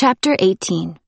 Chapter 18.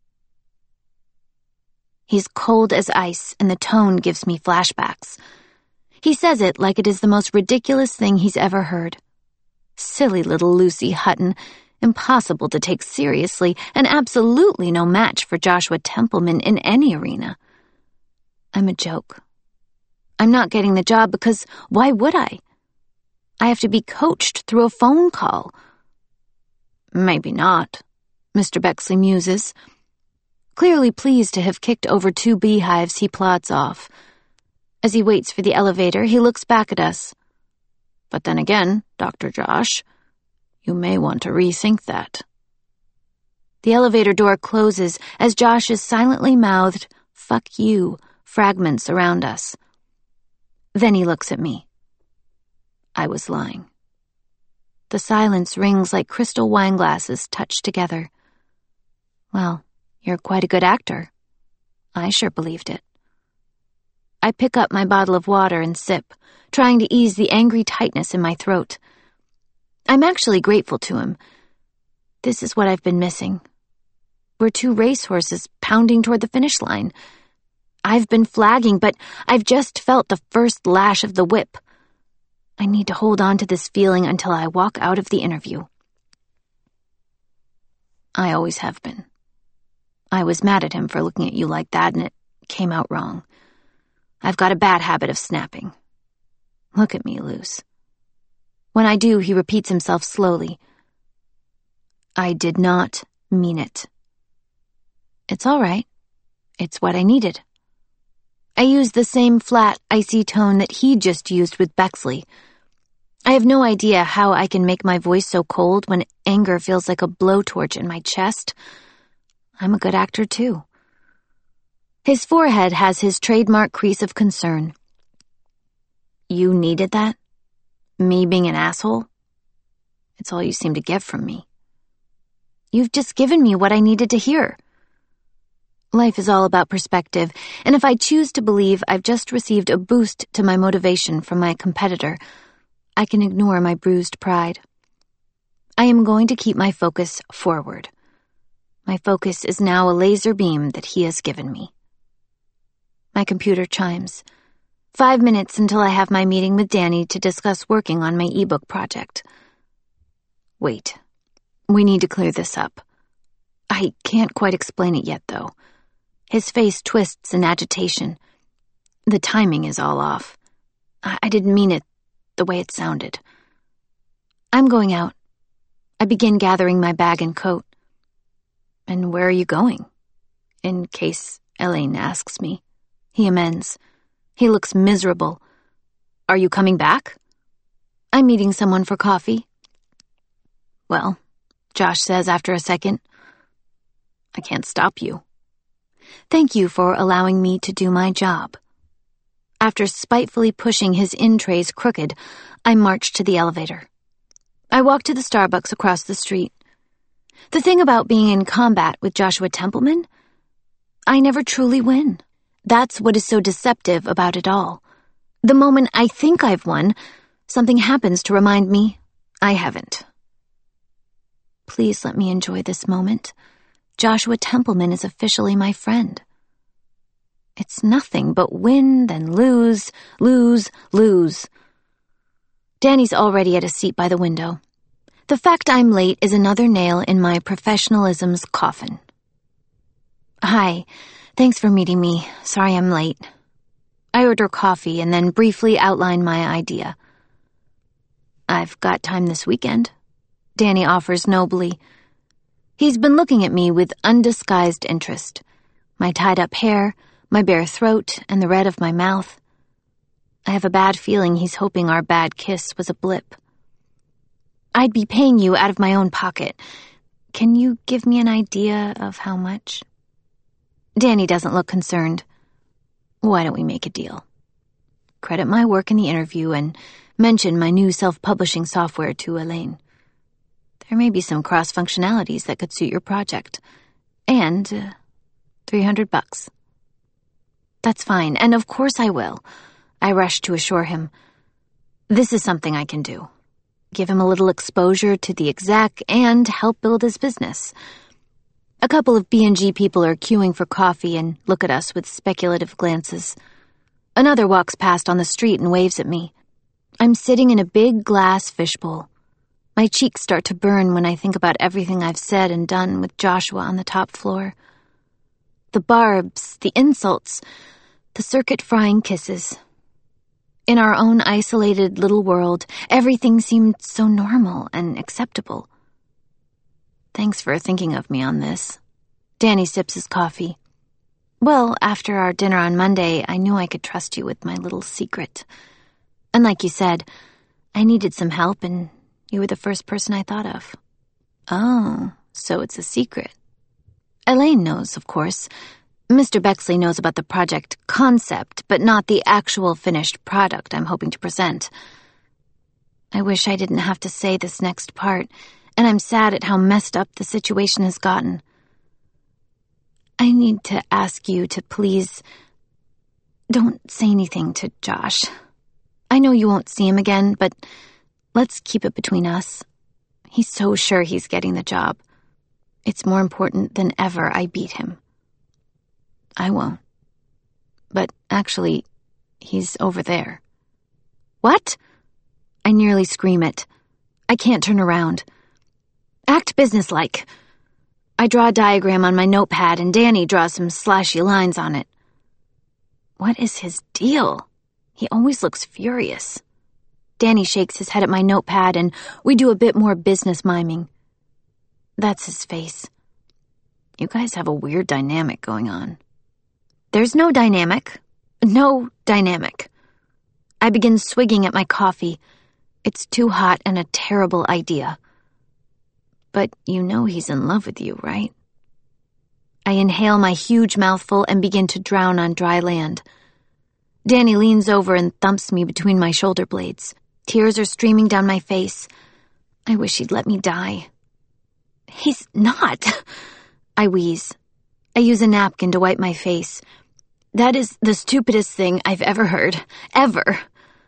He's cold as ice, and the tone gives me flashbacks. He says it like it is the most ridiculous thing he's ever heard. Silly little Lucy Hutton, impossible to take seriously, and absolutely no match for Joshua Templeman in any arena. I'm a joke. I'm not getting the job because why would I? I have to be coached through a phone call. Maybe not, Mr. Bexley muses. Clearly pleased to have kicked over 2 beehives, he plods off. As he waits for the elevator, he looks back at us. But then again, Dr. Josh, you may want to rethink that. The elevator door closes as Josh's silently mouthed, "Fuck you," fragments around us. Then he looks at me. I was lying. The silence rings like crystal wine glasses touched together. Well, you're quite a good actor. I sure believed it. I pick up my bottle of water and sip, trying to ease the angry tightness in my throat. I'm actually grateful to him. This is what I've been missing. We're 2 racehorses pounding toward the finish line. I've been flagging, but I've just felt the first lash of the whip. I need to hold on to this feeling until I walk out of the interview. I always have been. I was mad at him for looking at you like that, and it came out wrong. I've got a bad habit of snapping. Look at me, Luce. When I do, he repeats himself slowly. I did not mean it. It's all right. It's what I needed. I used the same flat, icy tone that he just used with Bexley. I have no idea how I can make my voice so cold when anger feels like a blowtorch in my chest. I'm a good actor, too. His forehead has his trademark crease of concern. You needed that? Me being an asshole? It's all you seem to get from me. You've just given me what I needed to hear. Life is all about perspective, and if I choose to believe I've just received a boost to my motivation from my competitor, I can ignore my bruised pride. I am going to keep my focus forward. My focus is now a laser beam that he has given me. My computer chimes. 5 minutes until I have my meeting with Danny to discuss working on my ebook project. Wait, we need to clear this up. I can't quite explain it yet, though. His face twists in agitation. The timing is all off. I didn't mean it the way it sounded. I'm going out. I begin gathering my bag and coat. And where are you going? In case Elaine asks me. He amends. He looks miserable. Are you coming back? I'm meeting someone for coffee. Well, Josh says after a second, I can't stop you. Thank you for allowing me to do my job. After spitefully pushing his in-trays crooked, I march to the elevator. I walk to the Starbucks across the street. The thing about being in combat with Joshua Templeman, I never truly win. That's what is so deceptive about it all. The moment I think I've won, something happens to remind me I haven't. Please let me enjoy this moment. Joshua Templeman is officially my friend. It's nothing but win, then lose, lose, lose. Danny's already at a seat by the window. The fact I'm late is another nail in my professionalism's coffin. Hi, thanks for meeting me. Sorry I'm late. I order coffee and then briefly outline my idea. I've got time this weekend, Danny offers nobly. He's been looking at me with undisguised interest. My tied-up hair, my bare throat, and the red of my mouth. I have a bad feeling he's hoping our bad kiss was a blip. I'd be paying you out of my own pocket. Can you give me an idea of how much? Danny doesn't look concerned. Why don't we make a deal? Credit my work in the interview and mention my new self-publishing software to Elaine. There may be some cross-functionalities that could suit your project. And $300. That's fine, and of course I will. I rush to assure him. This is something I can do. Give him a little exposure to the exec and help build his business. A couple of B&G people are queuing for coffee and look at us with speculative glances. Another walks past on the street and waves at me. I'm sitting in a big glass fishbowl. My cheeks start to burn when I think about everything I've said and done with Joshua on the top floor. The barbs, the insults, the circuit-frying kisses. In our own isolated little world, everything seemed so normal and acceptable. Thanks for thinking of me on this. Danny sips his coffee. Well, after our dinner on Monday, I knew I could trust you with my little secret. And like you said, I needed some help, and you were the first person I thought of. Oh, so it's a secret. Elaine knows, of course. Mr. Bexley knows about the project concept, but not the actual finished product I'm hoping to present. I wish I didn't have to say this next part, and I'm sad at how messed up the situation has gotten. I need to ask you to please don't say anything to Josh. I know you won't see him again, but let's keep it between us. He's so sure he's getting the job. It's more important than ever I beat him. I won't. But actually, he's over there. What? I nearly scream it. I can't turn around. Act businesslike. I draw a diagram on my notepad and Danny draws some slashy lines on it. What is his deal? He always looks furious. Danny shakes his head at my notepad and we do a bit more business miming. That's his face. You guys have a weird dynamic going on. There's no dynamic. No dynamic. I begin swigging at my coffee. It's too hot and a terrible idea. But you know he's in love with you, right? I inhale my huge mouthful and begin to drown on dry land. Danny leans over and thumps me between my shoulder blades. Tears are streaming down my face. I wish he'd let me die. He's not. I wheeze. I use a napkin to wipe my face. That is the stupidest thing I've ever heard. Ever.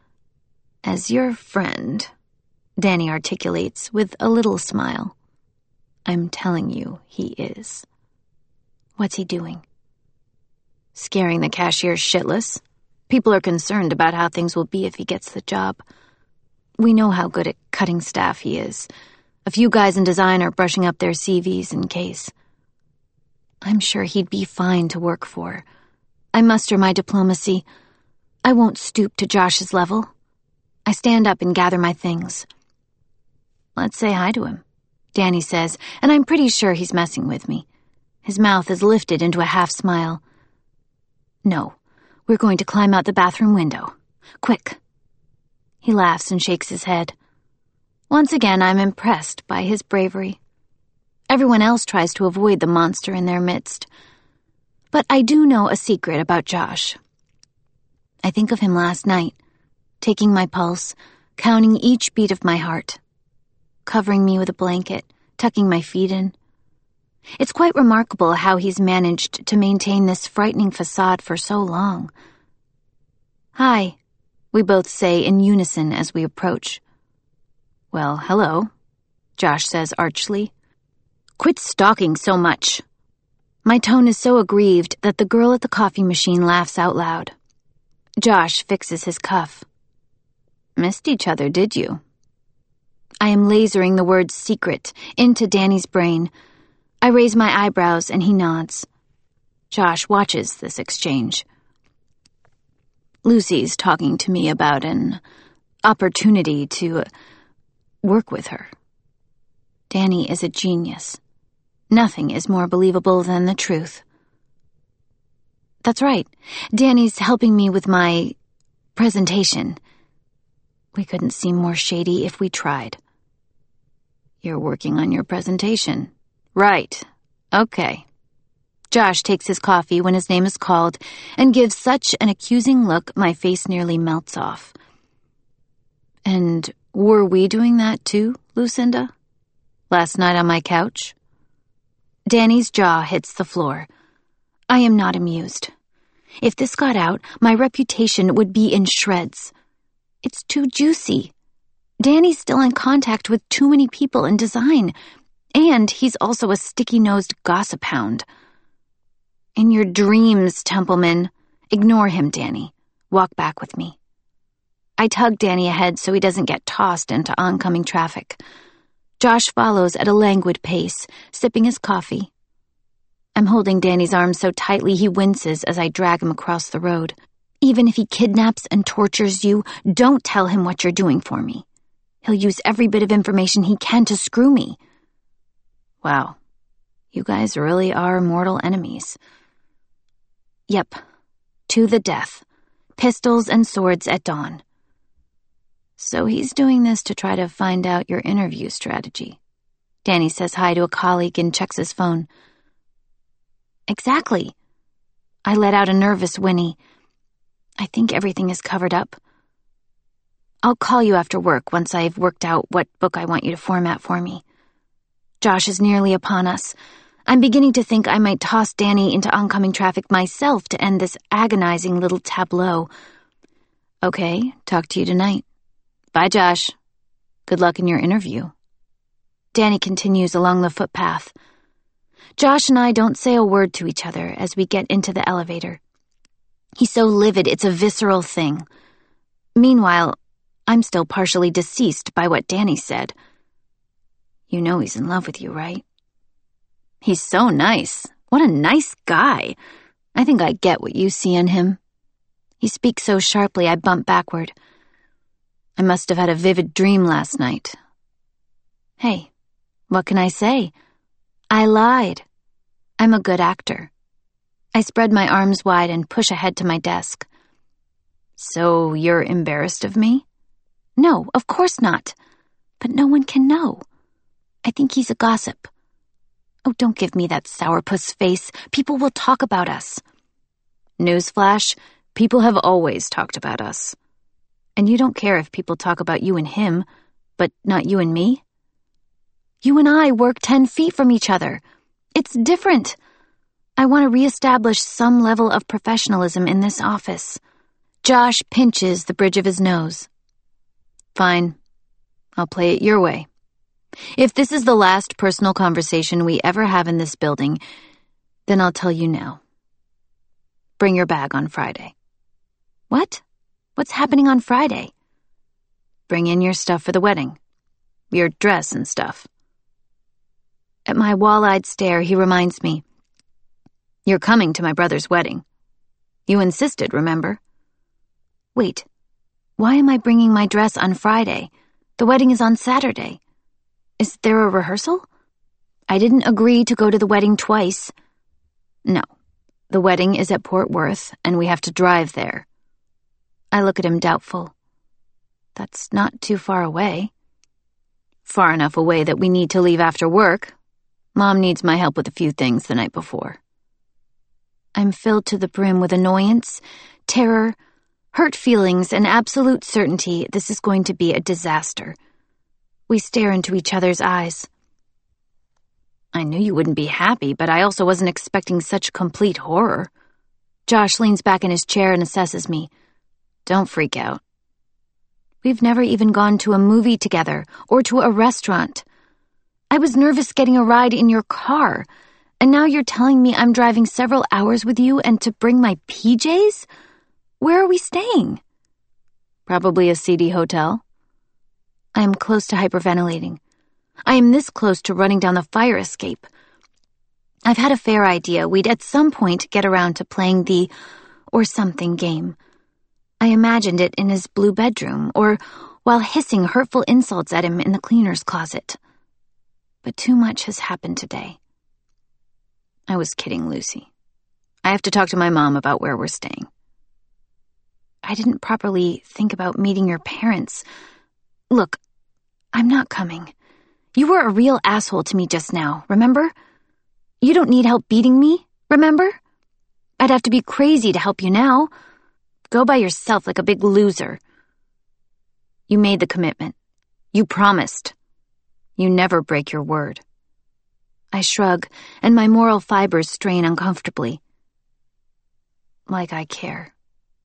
As your friend, Danny articulates with a little smile. I'm telling you, he is. What's he doing? Scaring the cashier shitless. People are concerned about how things will be if he gets the job. We know how good at cutting staff he is. A few guys in design are brushing up their CVs in case. I'm sure he'd be fine to work for. I muster my diplomacy. I won't stoop to Josh's level. I stand up and gather my things. Let's say hi to him, Danny says, and I'm pretty sure he's messing with me. His mouth is lifted into a half smile. No, we're going to climb out the bathroom window. Quick. He laughs and shakes his head. Once again, I'm impressed by his bravery. Everyone else tries to avoid the monster in their midst. But I do know a secret about Josh. I think of him last night, taking my pulse, counting each beat of my heart, covering me with a blanket, tucking my feet in. It's quite remarkable how he's managed to maintain this frightening facade for so long. Hi, we both say in unison as we approach. Well, hello, Josh says archly. Quit stalking so much. My tone is so aggrieved that the girl at the coffee machine laughs out loud. Josh fixes his cuff. Missed each other, did you? I am lasering the word secret into Danny's brain. I raise my eyebrows and he nods. Josh watches this exchange. Lucy's talking to me about an opportunity to work with her. Danny is a genius. Nothing is more believable than the truth. That's right. Danny's helping me with my presentation. We couldn't seem more shady if we tried. You're working on your presentation. Right. Okay. Josh takes his coffee when his name is called and gives such an accusing look my face nearly melts off. And were we doing that too, Lucinda? Last night on my couch? Danny's jaw hits the floor. I am not amused. If this got out, my reputation would be in shreds. It's too juicy. Danny's still in contact with too many people in design. And he's also a sticky-nosed gossip hound. In your dreams, Templeman. Ignore him, Danny. Walk back with me. I tug Danny ahead so he doesn't get tossed into oncoming traffic. Josh follows at a languid pace, sipping his coffee. I'm holding Danny's arm so tightly he winces as I drag him across the road. Even if he kidnaps and tortures you, don't tell him what you're doing for me. He'll use every bit of information he can to screw me. Wow, you guys really are mortal enemies. Yep, to the death. Pistols and swords at dawn. So he's doing this to try to find out your interview strategy. Danny says hi to a colleague and checks his phone. Exactly. I let out a nervous whinny. I think everything is covered up. I'll call you after work once I've worked out what book I want you to format for me. Josh is nearly upon us. I'm beginning to think I might toss Danny into oncoming traffic myself to end this agonizing little tableau. Okay, talk to you tonight. Bye, Josh. Good luck in your interview. Danny continues along the footpath. Josh and I don't say a word to each other as we get into the elevator. He's so livid it's a visceral thing. Meanwhile, I'm still partially deceased by what Danny said. You know he's in love with you, right? He's so nice. What a nice guy. I think I get what you see in him. He speaks so sharply I bump backward. I must have had a vivid dream last night. Hey, what can I say? I lied. I'm a good actor. I spread my arms wide and push ahead to my desk. So you're embarrassed of me? No, of course not. But no one can know. I think he's a gossip. Oh, don't give me that sourpuss face. People will talk about us. Newsflash, people have always talked about us. And you don't care if people talk about you and him, but not you and me? You and I work 10 feet from each other. It's different. I want to reestablish some level of professionalism in this office. Josh pinches the bridge of his nose. Fine. I'll play it your way. If this is the last personal conversation we ever have in this building, then I'll tell you now. Bring your bag on Friday. What? What's happening on Friday? Bring in your stuff for the wedding. Your dress and stuff. At my wall-eyed stare, he reminds me. You're coming to my brother's wedding. You insisted, remember? Wait, why am I bringing my dress on Friday? The wedding is on Saturday. Is there a rehearsal? I didn't agree to go to the wedding twice. No, the wedding is at Port Worth, and we have to drive there. I look at him doubtful. That's not too far away. Far enough away that we need to leave after work. Mom needs my help with a few things the night before. I'm filled to the brim with annoyance, terror, hurt feelings, and absolute certainty this is going to be a disaster. We stare into each other's eyes. I knew you wouldn't be happy, but I also wasn't expecting such complete horror. Josh leans back in his chair and assesses me. Don't freak out. We've never even gone to a movie together or to a restaurant. I was nervous getting a ride in your car, and now you're telling me I'm driving several hours with you and to bring my PJs? Where are we staying? Probably a seedy hotel. I am close to hyperventilating. I am this close to running down the fire escape. I've had a fair idea we'd at some point get around to playing the or something game. I imagined it in his blue bedroom or while hissing hurtful insults at him in the cleaner's closet. But too much has happened today. I was kidding, Lucy. I have to talk to my mom about where we're staying. I didn't properly think about meeting your parents. Look, I'm not coming. You were a real asshole to me just now, remember? You don't need help beating me, remember? I'd have to be crazy to help you now. Go by yourself like a big loser. You made the commitment. You promised. You never break your word. I shrug, and my moral fibers strain uncomfortably. Like I care.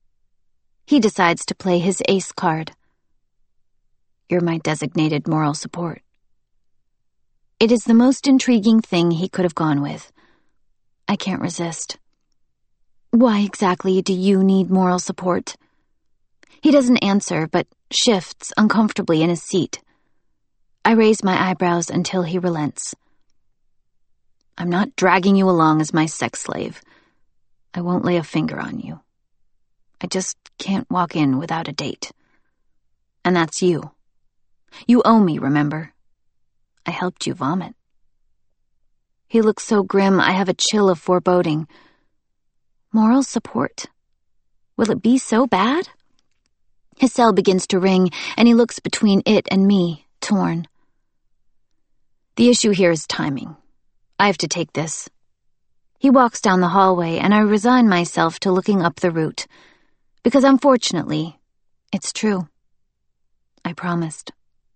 He decides to play his ace card. You're my designated moral support. It is the most intriguing thing he could have gone with. I can't resist. Why exactly do you need moral support? He doesn't answer, but shifts uncomfortably in his seat. I raise my eyebrows until he relents. I'm not dragging you along as my sex slave. I won't lay a finger on you. I just can't walk in without a date. And that's you. You owe me, remember? I helped you vomit. He looks so grim, I have a chill of foreboding. Moral support? Will it be so bad? His cell begins to ring, and he looks between it and me, torn. The issue here is timing. I have to take this. He walks down the hallway, and I resign myself to looking up the route. Because unfortunately, it's true. I promised.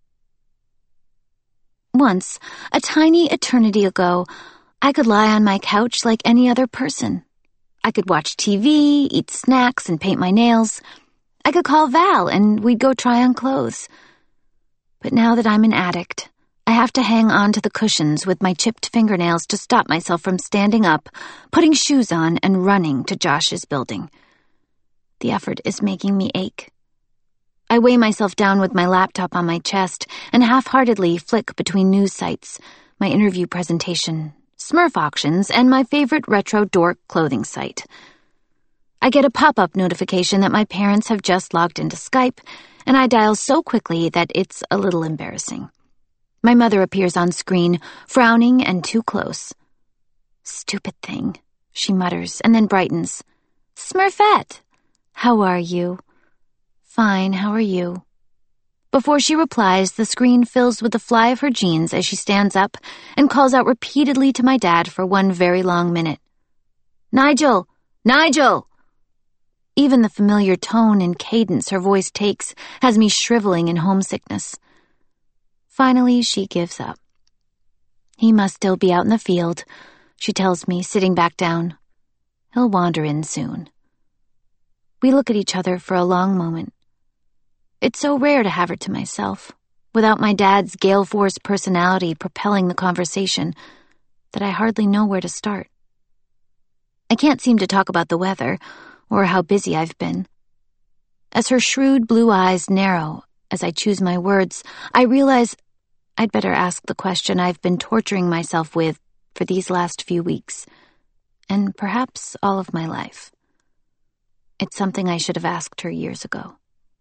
Once, a tiny eternity ago, I could lie on my couch like any other person. I could watch TV, eat snacks, and paint my nails. I could call Val, and we'd go try on clothes. But now that I'm an addict, I have to hang on to the cushions with my chipped fingernails to stop myself from standing up, putting shoes on, and running to Josh's building. The effort is making me ache. I weigh myself down with my laptop on my chest and half-heartedly flick between news sites, my interview presentation, Smurf auctions, and my favorite retro dork clothing site. I get a pop-up notification that my parents have just logged into Skype, and I dial so quickly that it's a little embarrassing. My mother appears on screen, frowning and too close. Stupid thing, she mutters, and then brightens. Smurfette, how are you? Fine, how are you? Before she replies, the screen fills with the fly of her jeans as she stands up and calls out repeatedly to my dad for one very long minute. Nigel! Nigel! Even the familiar tone and cadence her voice takes has me shriveling in homesickness. Finally, she gives up. He must still be out in the field, she tells me, sitting back down. He'll wander in soon. We look at each other for a long moment. It's so rare to have her to myself, without my dad's gale force personality propelling the conversation, that I hardly know where to start. I can't seem to talk about the weather, or how busy I've been. As her shrewd blue eyes narrow as I choose my words, I realize I'd better ask the question I've been torturing myself with for these last few weeks, and perhaps all of my life. It's something I should have asked her years ago.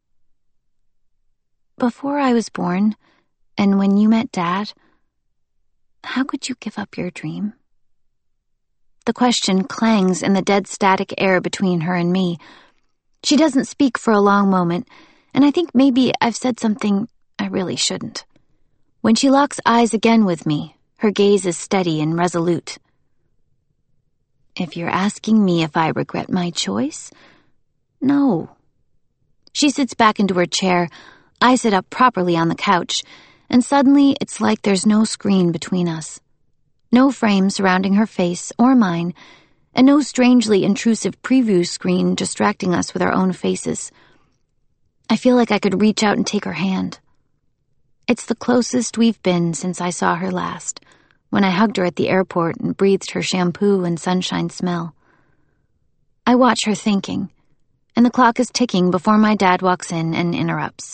Before I was born, and when you met Dad, how could you give up your dream? The question clangs in the dead static air between her and me. She doesn't speak for a long moment, and I think maybe I've said something I really shouldn't. When she locks eyes again with me, her gaze is steady and resolute. If you're asking me if I regret my choice, no. She sits back into her chair. I sit up properly on the couch, and suddenly it's like there's no screen between us. No frame surrounding her face or mine, and no strangely intrusive preview screen distracting us with our own faces. I feel like I could reach out and take her hand. It's the closest we've been since I saw her last, when I hugged her at the airport and breathed her shampoo and sunshine smell. I watch her thinking, and the clock is ticking before my dad walks in and interrupts.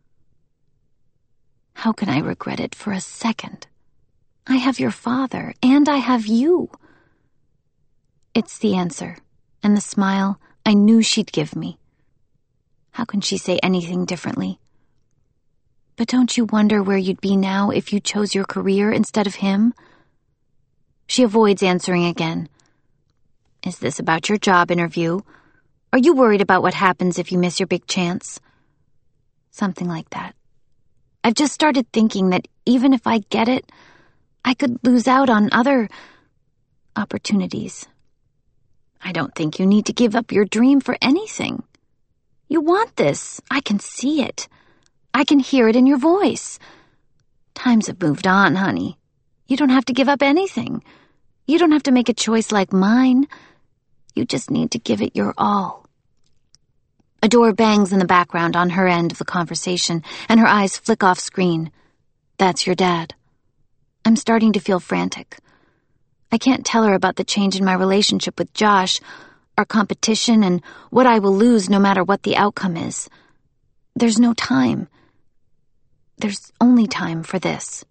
How can I regret it for a second? I have your father, and I have you. It's the answer, and the smile I knew she'd give me. How can she say anything differently? But don't you wonder where you'd be now if you chose your career instead of him? She avoids answering again. Is this about your job interview? Are you worried about what happens if you miss your big chance? Something like that. I've just started thinking that even if I get it, I could lose out on other opportunities. I don't think you need to give up your dream for anything. You want this. I can see it. I can hear it in your voice. Times have moved on, honey. You don't have to give up anything. You don't have to make a choice like mine. You just need to give it your all. A door bangs in the background on her end of the conversation, and her eyes flick off screen. That's your dad. I'm starting to feel frantic. I can't tell her about the change in my relationship with Josh, our competition, and what I will lose no matter what the outcome is. There's no time. There's only time for this.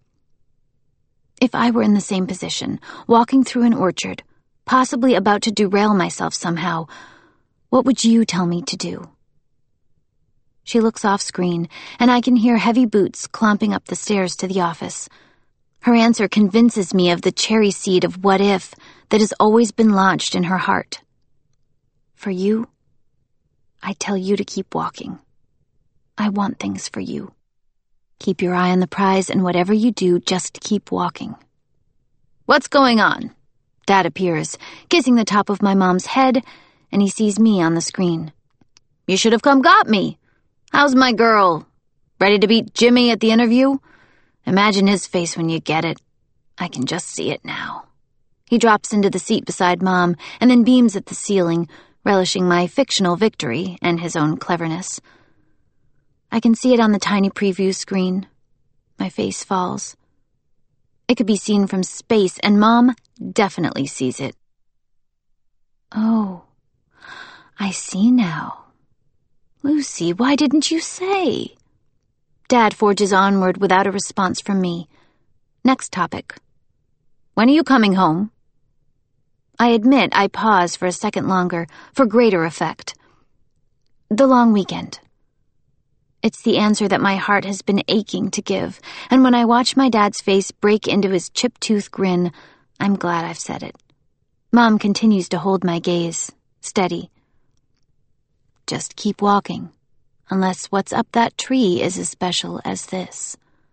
If I were in the same position, walking through an orchard, possibly about to derail myself somehow, what would you tell me to do? She looks off screen, and I can hear heavy boots clomping up the stairs to the office. Her answer convinces me of the cherry seed of what if that has always been lodged in her heart. For you, I tell you to keep walking. I want things for you. Keep your eye on the prize, and whatever you do, just keep walking. What's going on? Dad appears, kissing the top of my mom's head, and he sees me on the screen. You should have come got me. How's my girl? Ready to beat Jimmy at the interview? Imagine his face when you get it. I can just see it now. He drops into the seat beside Mom and then beams at the ceiling, relishing my fictional victory and his own cleverness. I can see it on the tiny preview screen. My face falls. It could be seen from space, and Mom definitely sees it. Oh, I see now. Lucy, why didn't you say? Dad forges onward without a response from me. Next topic. When are you coming home? I admit I pause for a second longer, for greater effect. The long weekend. It's the answer that my heart has been aching to give, and when I watch my dad's face break into his chip-tooth grin, I'm glad I've said it. Mom continues to hold my gaze, steady. Just keep walking. Unless what's up that tree is as special as this.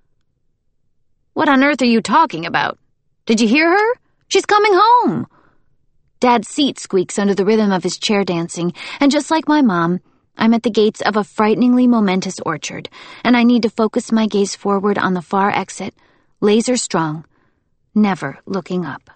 What on earth are you talking about? Did you hear her? She's coming home! Dad's seat squeaks under the rhythm of his chair dancing, and just like my mom, I'm at the gates of a frighteningly momentous orchard, and I need to focus my gaze forward on the far exit, laser strong, never looking up.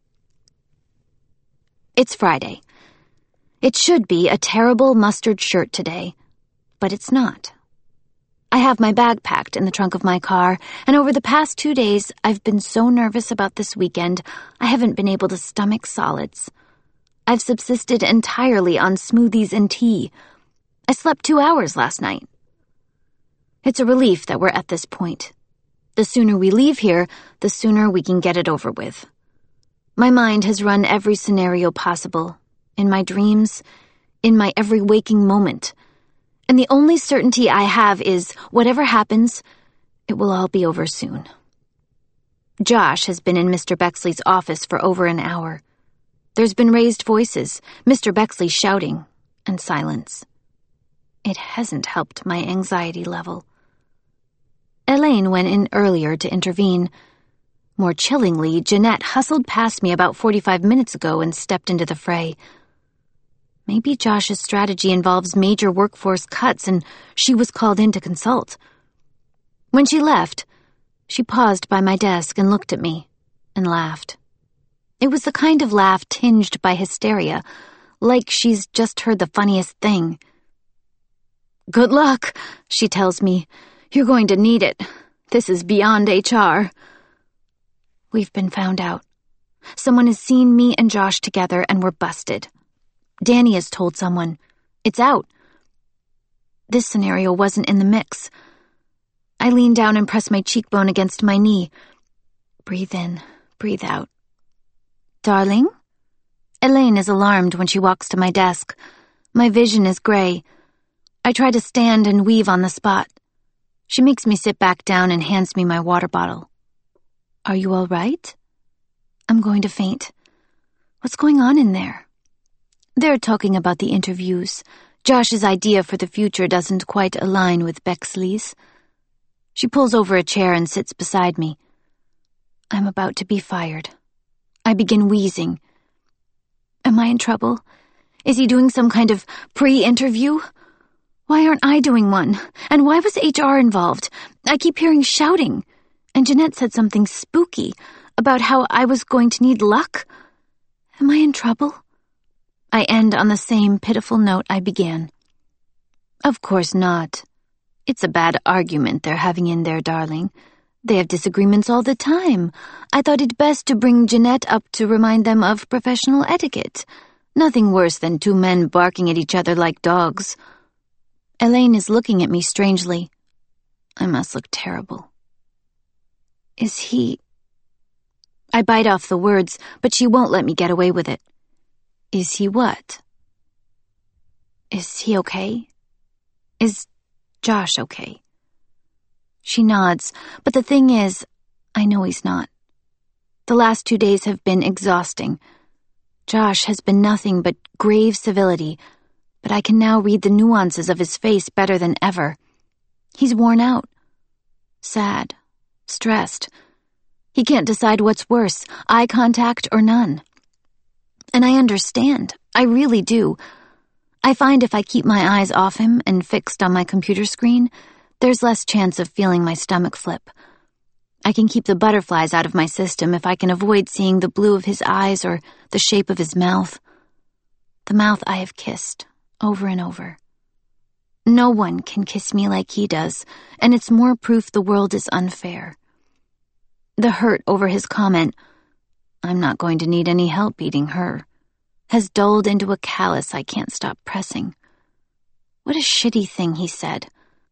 It's Friday. It should be a terrible mustard shirt today, but it's not. I have my bag packed in the trunk of my car, and over the past 2 days, I've been so nervous about this weekend, I haven't been able to stomach solids. I've subsisted entirely on smoothies and tea. I slept 2 hours last night. It's a relief that we're at this point. The sooner we leave here, the sooner we can get it over with. My mind has run every scenario possible, in my dreams, in my every waking moment. And the only certainty I have is, whatever happens, it will all be over soon. Josh has been in Mr. Bexley's office for over an hour. There's been raised voices, Mr. Bexley shouting, and silence. It hasn't helped my anxiety level. Elaine went in earlier to intervene. More chillingly, Jeanette hustled past me about 45 minutes ago and stepped into the fray. Maybe Josh's strategy involves major workforce cuts, and she was called in to consult. When she left, she paused by my desk and looked at me, and laughed. It was the kind of laugh tinged by hysteria, like she's just heard the funniest thing. "Good luck," she tells me. "You're going to need it. This is beyond HR." We've been found out. Someone has seen me and Josh together, and we're busted. Danny has told someone. It's out. This scenario wasn't in the mix. I lean down and press my cheekbone against my knee. Breathe in, breathe out. "Darling?" Elaine is alarmed when she walks to my desk. My vision is gray. I try to stand and weave on the spot. She makes me sit back down and hands me my water bottle. "Are you all right?" I'm going to faint. What's going on in there? They're talking about the interviews. Josh's idea for the future doesn't quite align with Bexley's. She pulls over a chair and sits beside me. I'm about to be fired. I begin wheezing. Am I in trouble? Is he doing some kind of pre-interview? Why aren't I doing one? And why was HR involved? I keep hearing shouting. And Jeanette said something spooky about how I was going to need luck. Am I in trouble? I end on the same pitiful note I began. Of course not. It's a bad argument they're having in there, darling. They have disagreements all the time. I thought it best to bring Jeanette up to remind them of professional etiquette. Nothing worse than two men barking at each other like dogs. Elaine is looking at me strangely. I must look terrible. Is he... I bite off the words, but she won't let me get away with it. Is he what? Is he okay? Is Josh okay? She nods, but the thing is, I know he's not. The last 2 days have been exhausting. Josh has been nothing but grave civility, but I can now read the nuances of his face better than ever. He's worn out. Sad. Stressed. He can't decide what's worse, eye contact or none. And I understand. I really do. I find if I keep my eyes off him and fixed on my computer screen, there's less chance of feeling my stomach flip. I can keep the butterflies out of my system if I can avoid seeing the blue of his eyes or the shape of his mouth. The mouth I have kissed, over and over. No one can kiss me like he does, and it's more proof the world is unfair. The hurt over his comment, "I'm not going to need any help beating her," has dulled into a callus I can't stop pressing. What a shitty thing he said.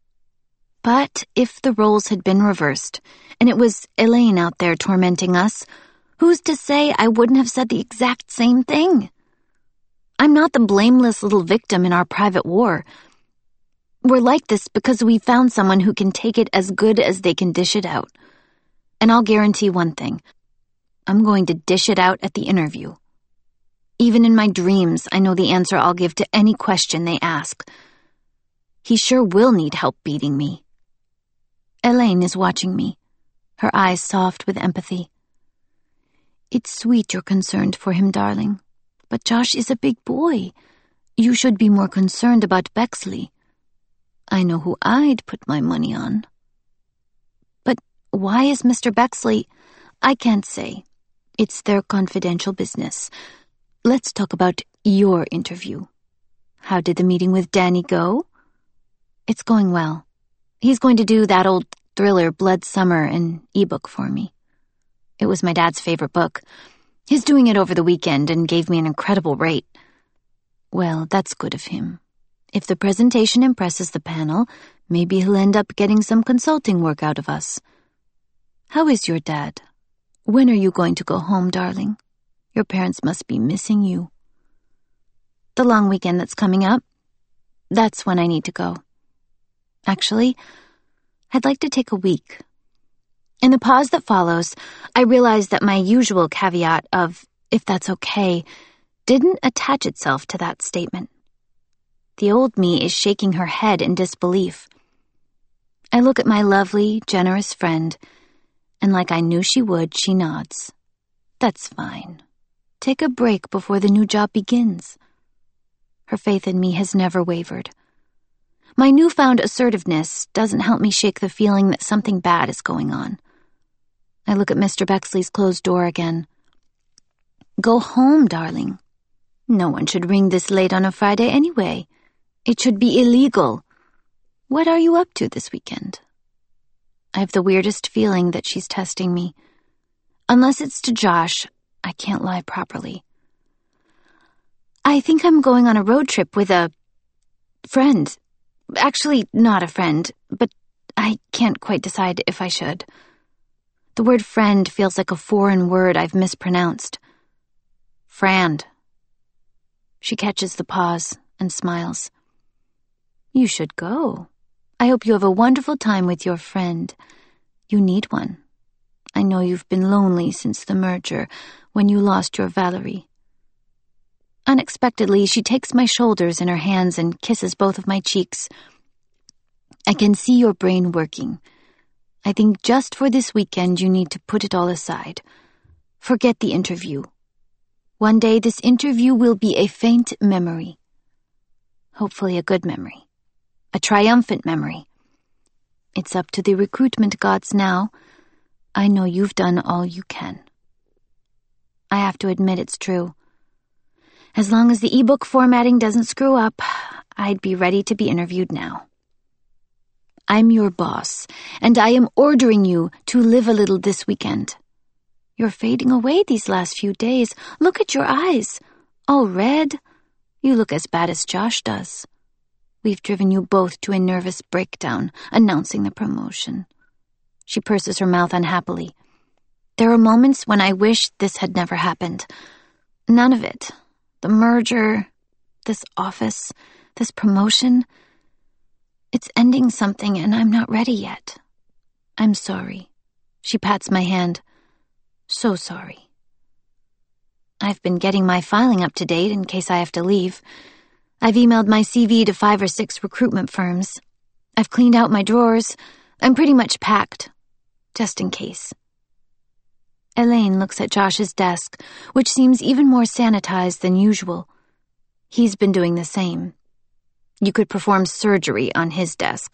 But if the roles had been reversed, and it was Elaine out there tormenting us, who's to say I wouldn't have said the exact same thing? I'm not the blameless little victim in our private war. We're like this because we found someone who can take it as good as they can dish it out. And I'll guarantee one thing. I'm going to dish it out at the interview. Even in my dreams, I know the answer I'll give to any question they ask. He sure will need help beating me. Elaine is watching me, her eyes soft with empathy. It's sweet you're concerned for him, darling. But Josh is a big boy. You should be more concerned about Bexley. I know who I'd put my money on. But why is Mr. Bexley? I can't say. It's their confidential business. Let's talk about your interview. How did the meeting with Danny go? It's going well. He's going to do that old thriller Blood Summer and ebook for me. It was my dad's favorite book. He's doing it over the weekend and gave me an incredible rate. Well, that's good of him. If the presentation impresses the panel, maybe he'll end up getting some consulting work out of us. How is your dad? When are you going to go home, darling? Your parents must be missing you. The long weekend that's coming up, that's when I need to go. Actually, I'd like to take a week. In the pause that follows, I realize that my usual caveat of, if that's okay, didn't attach itself to that statement. The old me is shaking her head in disbelief. I look at my lovely, generous friend, and like I knew she would, she nods. That's fine. Take a break before the new job begins. Her faith in me has never wavered. My newfound assertiveness doesn't help me shake the feeling that something bad is going on. I look at Mr. Bexley's closed door again. Go home, darling. No one should ring this late on a Friday anyway. It should be illegal. What are you up to this weekend? I have the weirdest feeling that she's testing me. Unless it's to Josh, I can't lie properly. I think I'm going on a road trip with a friend. Actually, not a friend, but I can't quite decide if I should. The word friend feels like a foreign word I've mispronounced. Frand. She catches the pause and smiles. You should go. I hope you have a wonderful time with your friend. You need one. I know you've been lonely since the merger, when you lost your Valerie. Unexpectedly, she takes my shoulders in her hands and kisses both of my cheeks. I can see your brain working. I think just for this weekend you need to put it all aside. Forget the interview. One day this interview will be a faint memory. Hopefully a good memory. A triumphant memory. It's up to the recruitment gods now. I know you've done all you can. I have to admit it's true. As long as the ebook formatting doesn't screw up, I'd be ready to be interviewed now. I'm your boss, and I am ordering you to live a little this weekend. You're fading away these last few days. Look at your eyes. All red. You look as bad as Josh does. We've driven you both to a nervous breakdown, announcing the promotion. She purses her mouth unhappily. There are moments when I wish this had never happened. None of it. The merger, this office, this promotion. It's ending something and I'm not ready yet. I'm sorry. She pats my hand. So sorry. I've been getting my filing up to date in case I have to leave. I've emailed my CV to 5 or 6 recruitment firms. I've cleaned out my drawers. I'm pretty much packed, just in case. Elaine looks at Josh's desk, which seems even more sanitized than usual. He's been doing the same. You could perform surgery on his desk.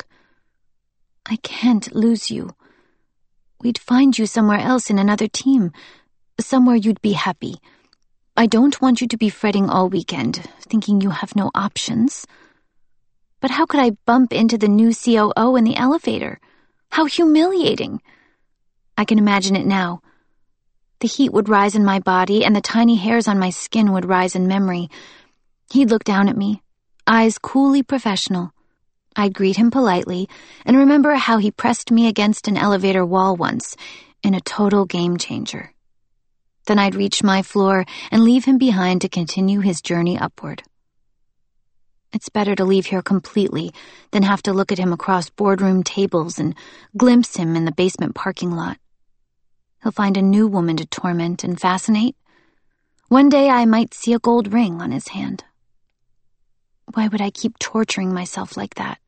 I can't lose you. We'd find you somewhere else in another team, somewhere you'd be happy. I don't want you to be fretting all weekend, thinking you have no options. But how could I bump into the new COO in the elevator? How humiliating. I can imagine it now. The heat would rise in my body, and the tiny hairs on my skin would rise in memory. He'd look down at me, eyes coolly professional. I'd greet him politely, and remember how he pressed me against an elevator wall once, in a total game changer. Then I'd reach my floor and leave him behind to continue his journey upward. It's better to leave here completely than have to look at him across boardroom tables and glimpse him in the basement parking lot. He'll find a new woman to torment and fascinate. One day I might see a gold ring on his hand. Why would I keep torturing myself like that?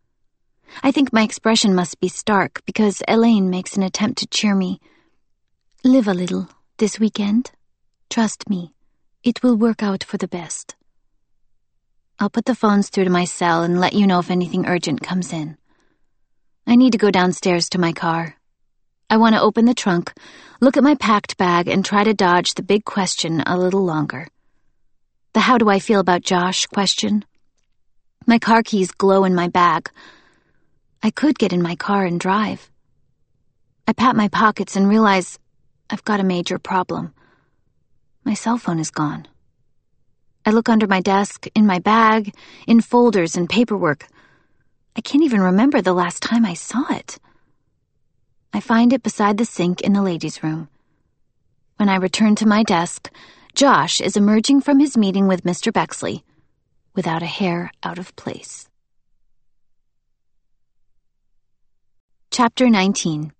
I think my expression must be stark because Elaine makes an attempt to cheer me. Live a little this weekend. Trust me, it will work out for the best. I'll put the phones through to my cell and let you know if anything urgent comes in. I need to go downstairs to my car. I want to open the trunk, look at my packed bag, and try to dodge the big question a little longer. The how do I feel about Josh question. My car keys glow in my bag. I could get in my car and drive. I pat my pockets and realize I've got a major problem. My cell phone is gone. I look under my desk, in my bag, in folders and paperwork. I can't even remember the last time I saw it. I find it beside the sink in the ladies' room. When I return to my desk, Josh is emerging from his meeting with Mr. Bexley, without a hair out of place. Chapter 19.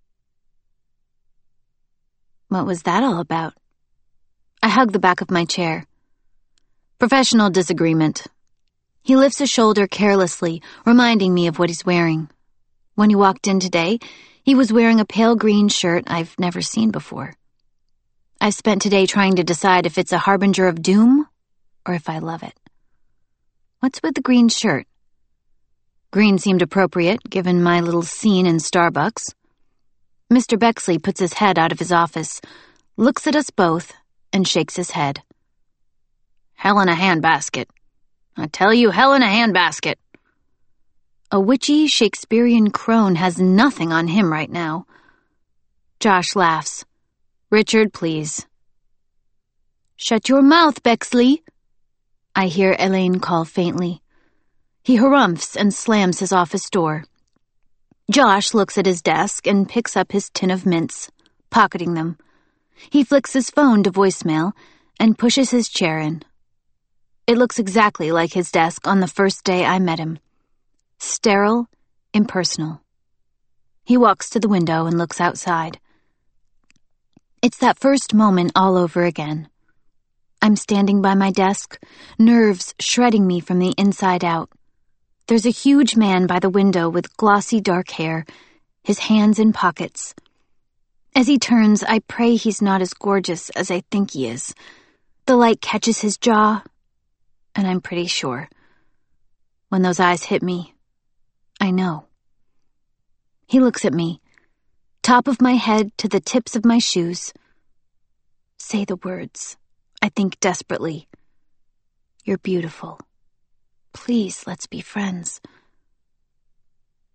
What was that all about? I hug the back of my chair. Professional disagreement. He lifts a shoulder carelessly, reminding me of what he's wearing. When he walked in today, he was wearing a pale green shirt I've never seen before. I've spent today trying to decide if it's a harbinger of doom or if I love it. What's with the green shirt? Green seemed appropriate, given my little scene in Starbucks. Mr. Bexley puts his head out of his office, looks at us both, and shakes his head. Hell in a handbasket. I tell you, hell in a handbasket. A witchy Shakespearean crone has nothing on him right now. Josh laughs. Richard, please. Shut your mouth, Bexley, I hear Elaine call faintly. He harumphs and slams his office door. Josh looks at his desk and picks up his tin of mints, pocketing them. He flicks his phone to voicemail and pushes his chair in. It looks exactly like his desk on the first day I met him. Sterile, impersonal. He walks to the window and looks outside. It's that first moment all over again. I'm standing by my desk, nerves shredding me from the inside out. There's a huge man by the window with glossy dark hair, his hands in pockets. As he turns, I pray he's not as gorgeous as I think he is. The light catches his jaw, and I'm pretty sure. When those eyes hit me, I know. He looks at me, top of my head to the tips of my shoes. Say the words, I think desperately. You're beautiful. Please, let's be friends.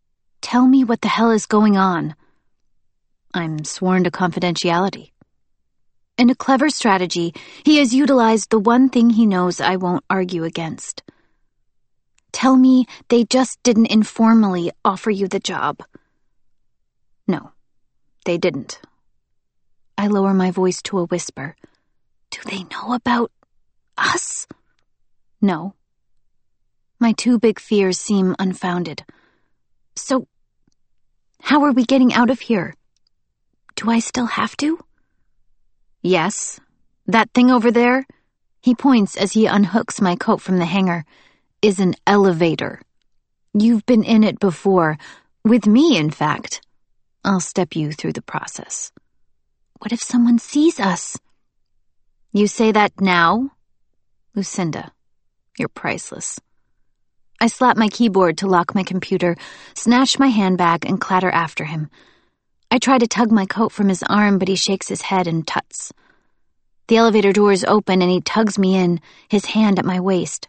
Tell me what the hell is going on. I'm sworn to confidentiality. In a clever strategy, he has utilized the one thing he knows I won't argue against. Tell me they just didn't informally offer you the job. No, they didn't. I lower my voice to a whisper. Do they know about us? No. My two big fears seem unfounded. So, how are we getting out of here? Do I still have to? Yes. That thing over there, he points as he unhooks my coat from the hanger, is an elevator. You've been in it before. With me, in fact. I'll step you through the process. What if someone sees us? You say that now? Lucinda, you're priceless. I slap my keyboard to lock my computer, snatch my handbag, and clatter after him. I try to tug my coat from his arm, but he shakes his head and tuts. The elevator doors open and he tugs me in, his hand at my waist.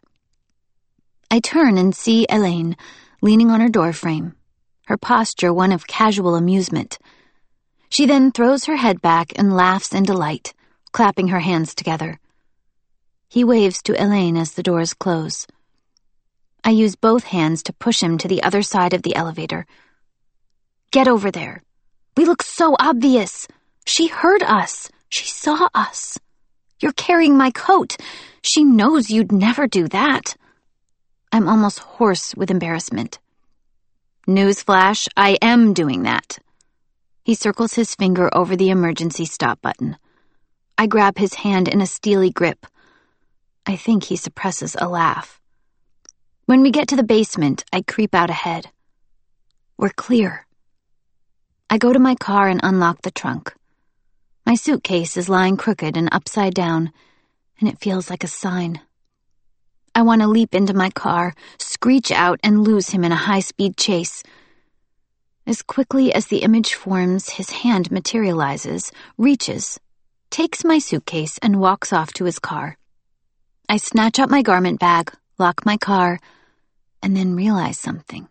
I turn and see Elaine, leaning on her doorframe, her posture one of casual amusement. She then throws her head back and laughs in delight, clapping her hands together. He waves to Elaine as the doors close. I use both hands to push him to the other side of the elevator. Get over there. We look so obvious. She heard us. She saw us. You're carrying my coat. She knows you'd never do that. I'm almost hoarse with embarrassment. Newsflash, I am doing that. He circles his finger over the emergency stop button. I grab his hand in a steely grip. I think he suppresses a laugh. When we get to the basement, I creep out ahead. We're clear. I go to my car and unlock the trunk. My suitcase is lying crooked and upside down, and it feels like a sign. I want to leap into my car, screech out, and lose him in a high-speed chase. As quickly as the image forms, his hand materializes, reaches, takes my suitcase, and walks off to his car. I snatch up my garment bag, lock my car, and then realize something.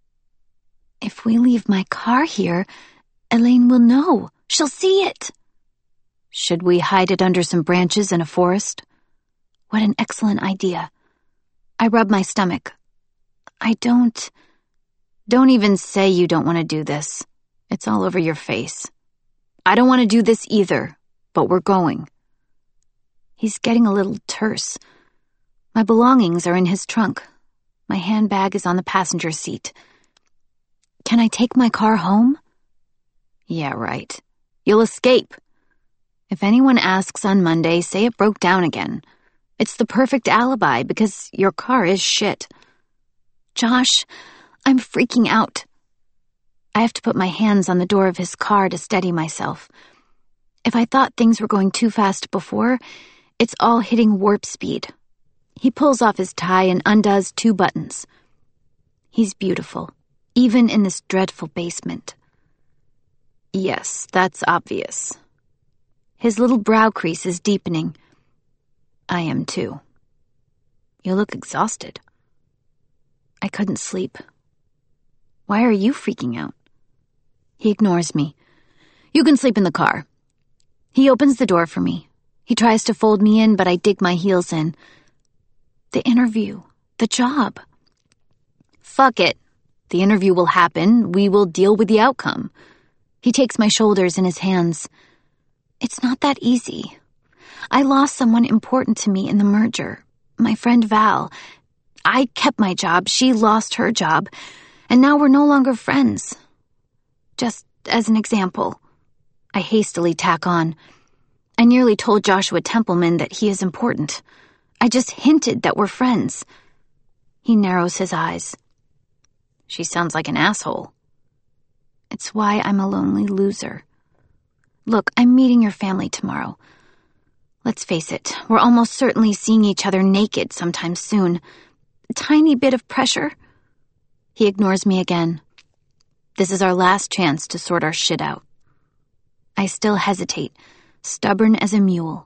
If we leave my car here, Elaine will know. She'll see it. Should we hide it under some branches in a forest? What an excellent idea. I rub my stomach. Don't even say you don't want to do this. It's all over your face. I don't want to do this either, but we're going. He's getting a little terse. My belongings are in his trunk. My handbag is on the passenger seat. Can I take my car home? Yeah, right. You'll escape. If anyone asks on Monday, say it broke down again. It's the perfect alibi because your car is shit. Josh, I'm freaking out. I have to put my hands on the door of his car to steady myself. If I thought things were going too fast before, it's all hitting warp speed. He pulls off his tie and undoes 2 buttons. He's beautiful, even in this dreadful basement. Yes, that's obvious. His little brow crease is deepening. I am too. You look exhausted. I couldn't sleep. Why are you freaking out? He ignores me. You can sleep in the car. He opens the door for me. He tries to fold me in, but I dig my heels in. The interview. The job. Fuck it. The interview will happen. We will deal with the outcome. He takes my shoulders in his hands. It's not that easy. I lost someone important to me in the merger. My friend Val. I kept my job. She lost her job. And now we're no longer friends. Just as an example. I hastily tack on. I nearly told Joshua Templeman that he is important. I just hinted that we're friends. He narrows his eyes. She sounds like an asshole. It's why I'm a lonely loser. Look, I'm meeting your family tomorrow. Let's face it, we're almost certainly seeing each other naked sometime soon. A tiny bit of pressure. He ignores me again. This is our last chance to sort our shit out. I still hesitate, stubborn as a mule.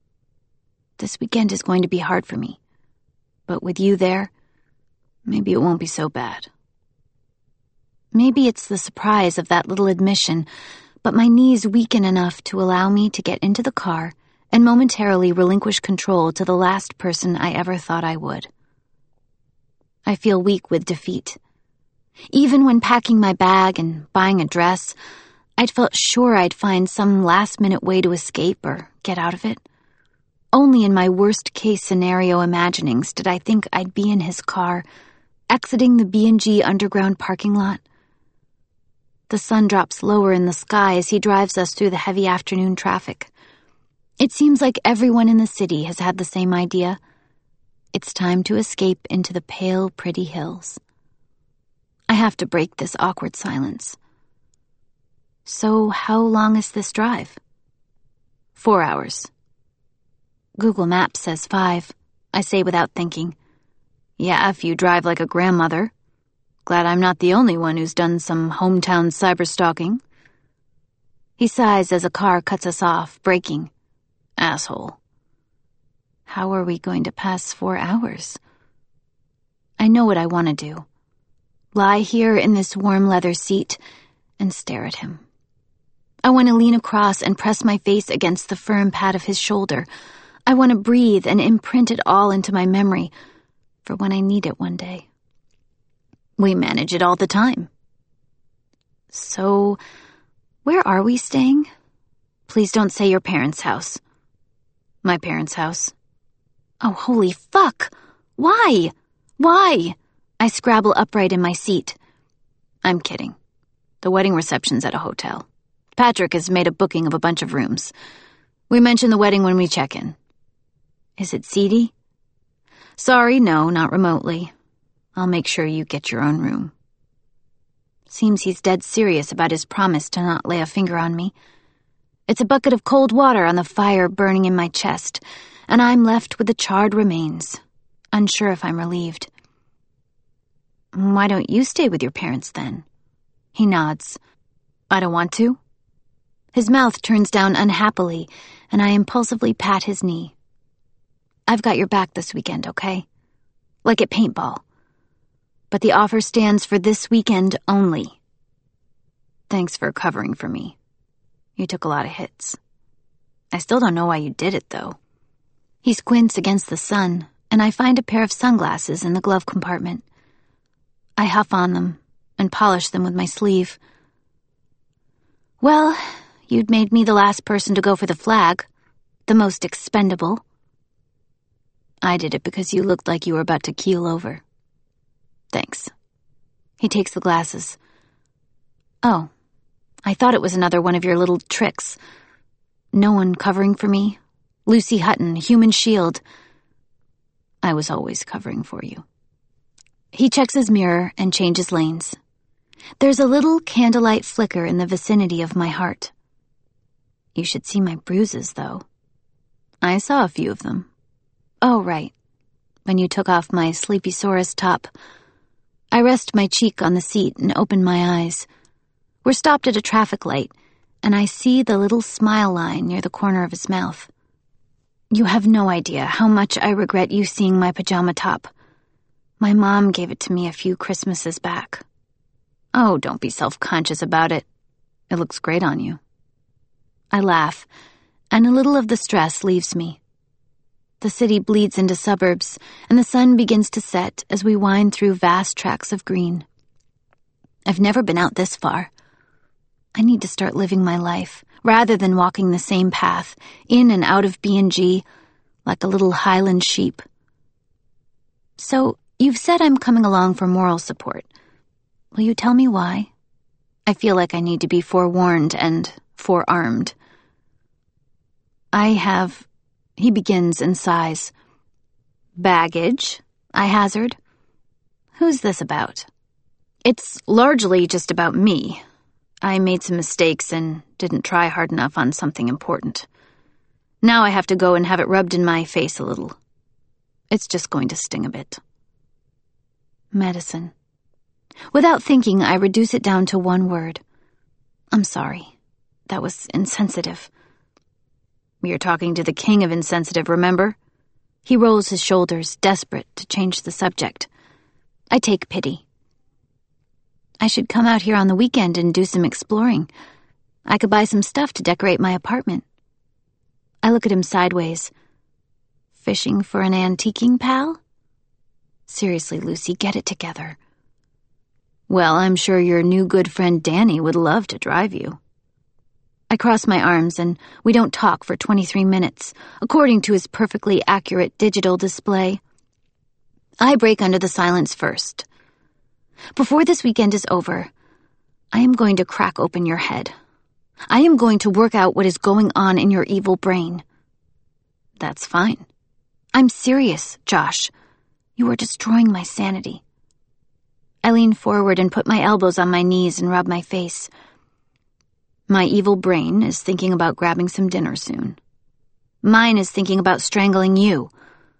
This weekend is going to be hard for me. But with you there, maybe it won't be so bad. Maybe it's the surprise of that little admission, but my knees weaken enough to allow me to get into the car and momentarily relinquish control to the last person I ever thought I would. I feel weak with defeat. Even when packing my bag and buying a dress, I'd felt sure I'd find some last-minute way to escape or get out of it. Only in my worst-case scenario imaginings did I think I'd be in his car, exiting the B&G underground parking lot. The sun drops lower in the sky as he drives us through the heavy afternoon traffic. It seems like everyone in the city has had the same idea. It's time to escape into the pale, pretty hills. I have to break this awkward silence. So how long is this drive? 4 hours. Google Maps says 5, I say without thinking. Yeah, if you drive like a grandmother. Glad I'm not the only one who's done some hometown cyberstalking. He sighs as a car cuts us off, braking. Asshole. How are we going to pass 4 hours? I know what I want to do. Lie here in this warm leather seat and stare at him. I want to lean across and press my face against the firm pad of his shoulder. I want to breathe and imprint it all into my memory for when I need it one day. We manage it all the time. So, where are we staying? Please don't say your parents' house. My parents' house. Oh, holy fuck! Why? Why? I scrabble upright in my seat. I'm kidding. The wedding reception's at a hotel. Patrick has made a booking of a bunch of rooms. We mention the wedding when we check in. Is it seedy? Sorry, no, not remotely. I'll make sure you get your own room. Seems he's dead serious about his promise to not lay a finger on me. It's a bucket of cold water on the fire burning in my chest, and I'm left with the charred remains, unsure if I'm relieved. Why don't you stay with your parents then? He nods. I don't want to. His mouth turns down unhappily, and I impulsively pat his knee. I've got your back this weekend, okay? Like at paintball. But the offer stands for this weekend only. Thanks for covering for me. You took a lot of hits. I still don't know why you did it, though. He squints against the sun, and I find a pair of sunglasses in the glove compartment. I huff on them and polish them with my sleeve. Well, you'd made me the last person to go for the flag, the most expendable. I did it because you looked like you were about to keel over. Thanks. He takes the glasses. Oh, I thought it was another one of your little tricks. No one covering for me? Lucy Hutton, human shield. I was always covering for you. He checks his mirror and changes lanes. There's a little candlelight flicker in the vicinity of my heart. You should see my bruises, though. I saw a few of them. Oh, right. When you took off my Sleepysaurus top. I rest my cheek on the seat and open my eyes. We're stopped at a traffic light, and I see the little smile line near the corner of his mouth. You have no idea how much I regret you seeing my pajama top. My mom gave it to me a few Christmases back. Oh, don't be self-conscious about it. It looks great on you. I laugh, and a little of the stress leaves me. The city bleeds into suburbs, and the sun begins to set as we wind through vast tracts of green. I've never been out this far. I need to start living my life, rather than walking the same path, in and out of B&G, like a little Highland sheep. So, you've said I'm coming along for moral support. Will you tell me why? I feel like I need to be forewarned and forearmed. He begins and sighs. Baggage, I hazard. Who's this about? It's largely just about me. I made some mistakes and didn't try hard enough on something important. Now I have to go and have it rubbed in my face a little. It's just going to sting a bit. Medicine. Without thinking, I reduce it down to one word. I'm sorry. That was insensitive. You're talking to the king of insensitive, remember? He rolls his shoulders, desperate to change the subject. I take pity. I should come out here on the weekend and do some exploring. I could buy some stuff to decorate my apartment. I look at him sideways. Fishing for an antiquing pal? Seriously, Lucy, get it together. Well, I'm sure your new good friend Danny would love to drive you. I cross my arms and we don't talk for 23 minutes, according to his perfectly accurate digital display. I break under the silence first. Before this weekend is over, I am going to crack open your head. I am going to work out what is going on in your evil brain. That's fine. I'm serious, Josh. You are destroying my sanity. I lean forward and put my elbows on my knees and rub my face. My evil brain is thinking about grabbing some dinner soon. Mine is thinking about strangling you.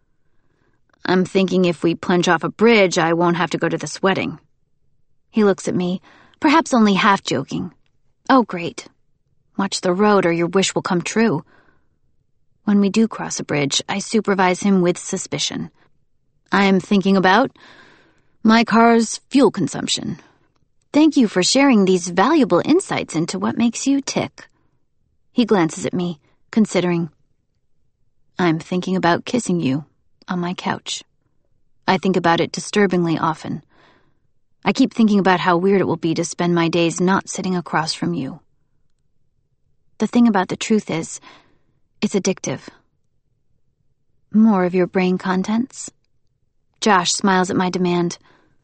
I'm thinking if we plunge off a bridge, I won't have to go to this wedding. He looks at me, perhaps only half joking. Oh, great. Watch the road or your wish will come true. When we do cross a bridge, I supervise him with suspicion. I am thinking about my car's fuel consumption. Thank you for sharing these valuable insights into what makes you tick. He glances at me, considering. I'm thinking about kissing you on my couch. I think about it disturbingly often. I keep thinking about how weird it will be to spend my days not sitting across from you. The thing about the truth is, it's addictive. More of your brain contents? Josh smiles at my demand.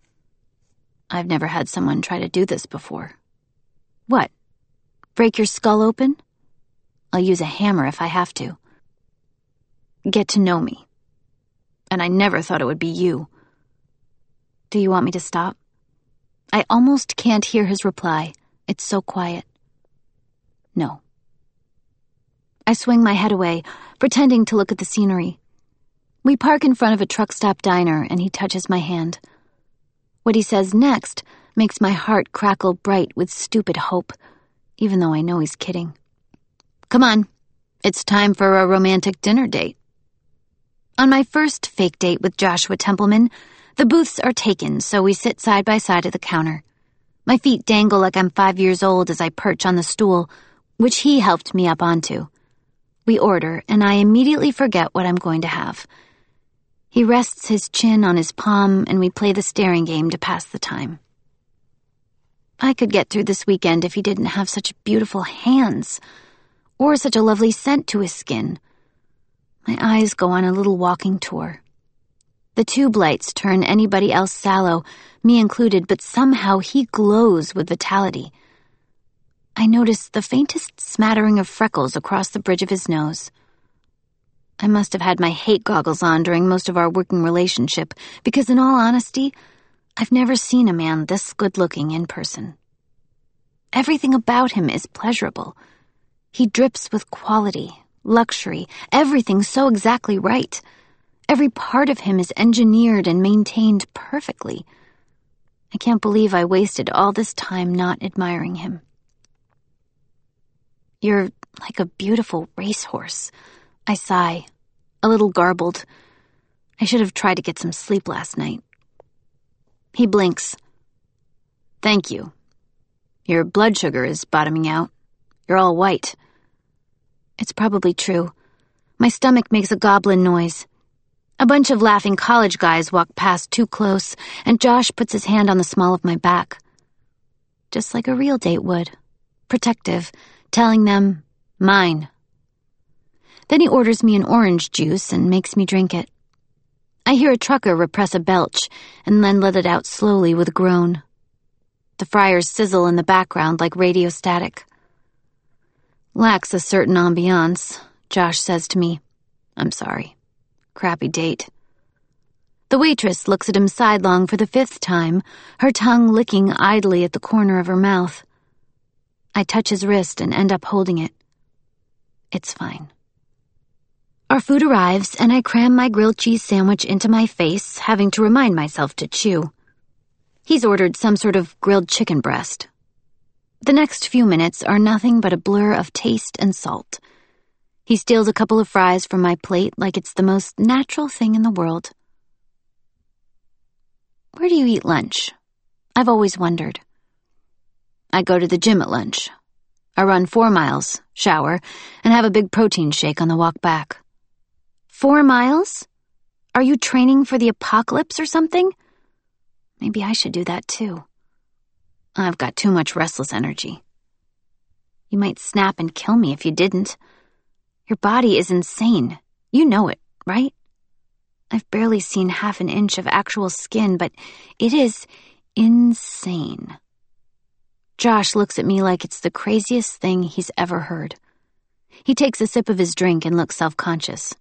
I've never had someone try to do this before. What? Break your skull open? I'll use a hammer if I have to. Get to know me. And I never thought it would be you. Do you want me to stop? I almost can't hear his reply. It's so quiet. No. I swing my head away, pretending to look at the scenery. We park in front of a truck stop diner, and he touches my hand. What he says next makes my heart crackle bright with stupid hope, even though I know he's kidding. Come on, it's time for a romantic dinner date. On my first fake date with Joshua Templeman, the booths are taken, so we sit side by side at the counter. My feet dangle like I'm 5 years old as I perch on the stool, which he helped me up onto. We order, and I immediately forget what I'm going to have. He rests his chin on his palm, and we play the staring game to pass the time. I could get through this weekend if he didn't have such beautiful hands, or such a lovely scent to his skin. My eyes go on a little walking tour. The tube lights turn anybody else sallow, me included, but somehow he glows with vitality. I notice the faintest smattering of freckles across the bridge of his nose. I must have had my hate goggles on during most of our working relationship, because in all honesty, I've never seen a man this good-looking in person. Everything about him is pleasurable. He drips with quality, luxury, everything so exactly right. Every part of him is engineered and maintained perfectly. I can't believe I wasted all this time not admiring him. You're like a beautiful racehorse. I sigh, a little garbled. I should have tried to get some sleep last night. He blinks. Thank you. Your blood sugar is bottoming out. You're all white. It's probably true. My stomach makes a goblin noise. A bunch of laughing college guys walk past too close, and Josh puts his hand on the small of my back. Just like a real date would. Protective, telling them, mine. Then he orders me an orange juice and makes me drink it. I hear a trucker repress a belch and then let it out slowly with a groan. The fryers sizzle in the background like radio static. Lacks a certain ambiance, Josh says to me. I'm sorry. Crappy date. The waitress looks at him sidelong for the 5th time, her tongue licking idly at the corner of her mouth. I touch his wrist and end up holding it. It's fine. Our food arrives, and I cram my grilled cheese sandwich into my face, having to remind myself to chew. He's ordered some sort of grilled chicken breast. The next few minutes are nothing but a blur of taste and salt. He steals a couple of fries from my plate like it's the most natural thing in the world. Where do you eat lunch? I've always wondered. I go to the gym at lunch. I run 4 miles, shower, and have a big protein shake on the walk back. 4 miles? Are you training for the apocalypse or something? Maybe I should do that too. I've got too much restless energy. You might snap and kill me if you didn't. Your body is insane. You know it, right? I've barely seen half an inch of actual skin, but it is insane. Josh looks at me like it's the craziest thing he's ever heard. He takes a sip of his drink and looks self-conscious.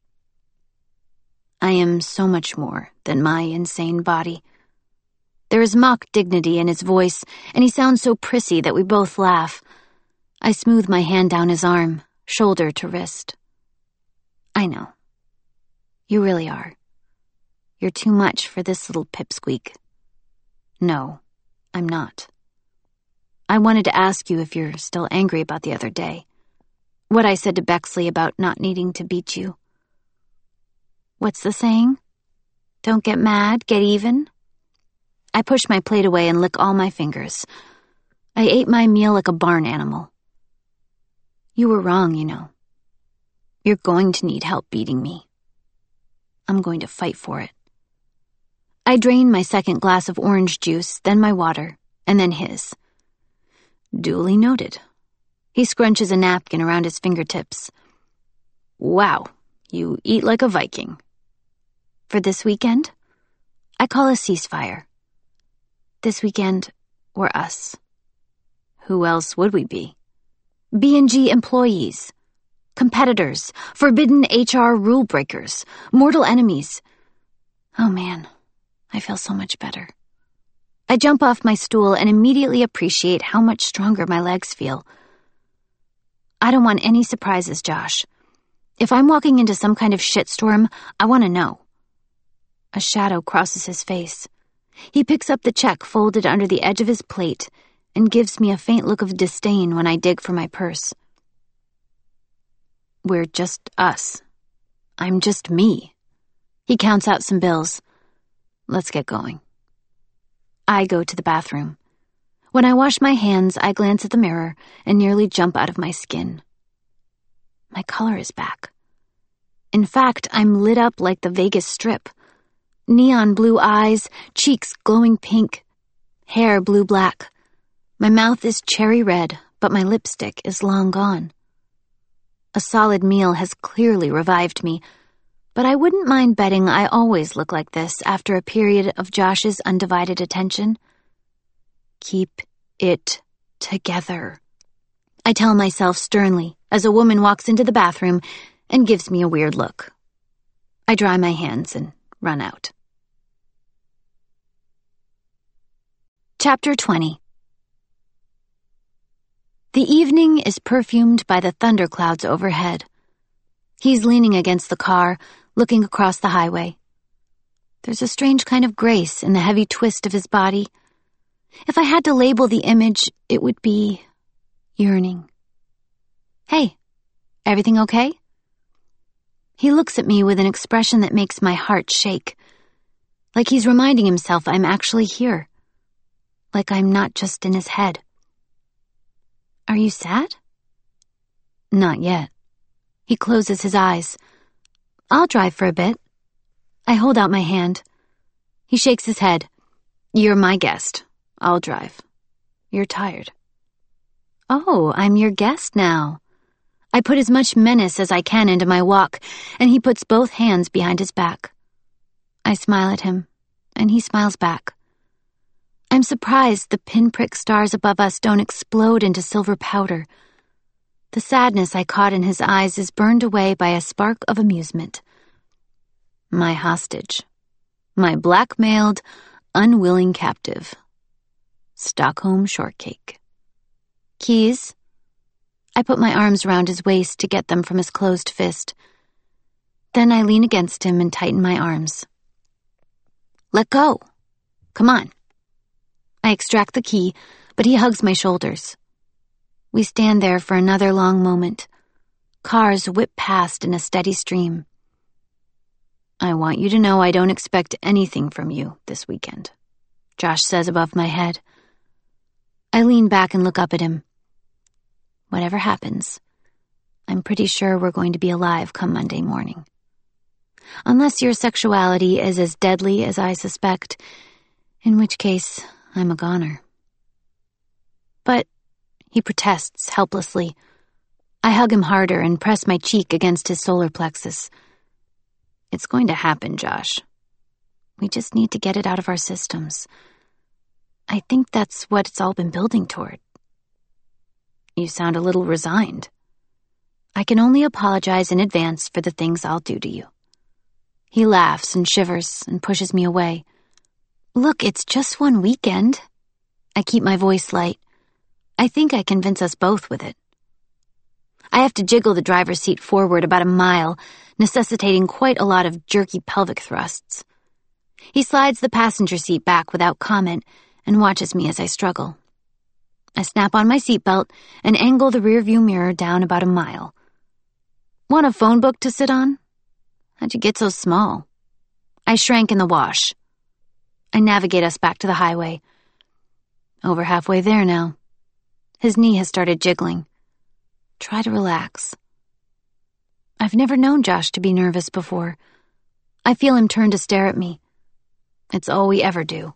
I am so much more than my insane body. There is mock dignity in his voice, and he sounds so prissy that we both laugh. I smooth my hand down his arm, shoulder to wrist. I know. You really are. You're too much for this little pipsqueak. No, I'm not. I wanted to ask you if you're still angry about the other day. What I said to Bexley about not needing to beat you. What's the saying? Don't get mad, get even? I push my plate away and lick all my fingers. I ate my meal like a barn animal. You were wrong, you know. You're going to need help beating me. I'm going to fight for it. I drain my second glass of orange juice, then my water, and then his. Duly noted. He scrunches a napkin around his fingertips. Wow, you eat like a Viking. For this weekend, I call a ceasefire. This weekend, we're us. Who else would we be? B&G employees, competitors, forbidden HR rule breakers, mortal enemies. Oh man, I feel so much better. I jump off my stool and immediately appreciate how much stronger my legs feel. I don't want any surprises, Josh. If I'm walking into some kind of shitstorm, I want to know. A shadow crosses his face. He picks up the check folded under the edge of his plate and gives me a faint look of disdain when I dig for my purse. We're just us. I'm just me. He counts out some bills. Let's get going. I go to the bathroom. When I wash my hands, I glance at the mirror and nearly jump out of my skin. My color is back. In fact, I'm lit up like the Vegas Strip. Neon blue eyes, cheeks glowing pink, hair blue-black. My mouth is cherry red, but my lipstick is long gone. A solid meal has clearly revived me, but I wouldn't mind betting I always look like this after a period of Josh's undivided attention. Keep it together, I tell myself sternly as a woman walks into the bathroom and gives me a weird look. I dry my hands and run out. Chapter 20. The evening is perfumed by the thunderclouds overhead. He's leaning against the car, looking across the highway. There's a strange kind of grace in the heavy twist of his body. If I had to label the image, it would be yearning. Hey, everything okay? He looks at me with an expression that makes my heart shake. Like he's reminding himself I'm actually here. Like I'm not just in his head. Are you sad? Not yet. He closes his eyes. I'll drive for a bit. I hold out my hand. He shakes his head. You're my guest. I'll drive. You're tired. Oh, I'm your guest now. I put as much menace as I can into my walk, and he puts both hands behind his back. I smile at him, and he smiles back. I'm surprised the pinprick stars above us don't explode into silver powder. The sadness I caught in his eyes is burned away by a spark of amusement. My hostage. My blackmailed, unwilling captive. Stockholm shortcake. Keys? I put my arms around his waist to get them from his closed fist. Then I lean against him and tighten my arms. Let go. Come on. I extract the key, but he hugs my shoulders. We stand there for another long moment. Cars whip past in a steady stream. I want you to know I don't expect anything from you this weekend, Josh says above my head. I lean back and look up at him. Whatever happens, I'm pretty sure we're going to be alive come Monday morning. Unless your sexuality is as deadly as I suspect, in which case I'm a goner. But, he protests helplessly. I hug him harder and press my cheek against his solar plexus. It's going to happen, Josh. We just need to get it out of our systems. I think that's what it's all been building toward. You sound a little resigned. I can only apologize in advance for the things I'll do to you. He laughs and shivers and pushes me away. Look, it's just one weekend. I keep my voice light. I think I convince us both with it. I have to jiggle the driver's seat forward about a mile, necessitating quite a lot of jerky pelvic thrusts. He slides the passenger seat back without comment and watches me as I struggle. I snap on my seatbelt and angle the rearview mirror down about a mile. Want a phone book to sit on? How'd you get so small? I shrank in the wash. I navigate us back to the highway. Over halfway there now. His knee has started jiggling. Try to relax. I've never known Josh to be nervous before. I feel him turn to stare at me. It's all we ever do.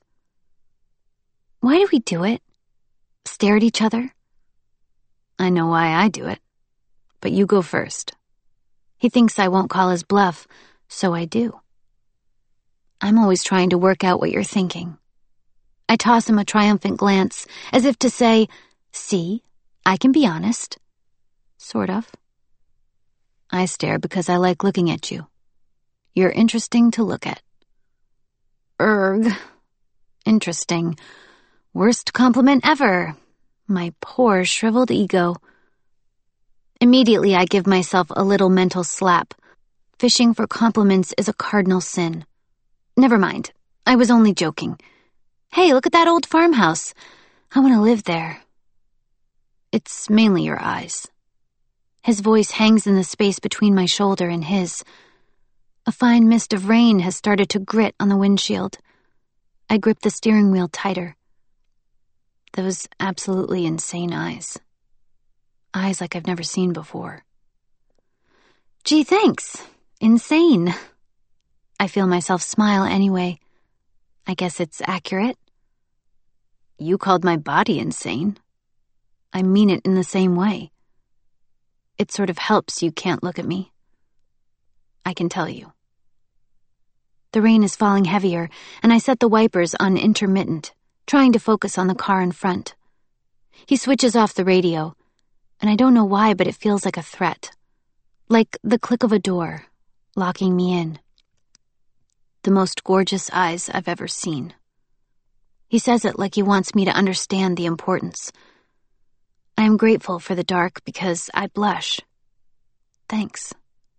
Why do we do it? Stare at each other? I know why I do it, but you go first. He thinks I won't call his bluff, so I do. I'm always trying to work out what you're thinking. I toss him a triumphant glance, as if to say, see, I can be honest. Sort of. I stare because I like looking at you. You're interesting to look at. Erg. Interesting. Worst compliment ever. My poor shriveled ego. Immediately I give myself a little mental slap. Fishing for compliments is a cardinal sin. Never mind. I was only joking. Hey, look at that old farmhouse. I want to live there. It's mainly your eyes. His voice hangs in the space between my shoulder and his. A fine mist of rain has started to grit on the windshield. I grip the steering wheel tighter. Those absolutely insane eyes. Eyes like I've never seen before. Gee, thanks. Insane. I feel myself smile anyway. I guess it's accurate. You called my body insane. I mean it in the same way. It sort of helps you can't look at me. I can tell you. The rain is falling heavier, and I set the wipers on intermittent, trying to focus on the car in front. He switches off the radio, and I don't know why, but it feels like a threat. Like the click of a door, locking me in. The most gorgeous eyes I've ever seen. He says it like he wants me to understand the importance. I am grateful for the dark because I blush. Thanks.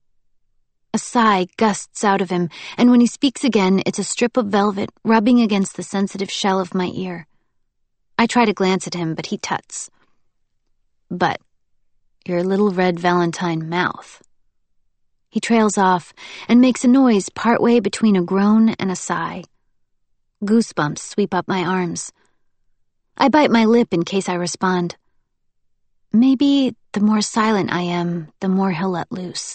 A sigh gusts out of him, and when he speaks again, it's a strip of velvet rubbing against the sensitive shell of my ear. I try to glance at him, but he tuts. But your little red valentine mouth. He trails off and makes a noise partway between a groan and a sigh. Goosebumps sweep up my arms. I bite my lip in case I respond. Maybe the more silent I am, the more he'll let loose.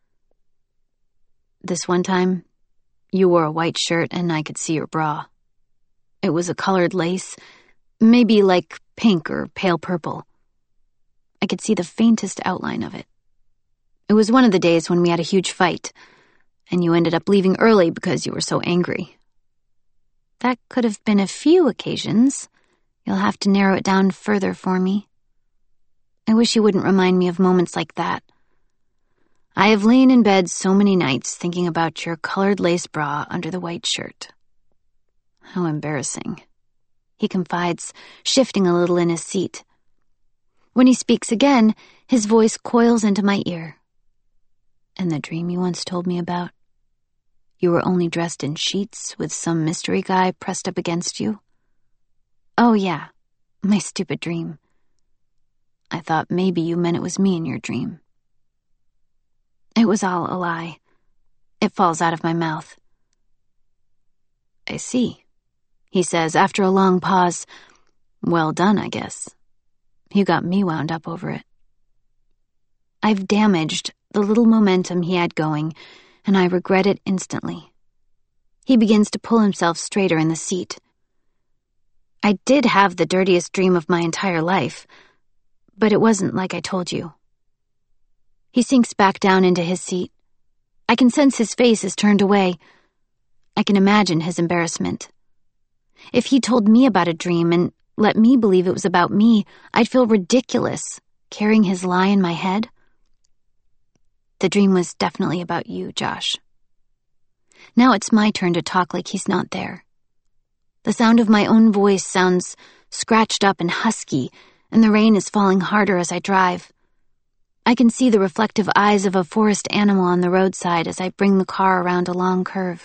This one time, you wore a white shirt and I could see your bra. It was a colored lace, maybe like pink or pale purple. I could see the faintest outline of it. It was one of the days when we had a huge fight, and you ended up leaving early because you were so angry. That could have been a few occasions. You'll have to narrow it down further for me. I wish you wouldn't remind me of moments like that. I have lain in bed so many nights thinking about your colored lace bra under the white shirt. How embarrassing, he confides, shifting a little in his seat. When he speaks again, his voice coils into my ear. And the dream you once told me about? You were only dressed in sheets with some mystery guy pressed up against you? Oh yeah, my stupid dream. I thought maybe you meant it was me in your dream. It was all a lie. It falls out of my mouth. I see, he says after a long pause. Well done, I guess. You got me wound up over it. I've damaged the little momentum he had going, and I regret it instantly. He begins to pull himself straighter in the seat. I did have the dirtiest dream of my entire life, but it wasn't like I told you. He sinks back down into his seat. I can sense his face is turned away. I can imagine his embarrassment. If he told me about a dream and let me believe it was about me, I'd feel ridiculous, carrying his lie in my head. The dream was definitely about you, Josh. Now it's my turn to talk like he's not there. The sound of my own voice sounds scratched up and husky, and the rain is falling harder as I drive. I can see the reflective eyes of a forest animal on the roadside as I bring the car around a long curve.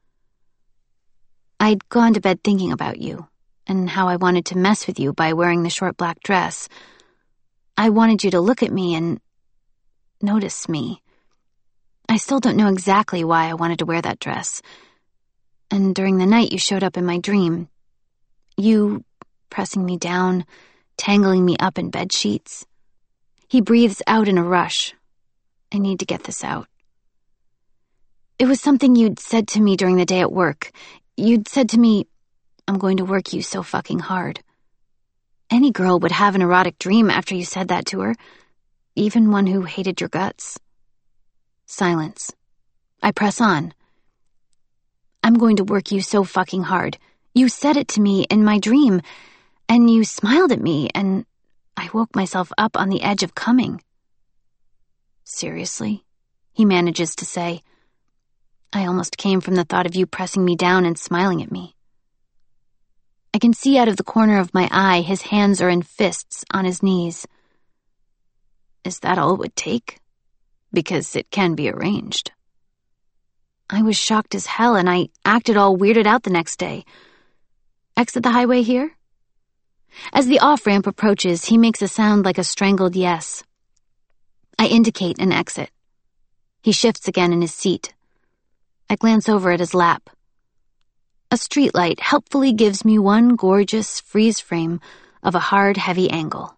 I'd gone to bed thinking about you, and how I wanted to mess with you by wearing the short black dress. I wanted you to look at me and notice me. I still don't know exactly why I wanted to wear that dress. And during the night you showed up in my dream. You pressing me down, tangling me up in bed sheets. He breathes out in a rush. I need to get this out. It was something you'd said to me during the day at work. You'd said to me, I'm going to work you so fucking hard. Any girl would have an erotic dream after you said that to her, even one who hated your guts. Silence. I press on. I'm going to work you so fucking hard. You said it to me in my dream, and you smiled at me, and I woke myself up on the edge of coming. Seriously? He manages to say. I almost came from the thought of you pressing me down and smiling at me. I can see out of the corner of my eye his hands are in fists on his knees. Is that all it would take? Because it can be arranged. I was shocked as hell, and I acted all weirded out the next day. Exit the highway here? As the off-ramp approaches, he makes a sound like a strangled yes. I indicate an exit. He shifts again in his seat. I glance over at his lap. A streetlight helpfully gives me one gorgeous freeze frame of a hard, heavy angle.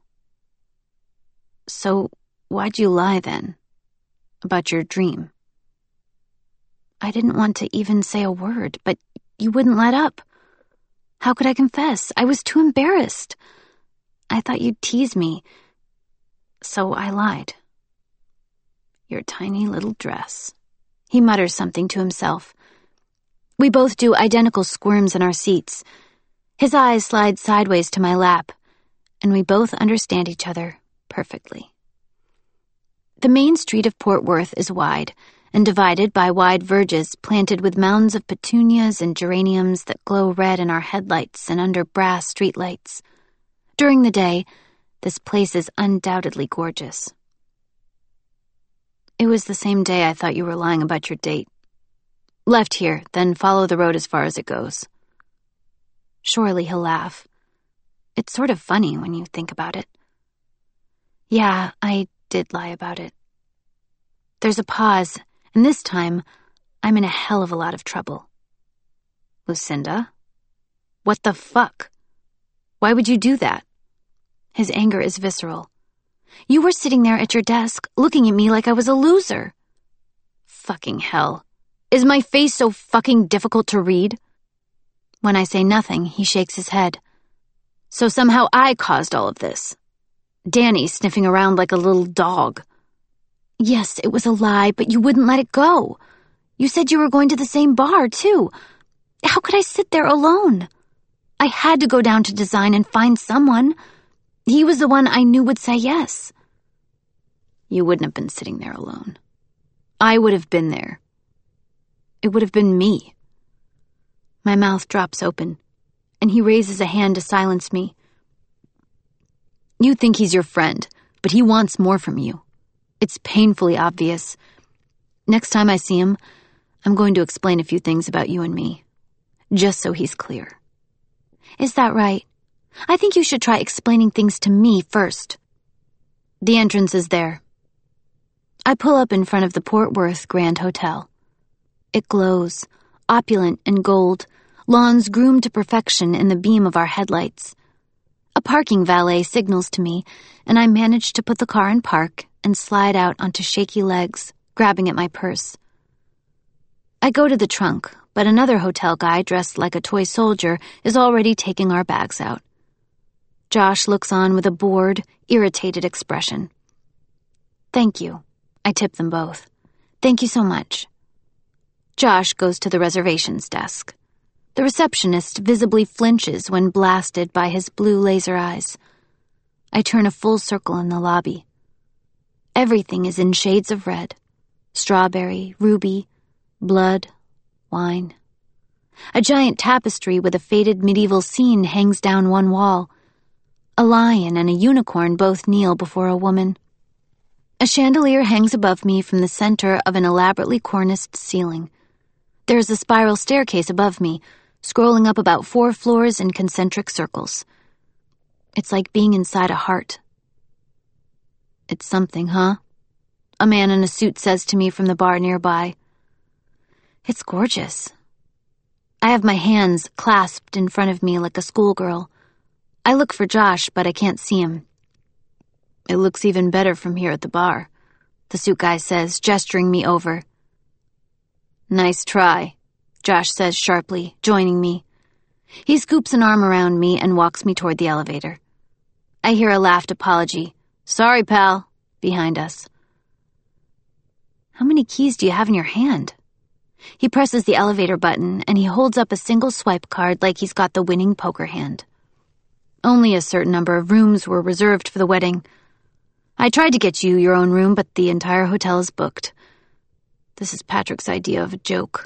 So, why'd you lie then? About your dream? I didn't want to even say a word, but you wouldn't let up. How could I confess? I was too embarrassed. I thought you'd tease me, so I lied. Your tiny little dress. He mutters something to himself. We both do identical squirms in our seats. His eyes slide sideways to my lap, and we both understand each other perfectly. The main street of Port Worth is wide, and divided by wide verges planted with mounds of petunias and geraniums that glow red in our headlights and under brass streetlights. During the day, this place is undoubtedly gorgeous. It was the same day I thought you were lying about your date. Left here, then follow the road as far as it goes. Surely he'll laugh. It's sort of funny when you think about it. Yeah, I did lie about it. There's a pause, and this time, I'm in a hell of a lot of trouble. Lucinda? What the fuck? Why would you do that? His anger is visceral. You were sitting there at your desk, looking at me like I was a loser. Fucking hell. Is my face so fucking difficult to read? When I say nothing, he shakes his head. So somehow I caused all of this. Danny sniffing around like a little dog. Yes, it was a lie, but you wouldn't let it go. You said you were going to the same bar, too. How could I sit there alone? I had to go down to design and find someone. He was the one I knew would say yes. You wouldn't have been sitting there alone. I would have been there. It would have been me. My mouth drops open, and he raises a hand to silence me. You think he's your friend, but he wants more from you. It's painfully obvious. Next time I see him, I'm going to explain a few things about you and me, just so he's clear. Is that right? I think you should try explaining things to me first. The entrance is there. I pull up in front of the Port Worth Grand Hotel. It glows, opulent and gold, lawns groomed to perfection in the beam of our headlights. A parking valet signals to me, and I manage to put the car in park and slide out onto shaky legs, grabbing at my purse. I go to the trunk, but another hotel guy dressed like a toy soldier is already taking our bags out. Josh looks on with a bored, irritated expression. "Thank you." I tip them both. "Thank you so much." Josh goes to the reservations desk. The receptionist visibly flinches when blasted by his blue laser eyes. I turn a full circle in the lobby. Everything is in shades of red. Strawberry, ruby, blood, wine. A giant tapestry with a faded medieval scene hangs down one wall. A lion and a unicorn both kneel before a woman. A chandelier hangs above me from the center of an elaborately corniced ceiling. There is a spiral staircase above me, scrolling up about 4 floors in concentric circles. It's like being inside a heart. "It's something, huh?" a man in a suit says to me from the bar nearby. It's gorgeous. I have my hands clasped in front of me like a schoolgirl. I look for Josh, but I can't see him. "It looks even better from here at the bar," the suit guy says, gesturing me over. "Nice try," Josh says sharply, joining me. He scoops an arm around me and walks me toward the elevator. I hear a laughed apology. "Sorry, pal," behind us. "How many keys do you have in your hand?" He presses the elevator button and he holds up a single swipe card like he's got the winning poker hand. "Only a certain number of rooms were reserved for the wedding. I tried to get you your own room, but the entire hotel is booked. This is Patrick's idea of a joke."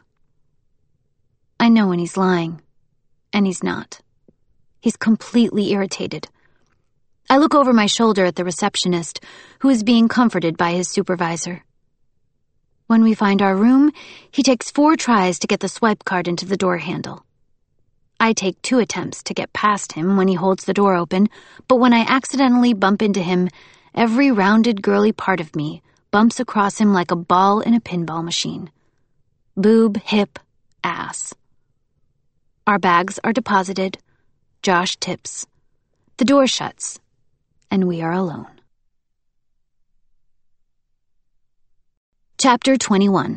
I know when he's lying, and he's not. He's completely irritated. I look over my shoulder at the receptionist, who is being comforted by his supervisor. When we find our room, he takes 4 tries to get the swipe card into the door handle. I take 2 attempts to get past him when he holds the door open, but when I accidentally bump into him, every rounded girly part of me bumps across him like a ball in a pinball machine. Boob, hip, ass. Our bags are deposited. Josh tips. The door shuts, and we are alone. Chapter 21.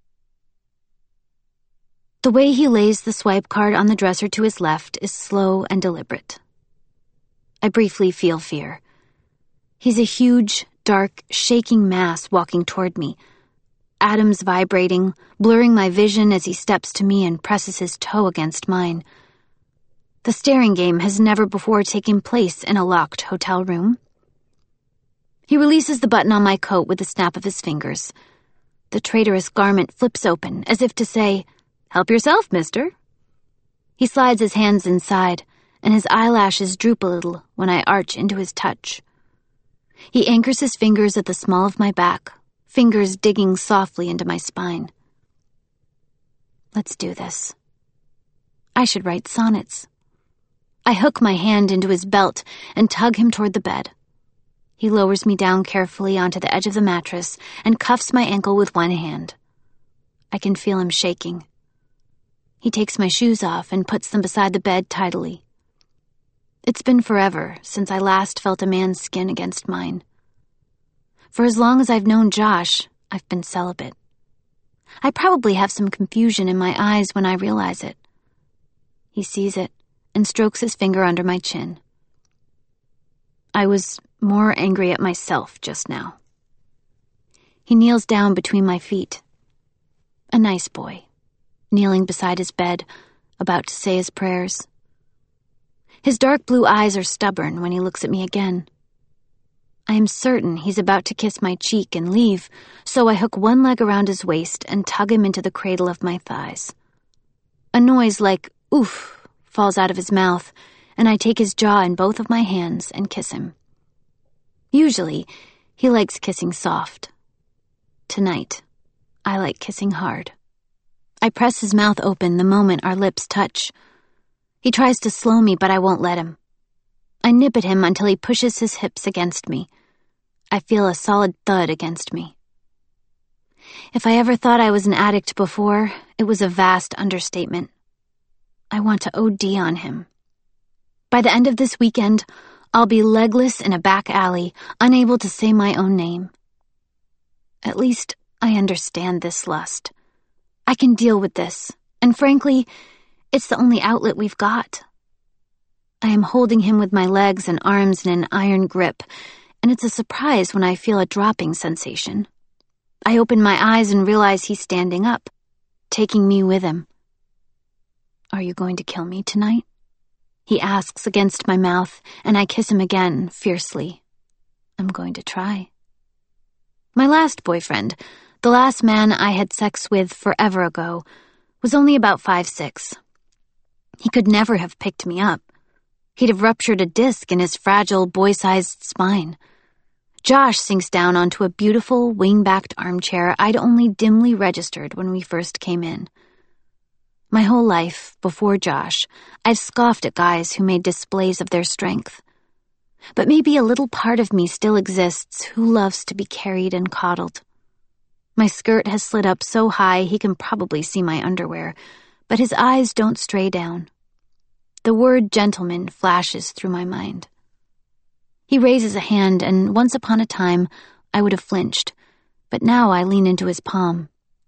The way he lays the swipe card on the dresser to his left is slow and deliberate. I briefly feel fear. He's a huge, dark, shaking mass walking toward me, atoms vibrating, blurring my vision as he steps to me and presses his toe against mine. The staring game has never before taken place in a locked hotel room. He releases the button on my coat with a snap of his fingers. The traitorous garment flips open, as if to say, "Help yourself, mister." He slides his hands inside, and his eyelashes droop a little when I arch into his touch. He anchors his fingers at the small of my back, fingers digging softly into my spine. Let's do this. I should write sonnets. I hook my hand into his belt and tug him toward the bed. He lowers me down carefully onto the edge of the mattress and cuffs my ankle with one hand. I can feel him shaking. He takes my shoes off and puts them beside the bed tidily. It's been forever since I last felt a man's skin against mine. For as long as I've known Josh, I've been celibate. I probably have some confusion in my eyes when I realize it. He sees it and strokes his finger under my chin. I was more angry at myself just now. He kneels down between my feet. A nice boy, kneeling beside his bed, about to say his prayers. His dark blue eyes are stubborn when he looks at me again. I am certain he's about to kiss my cheek and leave, so I hook one leg around his waist and tug him into the cradle of my thighs. A noise like oof falls out of his mouth, and I take his jaw in both of my hands and kiss him. Usually, he likes kissing soft. Tonight, I like kissing hard. I press his mouth open the moment our lips touch. He tries to slow me, but I won't let him. I nip at him until he pushes his hips against me. I feel a solid thud against me. If I ever thought I was an addict before, it was a vast understatement. I want to OD on him. By the end of this weekend, I'll be legless in a back alley, unable to say my own name. At least I understand this lust. I can deal with this, and frankly, it's the only outlet we've got. I am holding him with my legs and arms in an iron grip, and it's a surprise when I feel a dropping sensation. I open my eyes and realize he's standing up, taking me with him. "Are you going to kill me tonight?" he asks against my mouth, and I kiss him again, fiercely. "I'm going to try." My last boyfriend, the last man I had sex with forever ago, was only about 5'6". He could never have picked me up. He'd have ruptured a disc in his fragile, boy-sized spine. Josh sinks down onto a beautiful, wing-backed armchair I'd only dimly registered when we first came in. My whole life, before Josh, I've scoffed at guys who made displays of their strength. But maybe a little part of me still exists who loves to be carried and coddled. My skirt has slid up so high he can probably see my underwear, but his eyes don't stray down. The word gentleman flashes through my mind. He raises a hand, and once upon a time, I would have flinched, but now I lean into his palm.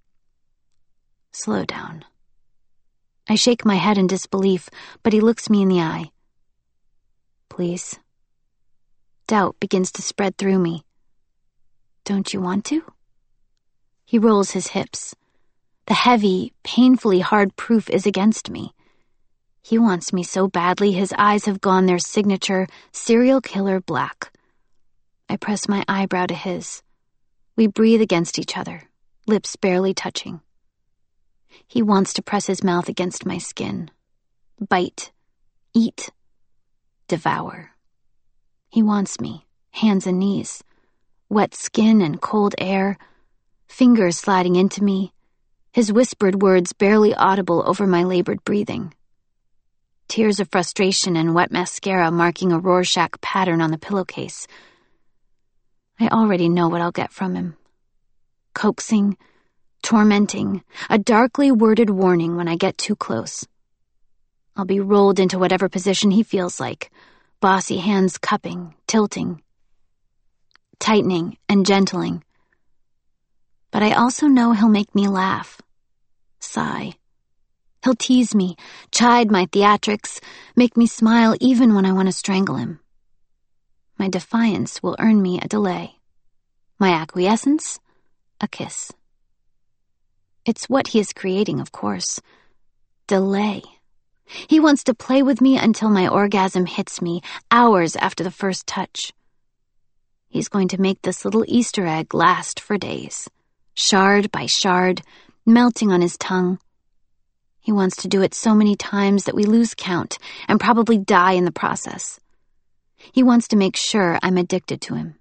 "Slow down." I shake my head in disbelief, but he looks me in the eye. "Please." Doubt begins to spread through me. "Don't you want to?" He rolls his hips. The heavy, painfully hard proof is against me. He wants me so badly his eyes have gone their signature serial killer black. I press my eyebrow to his. We breathe against each other, lips barely touching. He wants to press his mouth against my skin. Bite, eat, devour. He wants me, hands and knees, wet skin and cold air, fingers sliding into me, his whispered words barely audible over my labored breathing. Tears of frustration and wet mascara marking a Rorschach pattern on the pillowcase. I already know what I'll get from him. Coaxing, tormenting, a darkly worded warning when I get too close. I'll be rolled into whatever position he feels like, bossy hands cupping, tilting, tightening, and gentling. But I also know he'll make me laugh, sigh. He'll tease me, chide my theatrics, make me smile even when I want to strangle him. My defiance will earn me a delay. My acquiescence, a kiss. It's what he is creating, of course. Delay. He wants to play with me until my orgasm hits me, hours after the first touch. He's going to make this little Easter egg last for days, shard by shard, melting on his tongue. He wants to do it so many times that we lose count and probably die in the process. He wants to make sure I'm addicted to him.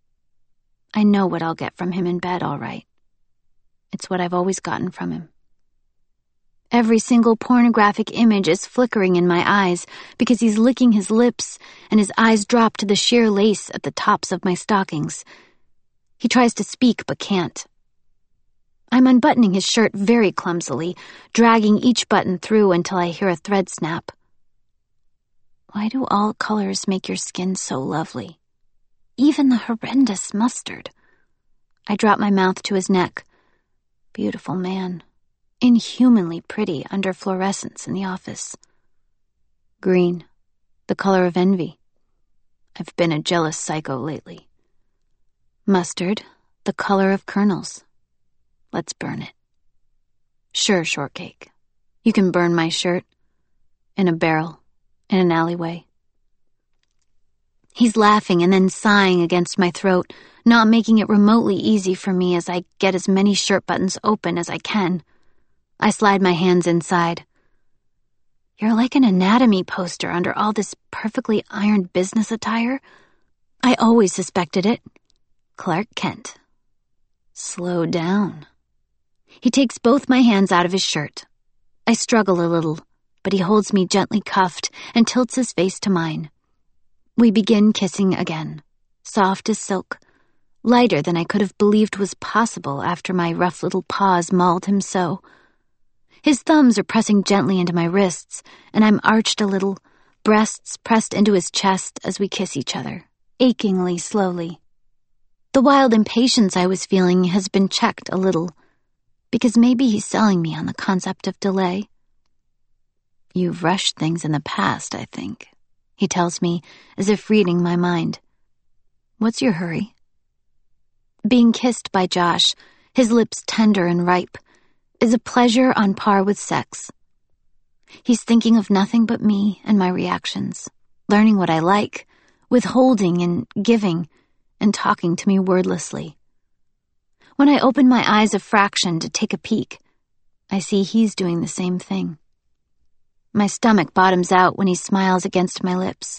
I know what I'll get from him in bed, all right. It's what I've always gotten from him. Every single pornographic image is flickering in my eyes because he's licking his lips and his eyes drop to the sheer lace at the tops of my stockings. He tries to speak but can't. I'm unbuttoning his shirt very clumsily, dragging each button through until I hear a thread snap. Why do all colors make your skin so lovely? Even the horrendous mustard. I drop my mouth to his neck. Beautiful man. Inhumanly pretty under fluorescence in the office. Green. The color of envy. I've been a jealous psycho lately. Mustard. The color of kernels. Let's burn it. Sure, shortcake. You can burn my shirt. In a barrel. In an alleyway. He's laughing and then sighing against my throat, not making it remotely easy for me as I get as many shirt buttons open as I can. I slide my hands inside. You're like an anatomy poster under all this perfectly ironed business attire. I always suspected it. Clark Kent. Slow down. He takes both my hands out of his shirt. I struggle a little, but he holds me gently cuffed and tilts his face to mine. We begin kissing again, soft as silk, lighter than I could have believed was possible after my rough little paws mauled him so. His thumbs are pressing gently into my wrists, and I'm arched a little, breasts pressed into his chest as we kiss each other, achingly slowly. The wild impatience I was feeling has been checked a little, because maybe he's selling me on the concept of delay. "You've rushed things in the past, I think," he tells me, as if reading my mind. "What's your hurry?" Being kissed by Josh, his lips tender and ripe, is a pleasure on par with sex. He's thinking of nothing but me and my reactions, learning what I like, withholding and giving, and talking to me wordlessly. When I open my eyes a fraction to take a peek, I see he's doing the same thing. My stomach bottoms out when he smiles against my lips.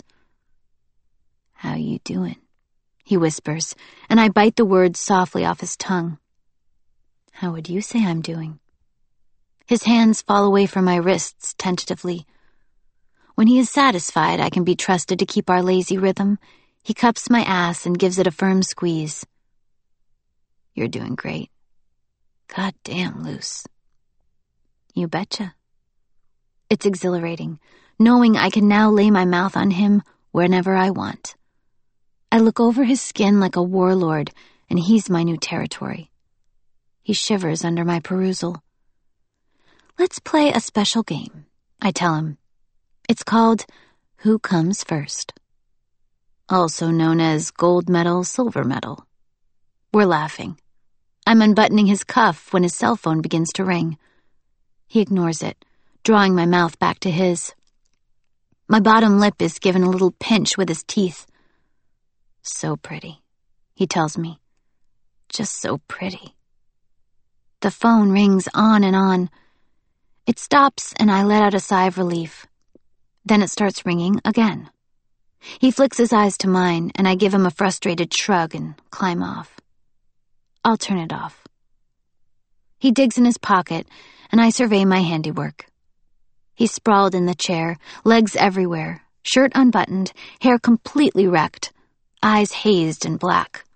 "How you doing?" he whispers, and I bite the words softly off his tongue. "How would you say I'm doing?" His hands fall away from my wrists tentatively. When he is satisfied I can be trusted to keep our lazy rhythm, he cups my ass and gives it a firm squeeze. "You're doing great." "God damn, Luce." "You betcha." It's exhilarating, knowing I can now lay my mouth on him whenever I want. I look over his skin like a warlord, and he's my new territory. He shivers under my perusal. "Let's play a special game," I tell him. It's called Who Comes First, also known as gold medal, silver medal. We're laughing. I'm unbuttoning his cuff when his cell phone begins to ring. He ignores it, drawing my mouth back to his. My bottom lip is given a little pinch with his teeth. "So pretty," he tells me. "Just so pretty." The phone rings on and on. It stops and I let out a sigh of relief. Then it starts ringing again. He flicks his eyes to mine and I give him a frustrated shrug and climb off. I'll turn it off. He digs in his pocket and I survey my handiwork. He's sprawled in the chair, legs everywhere, shirt unbuttoned, hair completely wrecked, eyes hazed and black.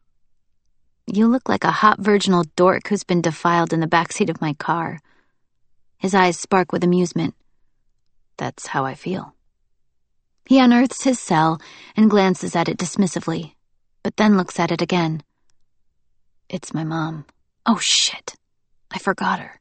"You look like a hot virginal dork who's been defiled in the backseat of my car." His eyes spark with amusement. That's how I feel. He unearths his cell and glances at it dismissively, but then looks at it again. It's my mom. Oh, shit. I forgot her.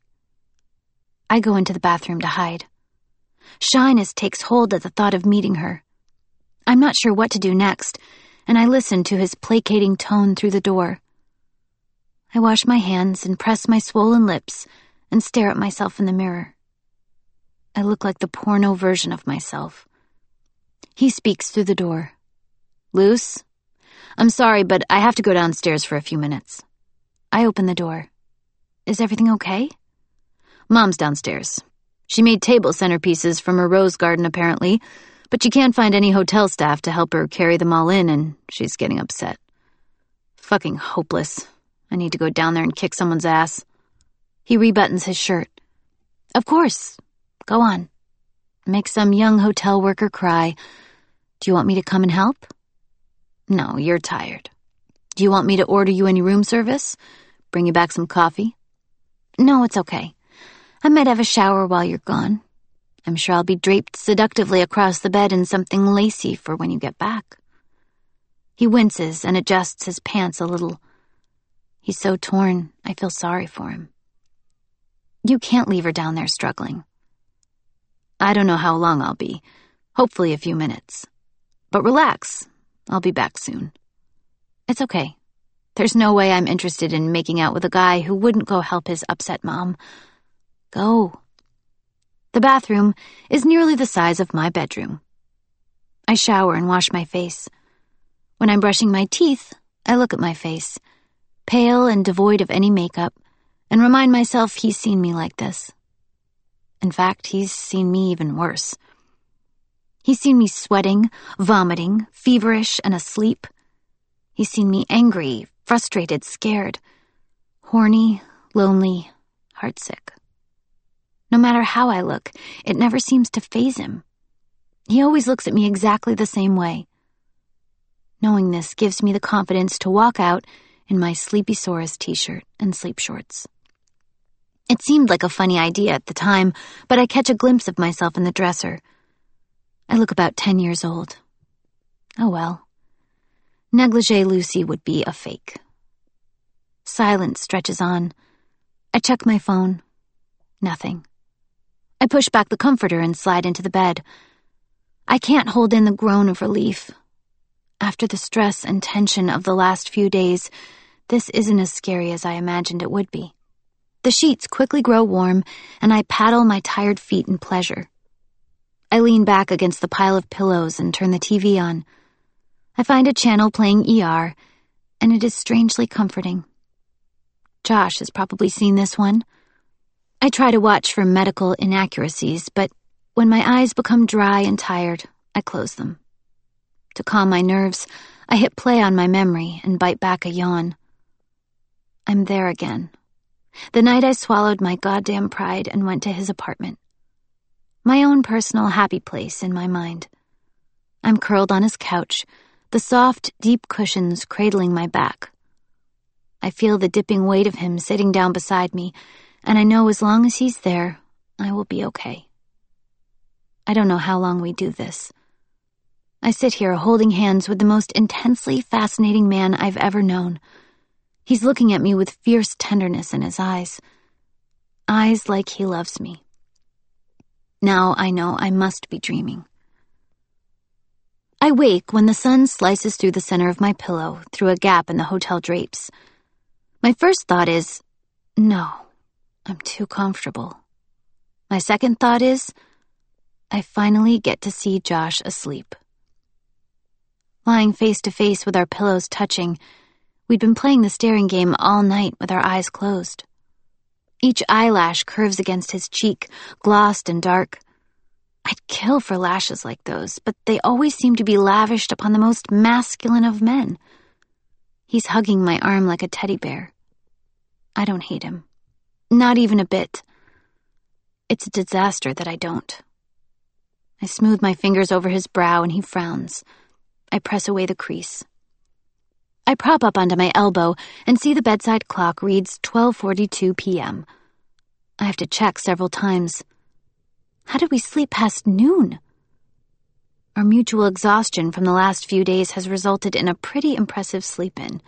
I go into the bathroom to hide. Shyness takes hold at the thought of meeting her. I'm not sure what to do next, and I listen to his placating tone through the door. I wash my hands and press my swollen lips and stare at myself in the mirror. I look like the porno version of myself. He speaks through the door. "Luce, I'm sorry, but I have to go downstairs for a few minutes." I open the door. "Is everything okay?" "Mom's downstairs. She made table centerpieces from her rose garden, apparently, but she can't find any hotel staff to help her carry them all in, and she's getting upset. Fucking hopeless. I need to go down there and kick someone's ass." He rebuttons his shirt. "Of course. Go on. Make some young hotel worker cry. Do you want me to come and help?" "No, you're tired. Do you want me to order you any room service? Bring you back some coffee?" "No, it's okay. I might have a shower while you're gone. I'm sure I'll be draped seductively across the bed in something lacy for when you get back." He winces and adjusts his pants a little. He's so torn, I feel sorry for him. "You can't leave her down there struggling." "I don't know how long I'll be. Hopefully a few minutes. But relax, I'll be back soon." It's okay. There's no way I'm interested in making out with a guy who wouldn't go help his upset mom. Go. The bathroom is nearly the size of my bedroom. I shower and wash my face. When I'm brushing my teeth, I look at my face, pale and devoid of any makeup, and remind myself he's seen me like this. In fact, he's seen me even worse. He's seen me sweating, vomiting, feverish, and asleep. He's seen me angry, frustrated, scared, horny, lonely, heartsick. No matter how I look, it never seems to faze him. He always looks at me exactly the same way. Knowing this gives me the confidence to walk out in my Sleepysaurus t-shirt and sleep shorts. It seemed like a funny idea at the time, but I catch a glimpse of myself in the dresser. I look about 10 years old. Oh well. Negligee Lucy would be a fake. Silence stretches on. I check my phone. Nothing. I push back the comforter and slide into the bed. I can't hold in the groan of relief. After the stress and tension of the last few days, this isn't as scary as I imagined it would be. The sheets quickly grow warm, and I paddle my tired feet in pleasure. I lean back against the pile of pillows and turn the TV on. I find a channel playing ER, and it is strangely comforting. Josh has probably seen this one. I try to watch for medical inaccuracies, but when my eyes become dry and tired, I close them. To calm my nerves, I hit play on my memory and bite back a yawn. I'm there again. The night I swallowed my goddamn pride and went to his apartment. My own personal happy place in my mind. I'm curled on his couch, the soft, deep cushions cradling my back. I feel the dipping weight of him sitting down beside me, and I know as long as he's there, I will be okay. I don't know how long we do this. I sit here holding hands with the most intensely fascinating man I've ever known. He's looking at me with fierce tenderness in his eyes. Eyes like he loves me. Now I know I must be dreaming. I wake when the sun slices through the center of my pillow, through a gap in the hotel drapes. My first thought is, no, I'm too comfortable. My second thought is, I finally get to see Josh asleep. Lying face to face with our pillows touching, we'd been playing the staring game all night with our eyes closed. Each eyelash curves against his cheek, glossed and dark. I'd kill for lashes like those, but they always seem to be lavished upon the most masculine of men. He's hugging my arm like a teddy bear. I don't hate him. Not even a bit. It's a disaster that I don't. I smooth my fingers over his brow and he frowns. I press away the crease. I prop up onto my elbow and see the bedside clock reads 12:42 p.m. I have to check several times. How did we sleep past noon? Our mutual exhaustion from the last few days has resulted in a pretty impressive sleep-in.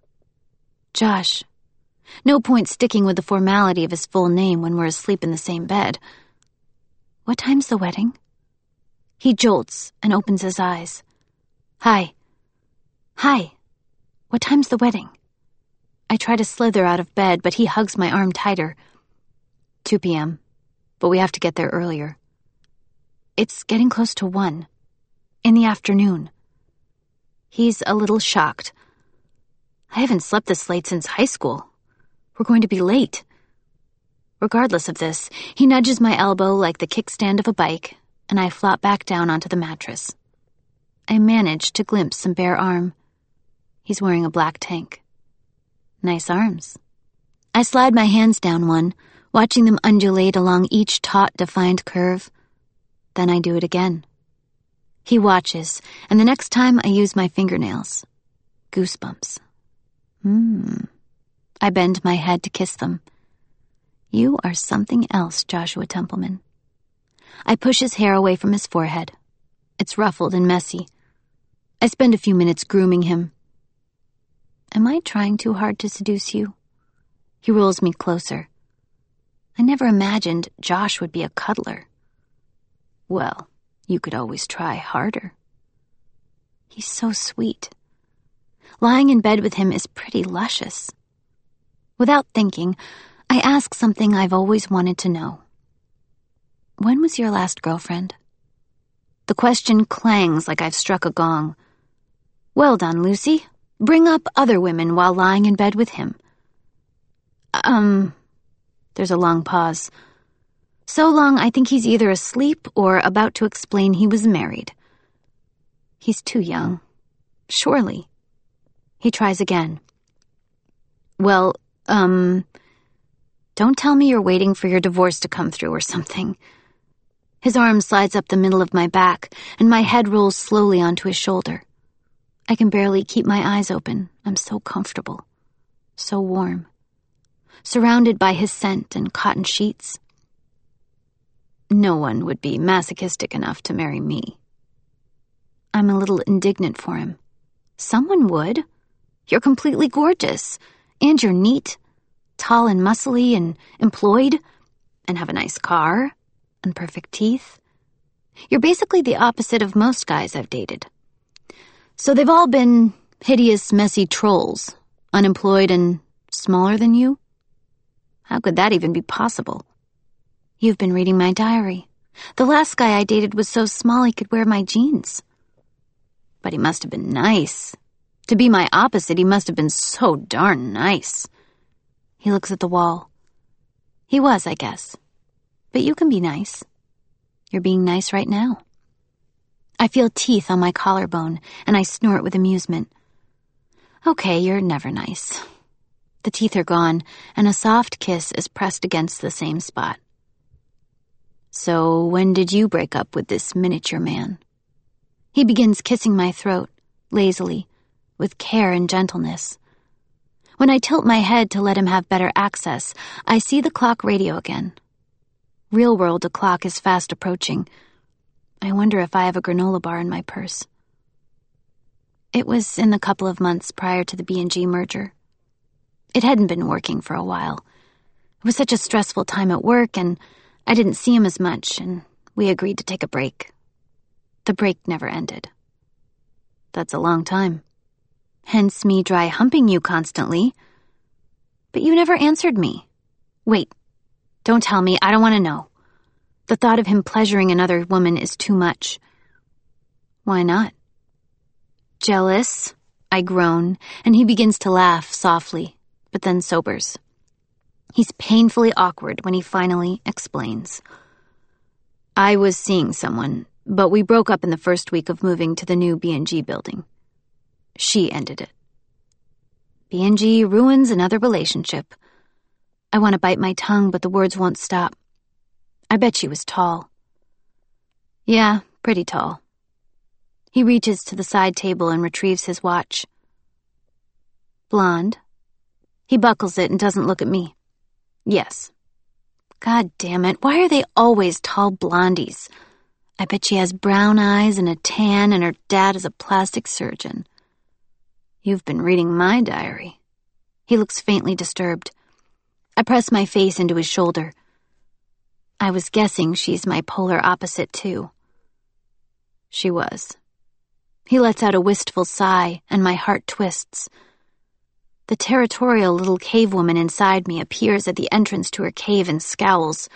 Josh. No point sticking with the formality of his full name when we're asleep in the same bed. What time's the wedding? He jolts and opens his eyes. Hi. Hi. What time's the wedding? I try to slither out of bed, but he hugs my arm tighter. 2 p.m., but we have to get there earlier. It's getting close to 1. In the afternoon. He's a little shocked. I haven't slept this late since high school. We're going to be late. Regardless of this, he nudges my elbow like the kickstand of a bike, and I flop back down onto the mattress. I manage to glimpse some bare arm. He's wearing a black tank. Nice arms. I slide my hands down one, watching them undulate along each taut, defined curve. Then I do it again. He watches, and the next time I use my fingernails. Goosebumps. I bend my head to kiss them. You are something else, Joshua Templeman. I push his hair away from his forehead. It's ruffled and messy. I spend a few minutes grooming him. Am I trying too hard to seduce you? He rolls me closer. I never imagined Josh would be a cuddler. Well, you could always try harder. He's so sweet. Lying in bed with him is pretty luscious. Without thinking, I ask something I've always wanted to know. When was your last girlfriend? The question clangs like I've struck a gong. Well done, Lucy. Bring up other women while lying in bed with him. There's a long pause. So long I think he's either asleep or about to explain he was married. He's too young. Surely. He tries again. Well, don't tell me you're waiting for your divorce to come through or something. His arm slides up the middle of my back, and my head rolls slowly onto his shoulder. I can barely keep my eyes open. I'm so comfortable. So warm. Surrounded by his scent and cotton sheets. No one would be masochistic enough to marry me, I'm a little indignant for him. Someone would. You're completely gorgeous. And you're neat, tall and muscly and employed, and have a nice car and perfect teeth. You're basically the opposite of most guys I've dated. So they've all been hideous, messy trolls, unemployed and smaller than you? How could that even be possible? You've been reading my diary. The last guy I dated was so small he could wear my jeans. But he must have been nice. To be my opposite, he must have been so darn nice. He looks at the wall. He was, I guess. But you can be nice. You're being nice right now. I feel teeth on my collarbone, and I snort with amusement. Okay, you're never nice. The teeth are gone, and a soft kiss is pressed against the same spot. So when did you break up with this miniature man? He begins kissing my throat, lazily, with care and gentleness. When I tilt my head to let him have better access, I see the clock radio again. Real world o'clock is fast approaching. I wonder if I have a granola bar in my purse. It was in the couple of months prior to the B&G merger. It hadn't been working for a while. It was such a stressful time at work, and I didn't see him as much, and we agreed to take a break. The break never ended. That's a long time. Hence me dry humping you constantly. But you never answered me. Wait, don't tell me, I don't want to know. The thought of him pleasuring another woman is too much. Why not? Jealous, I groan, and he begins to laugh softly, but then sobers. He's painfully awkward when he finally explains. I was seeing someone, but we broke up in the first week of moving to the new B&G building. She ended it. B&G ruins another relationship. I want to bite my tongue, but the words won't stop. I bet she was tall. Yeah, pretty tall. He reaches to the side table and retrieves his watch. Blonde. He buckles it and doesn't look at me. Yes. God damn it, why are they always tall blondies? I bet she has brown eyes and a tan, and her dad is a plastic surgeon. You've been reading my diary. He looks faintly disturbed. I press my face into his shoulder. I was guessing she's my polar opposite, too. She was. He lets out a wistful sigh, and my heart twists. The territorial little cave woman inside me appears at the entrance to her cave and scowls.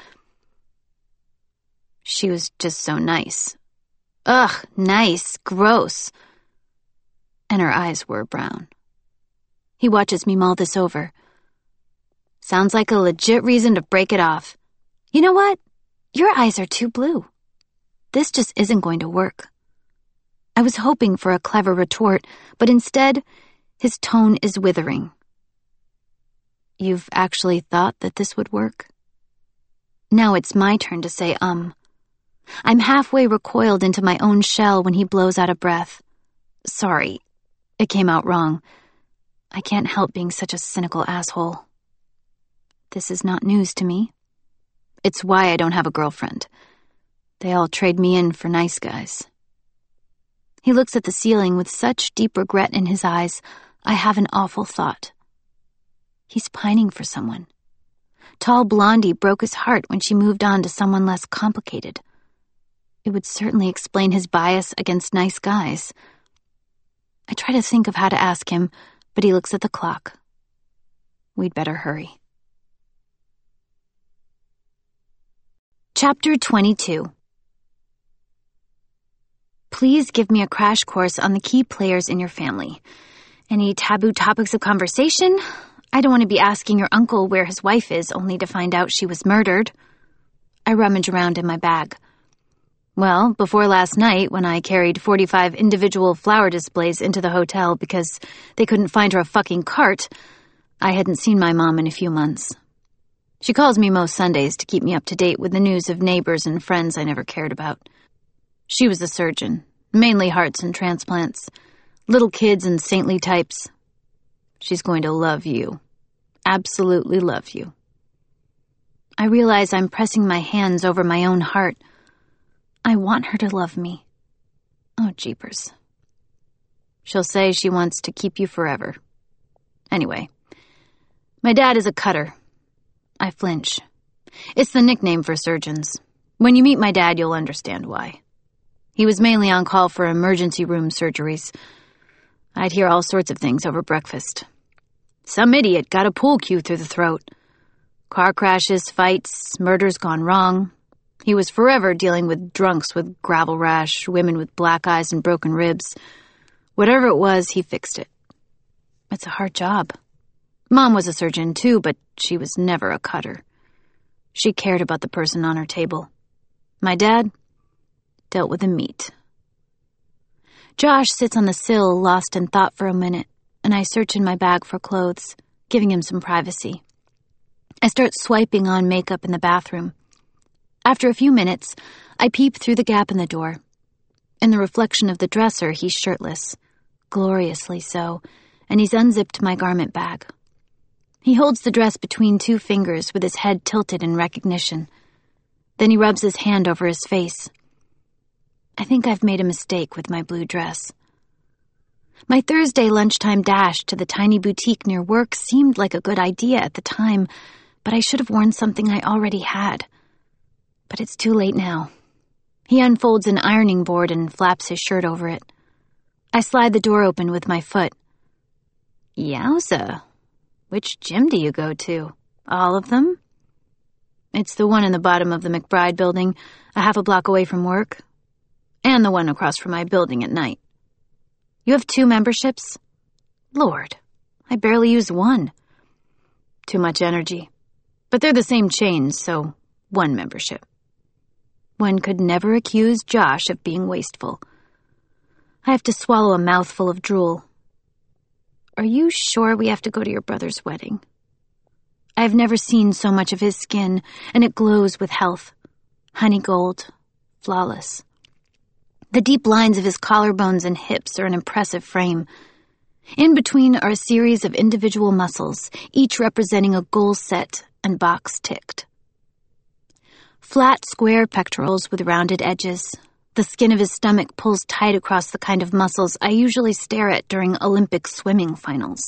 She was just so nice. Ugh, nice, gross. And her eyes were brown. He watches me mull this over. Sounds like a legit reason to break it off. You know what? Your eyes are too blue. This just isn't going to work. I was hoping for a clever retort, but instead, his tone is withering. You've actually thought that this would work? Now it's my turn to say I'm halfway recoiled into my own shell when he blows out a breath. Sorry, it came out wrong. I can't help being such a cynical asshole. This is not news to me. It's why I don't have a girlfriend. They all trade me in for nice guys. He looks at the ceiling with such deep regret in his eyes, I have an awful thought. He's pining for someone. Tall Blondie broke his heart when she moved on to someone less complicated. It would certainly explain his bias against nice guys. I try to think of how to ask him, but he looks at the clock. We'd better hurry. Chapter 22. Please give me a crash course on the key players in your family. Any taboo topics of conversation? I don't want to be asking your uncle where his wife is only to find out she was murdered. I rummage around in my bag. Well, before last night, when I carried 45 individual flower displays into the hotel because they couldn't find her a fucking cart, I hadn't seen my mom in a few months. She calls me most Sundays to keep me up to date with the news of neighbors and friends I never cared about. She was a surgeon, mainly hearts and transplants, little kids and saintly types. She's going to love you. Absolutely love you. I realize I'm pressing my hands over my own heart. I want her to love me. Oh, jeepers. She'll say she wants to keep you forever. Anyway, my dad is a cutter. I flinch. It's the nickname for surgeons. When you meet my dad, you'll understand why. He was mainly on call for emergency room surgeries. I'd hear all sorts of things over breakfast. Some idiot got a pool cue through the throat. Car crashes, fights, murders gone wrong. He was forever dealing with drunks with gravel rash, women with black eyes and broken ribs. Whatever it was, he fixed it. It's a hard job. Mom was a surgeon too, but she was never a cutter. She cared about the person on her table. My dad dealt with the meat. Josh sits on the sill, lost in thought for a minute, and I search in my bag for clothes, giving him some privacy. I start swiping on makeup in the bathroom. After a few minutes, I peep through the gap in the door. In the reflection of the dresser, he's shirtless, gloriously so, and he's unzipped my garment bag. He holds the dress between two fingers with his head tilted in recognition. Then he rubs his hand over his face. I think I've made a mistake with my blue dress. My Thursday lunchtime dash to the tiny boutique near work seemed like a good idea at the time, but I should have worn something I already had. But it's too late now. He unfolds an ironing board and flaps his shirt over it. I slide the door open with my foot. Yowza. Which gym do you go to? All of them? It's the one in the bottom of the McBride building, a half a block away from work. And the one across from my building at night. You have 2 memberships? Lord, I barely use one. Too much energy. But they're the same chains, so 1 membership. One could never accuse Josh of being wasteful. I have to swallow a mouthful of drool. Are you sure we have to go to your brother's wedding? I've never seen so much of his skin, and it glows with health. Honey gold, flawless. The deep lines of his collarbones and hips are an impressive frame. In between are a series of individual muscles, each representing a goal set and box ticked. Flat, square pectorals with rounded edges. The skin of his stomach pulls tight across the kind of muscles I usually stare at during Olympic swimming finals.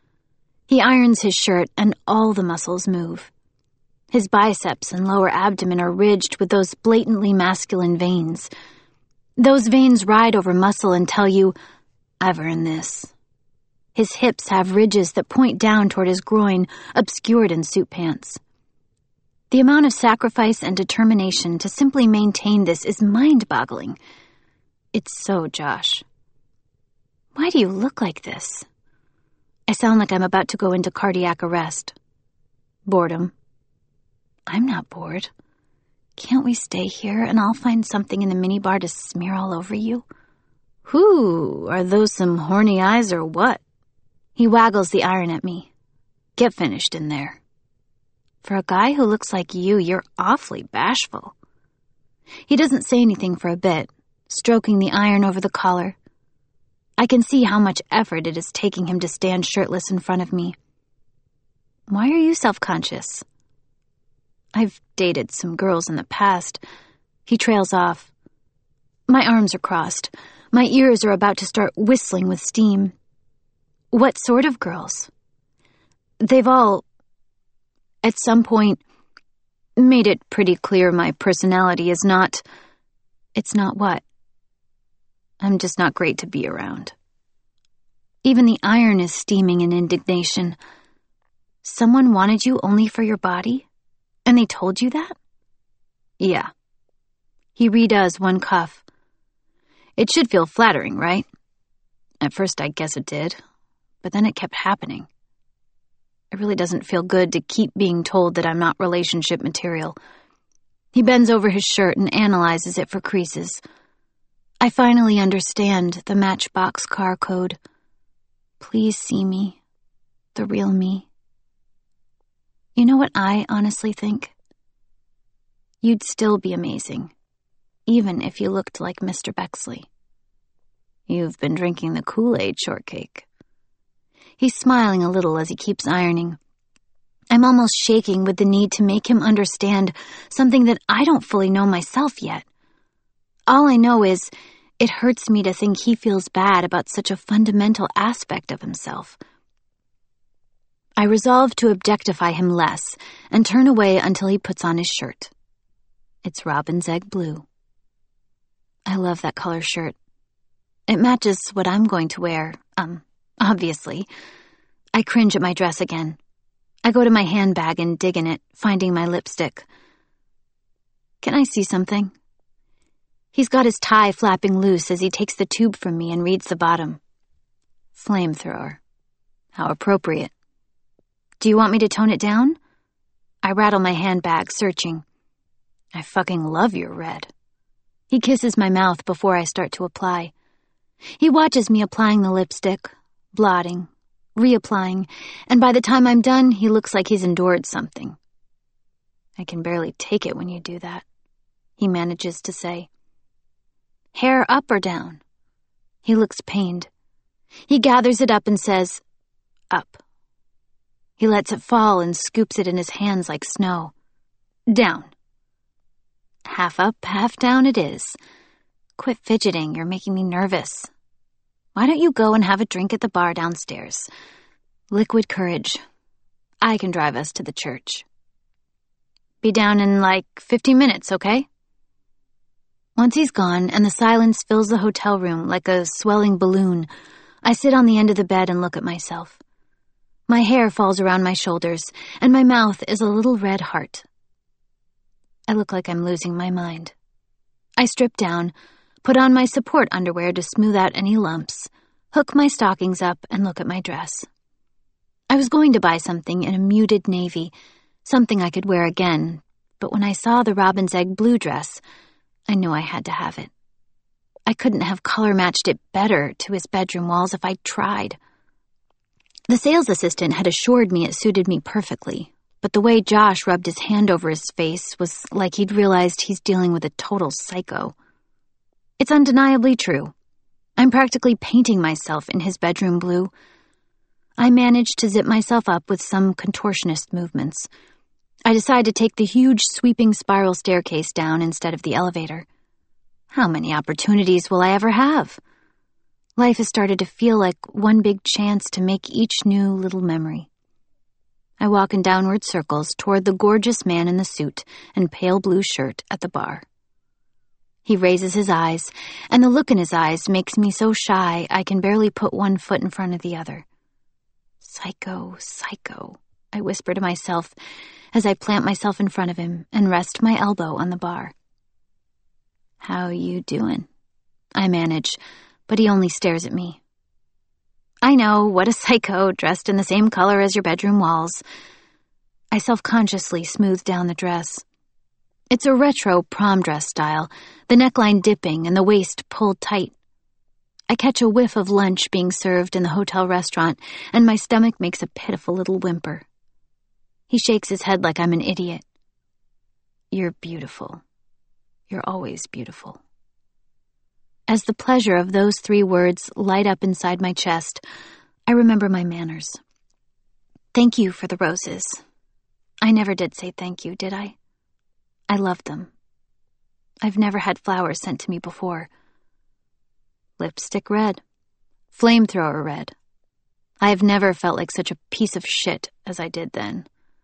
He irons his shirt, and all the muscles move. His biceps and lower abdomen are ridged with those blatantly masculine veins. Those veins ride over muscle and tell you, I've earned this. His hips have ridges that point down toward his groin, obscured in suit pants. The amount of sacrifice and determination to simply maintain this is mind-boggling. It's so Josh. Why do you look like this? I sound like I'm about to go into cardiac arrest. Boredom. I'm not bored. Can't we stay here and I'll find something in the minibar to smear all over you? Whew, are those some horny eyes or what? He waggles the iron at me. Get finished in there. For a guy who looks like you're awfully bashful. He doesn't say anything for a bit, stroking the iron over the collar. I can see how much effort it is taking him to stand shirtless in front of me. Why are you self-conscious? I've dated some girls in the past. He trails off. My arms are crossed. My ears are about to start whistling with steam. What sort of girls? They've all, at some point, made it pretty clear my personality is not... It's not what? I'm just not great to be around. Even the iron is steaming in indignation. Someone wanted you only for your body? And they told you that? Yeah. He redoes one cuff. It should feel flattering, right? At first I guess it did, but then it kept happening. It really doesn't feel good to keep being told that I'm not relationship material. He bends over his shirt and analyzes it for creases. I finally understand the Matchbox car code. Please see me, the real me. You know what I honestly think? You'd still be amazing, even if you looked like Mr. Bexley. You've been drinking the Kool-Aid, Shortcake. He's smiling a little as he keeps ironing. I'm almost shaking with the need to make him understand something that I don't fully know myself yet. All I know is, It hurts me to think he feels bad about such a fundamental aspect of himself. I resolve to objectify him less and turn away until he puts on his shirt. It's robin's egg blue. I love that color shirt. It matches what I'm going to wear, obviously. I cringe at my dress again. I go to my handbag and dig in it, finding my lipstick. Can I see something? He's got his tie flapping loose as he takes the tube from me and reads the bottom. Flamethrower. How appropriate. Do you want me to tone it down? I rattle my handbag, searching. I fucking love your red. He kisses my mouth before I start to apply. He watches me applying the lipstick, blotting, reapplying, and by the time I'm done, he looks like he's endured something. I can barely take it when you do that, he manages to say. Hair up or down? He looks pained. He gathers it up and says, up. He lets it fall and scoops it in his hands like snow. Down. Half up, half down it is. Quit fidgeting, you're making me nervous. Why don't you go and have a drink at the bar downstairs? Liquid courage. I can drive us to the church. Be down in like 15 minutes, okay? Once he's gone and the silence fills the hotel room like a swelling balloon, I sit on the end of the bed and look at myself. My hair falls around my shoulders, and my mouth is a little red heart. I look like I'm losing my mind. I strip down, put on my support underwear to smooth out any lumps, hook my stockings up, and look at my dress. I was going to buy something in a muted navy, something I could wear again, but when I saw the robin's egg blue dress, I knew I had to have it. I couldn't have color-matched it better to his bedroom walls if I'd tried. The sales assistant had assured me it suited me perfectly, but the way Josh rubbed his hand over his face was like he'd realized he's dealing with a total psycho. It's undeniably true. I'm practically painting myself in his bedroom blue. I managed to zip myself up with some contortionist movements. I decide to take the huge sweeping spiral staircase down instead of the elevator. How many opportunities will I ever have? Life has started to feel like one big chance to make each new little memory. I walk in downward circles toward the gorgeous man in the suit and pale blue shirt at the bar. He raises his eyes, and the look in his eyes makes me so shy I can barely put one foot in front of the other. Psycho, psycho, I whisper to myself as I plant myself in front of him and rest my elbow on the bar. How you doing? I manage, but he only stares at me. I know, what a psycho, dressed in the same color as your bedroom walls. I self-consciously smooth down the dress. It's a retro prom dress style, the neckline dipping and the waist pulled tight. I catch a whiff of lunch being served in the hotel restaurant, and my stomach makes a pitiful little whimper. He shakes his head like I'm an idiot. You're beautiful. You're always beautiful. As the pleasure of those 3 words light up inside my chest, I remember my manners. Thank you for the roses. I never did say thank you, did I? I love them. I've never had flowers sent to me before. Lipstick red. Flamethrower red. I have never felt like such a piece of shit as I did then.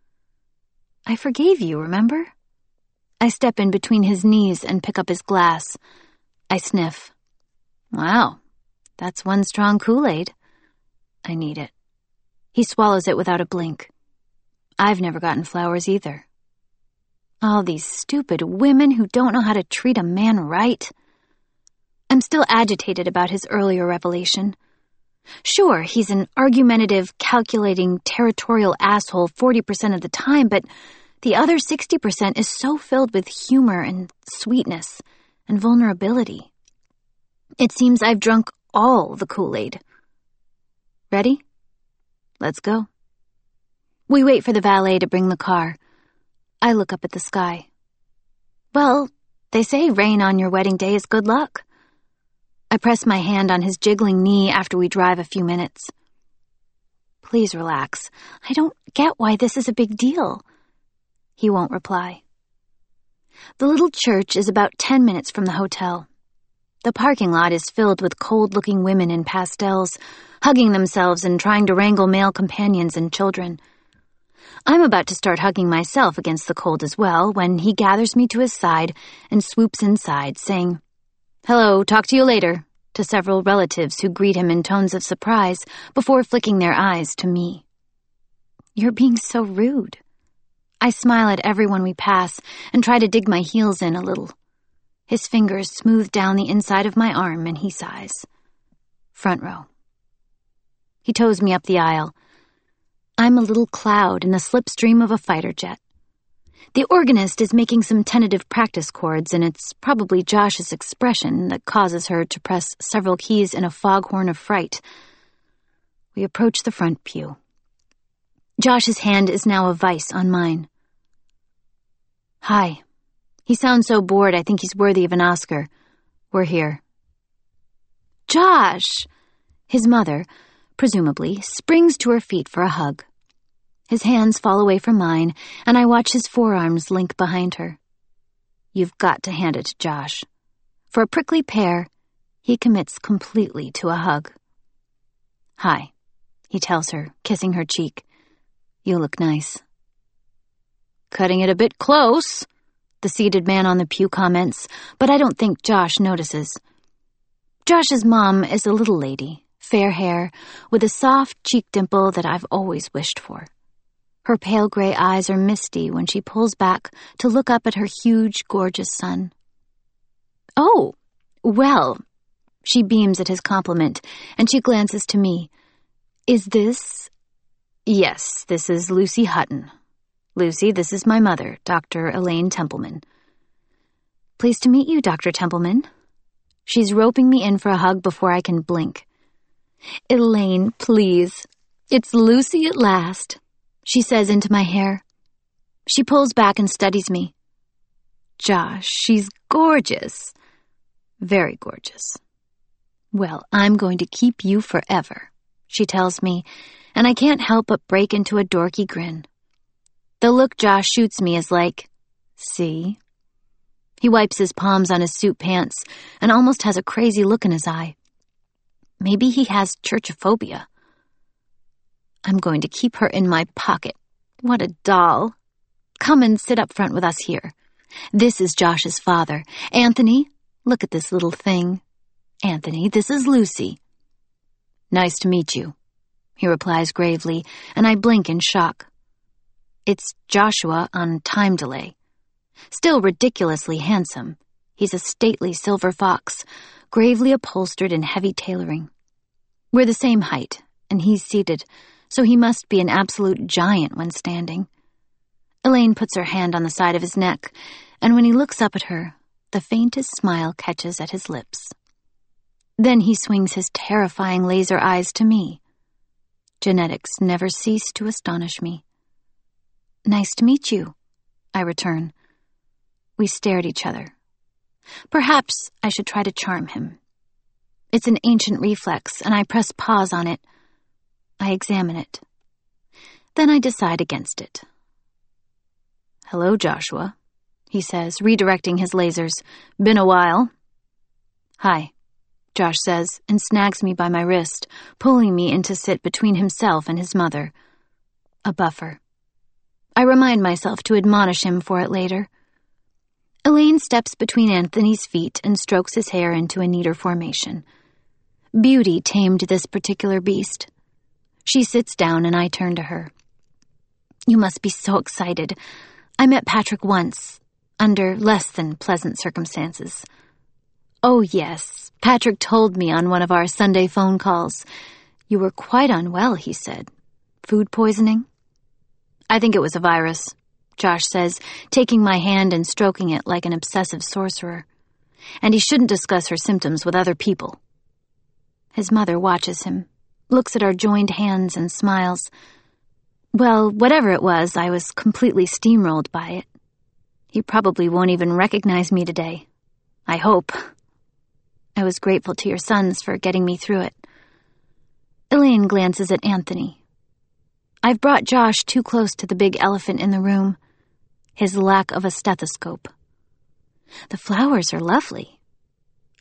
I forgave you, remember? I step in between his knees and pick up his glass. I sniff. Wow, that's one strong Kool-Aid. I need it. He swallows it without a blink. I've never gotten flowers either. All these stupid women who don't know how to treat a man right. I'm still agitated about his earlier revelation. Sure, he's an argumentative, calculating, territorial asshole 40% of the time, but the other 60% is so filled with humor and sweetness and vulnerability. It seems I've drunk all the Kool-Aid. Ready? Let's go. We wait for the valet to bring the car. I look up at the sky. Well, they say rain on your wedding day is good luck. I press my hand on his jiggling knee after we drive a few minutes. Please relax. I don't get why this is a big deal. He won't reply. The little church is about 10 minutes from the hotel. The parking lot is filled with cold-looking women in pastels, hugging themselves and trying to wrangle male companions and children. I'm about to start hugging myself against the cold as well when he gathers me to his side and swoops inside, saying, "Hello, talk to you later," to several relatives who greet him in tones of surprise before flicking their eyes to me. "You're being so rude." I smile at everyone we pass and try to dig my heels in a little. His fingers smooth down the inside of my arm and he sighs. Front row. He tows me up the aisle. I'm a little cloud in the slipstream of a fighter jet. The organist is making some tentative practice chords, and it's probably Josh's expression that causes her to press several keys in a foghorn of fright. We approach the front pew. Josh's hand is now a vice on mine. "Hi." He sounds so bored I think he's worthy of an Oscar. "We're here." "Josh!" His mother, presumably, springs to her feet for a hug. His hands fall away from mine, and I watch his forearms link behind her. You've got to hand it to Josh. For a prickly pear, he commits completely to a hug. "Hi," he tells her, kissing her cheek. "You look nice." "Cutting it a bit close," the seated man on the pew comments, but I don't think Josh notices. Josh's mom is a little lady, fair hair, with a soft cheek dimple that I've always wished for. Her pale gray eyes are misty when she pulls back to look up at her huge, gorgeous son. "Oh, well," she beams at his compliment, and she glances to me. "Is this—" "Yes, this is Lucy Hutton. Lucy, this is my mother, Dr. Elaine Templeman." "Pleased to meet you, Dr. Templeman." She's roping me in for a hug before I can blink. "Elaine, please. It's Lucy at last," she says into my hair. She pulls back and studies me. "Josh, she's gorgeous." "Very gorgeous." "Well, I'm going to keep you forever," she tells me, and I can't help but break into a dorky grin. The look Josh shoots me is like, "See?" He wipes his palms on his suit pants and almost has a crazy look in his eye. Maybe he has churchophobia. "I'm going to keep her in my pocket. What a doll. Come and sit up front with us here. This is Josh's father. Anthony, look at this little thing. Anthony, this is Lucy." "Nice to meet you," he replies gravely, and I blink in shock. It's Joshua on time delay. Still ridiculously handsome, he's a stately silver fox, gravely upholstered in heavy tailoring. We're the same height, and he's seated, so he must be an absolute giant when standing. Elaine puts her hand on the side of his neck, and when he looks up at her, the faintest smile catches at his lips. Then he swings his terrifying laser eyes to me. Genetics never cease to astonish me. "Nice to meet you," I return. We stare at each other. Perhaps I should try to charm him. It's an ancient reflex, and I press pause on it. I examine it. Then I decide against it. "Hello, Joshua," he says, redirecting his lasers. "Been a while." "Hi," Josh says, and snags me by my wrist, pulling me in to sit between himself and his mother. A buffer. I remind myself to admonish him for it later. Elaine steps between Anthony's feet and strokes his hair into a neater formation. Beauty tamed this particular beast. She sits down and I turn to her. "You must be so excited. I met Patrick once, under less than pleasant circumstances." "Oh, yes, Patrick told me on one of our Sunday phone calls. You were quite unwell," he said. "Food poisoning?" "I think it was a virus," Josh says, taking my hand and stroking it like an obsessive sorcerer. "And he shouldn't discuss her symptoms with other people." His mother watches him, looks at our joined hands and smiles. Well, whatever it was, I was completely steamrolled by it. He probably won't even recognize me today. I hope. I was grateful to your sons for getting me through it. Elaine glances at Anthony. I've brought Josh too close to the big elephant in the room. His lack of a stethoscope. The flowers are lovely.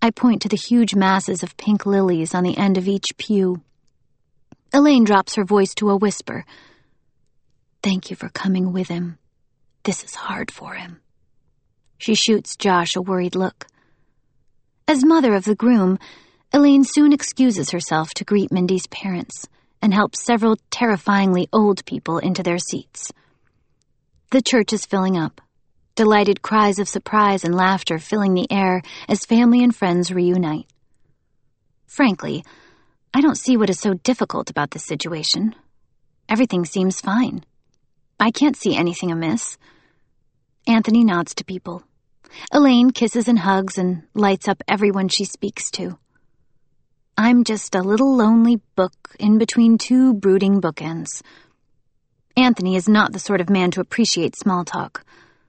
I point to the huge masses of pink lilies on the end of each pew. Elaine drops her voice to a whisper. Thank you for coming with him. This is hard for him. She shoots Josh a worried look. As mother of the groom, Elaine soon excuses herself to greet Mindy's parents and helps several terrifyingly old people into their seats. The church is filling up, delighted cries of surprise and laughter filling the air as family and friends reunite. Frankly, I don't see what is so difficult about this situation. Everything seems fine. I can't see anything amiss. Anthony nods to people. Elaine kisses and hugs and lights up everyone she speaks to. I'm just a little lonely book in between two brooding bookends. Anthony is not the sort of man to appreciate small talk.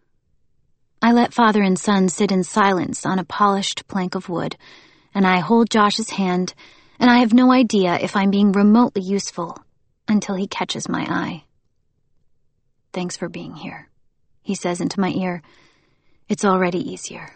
I let father and son sit in silence on a polished plank of wood, and I hold Josh's hand, and I have no idea if I'm being remotely useful until he catches my eye. Thanks for being here, he says into my ear. It's already easier.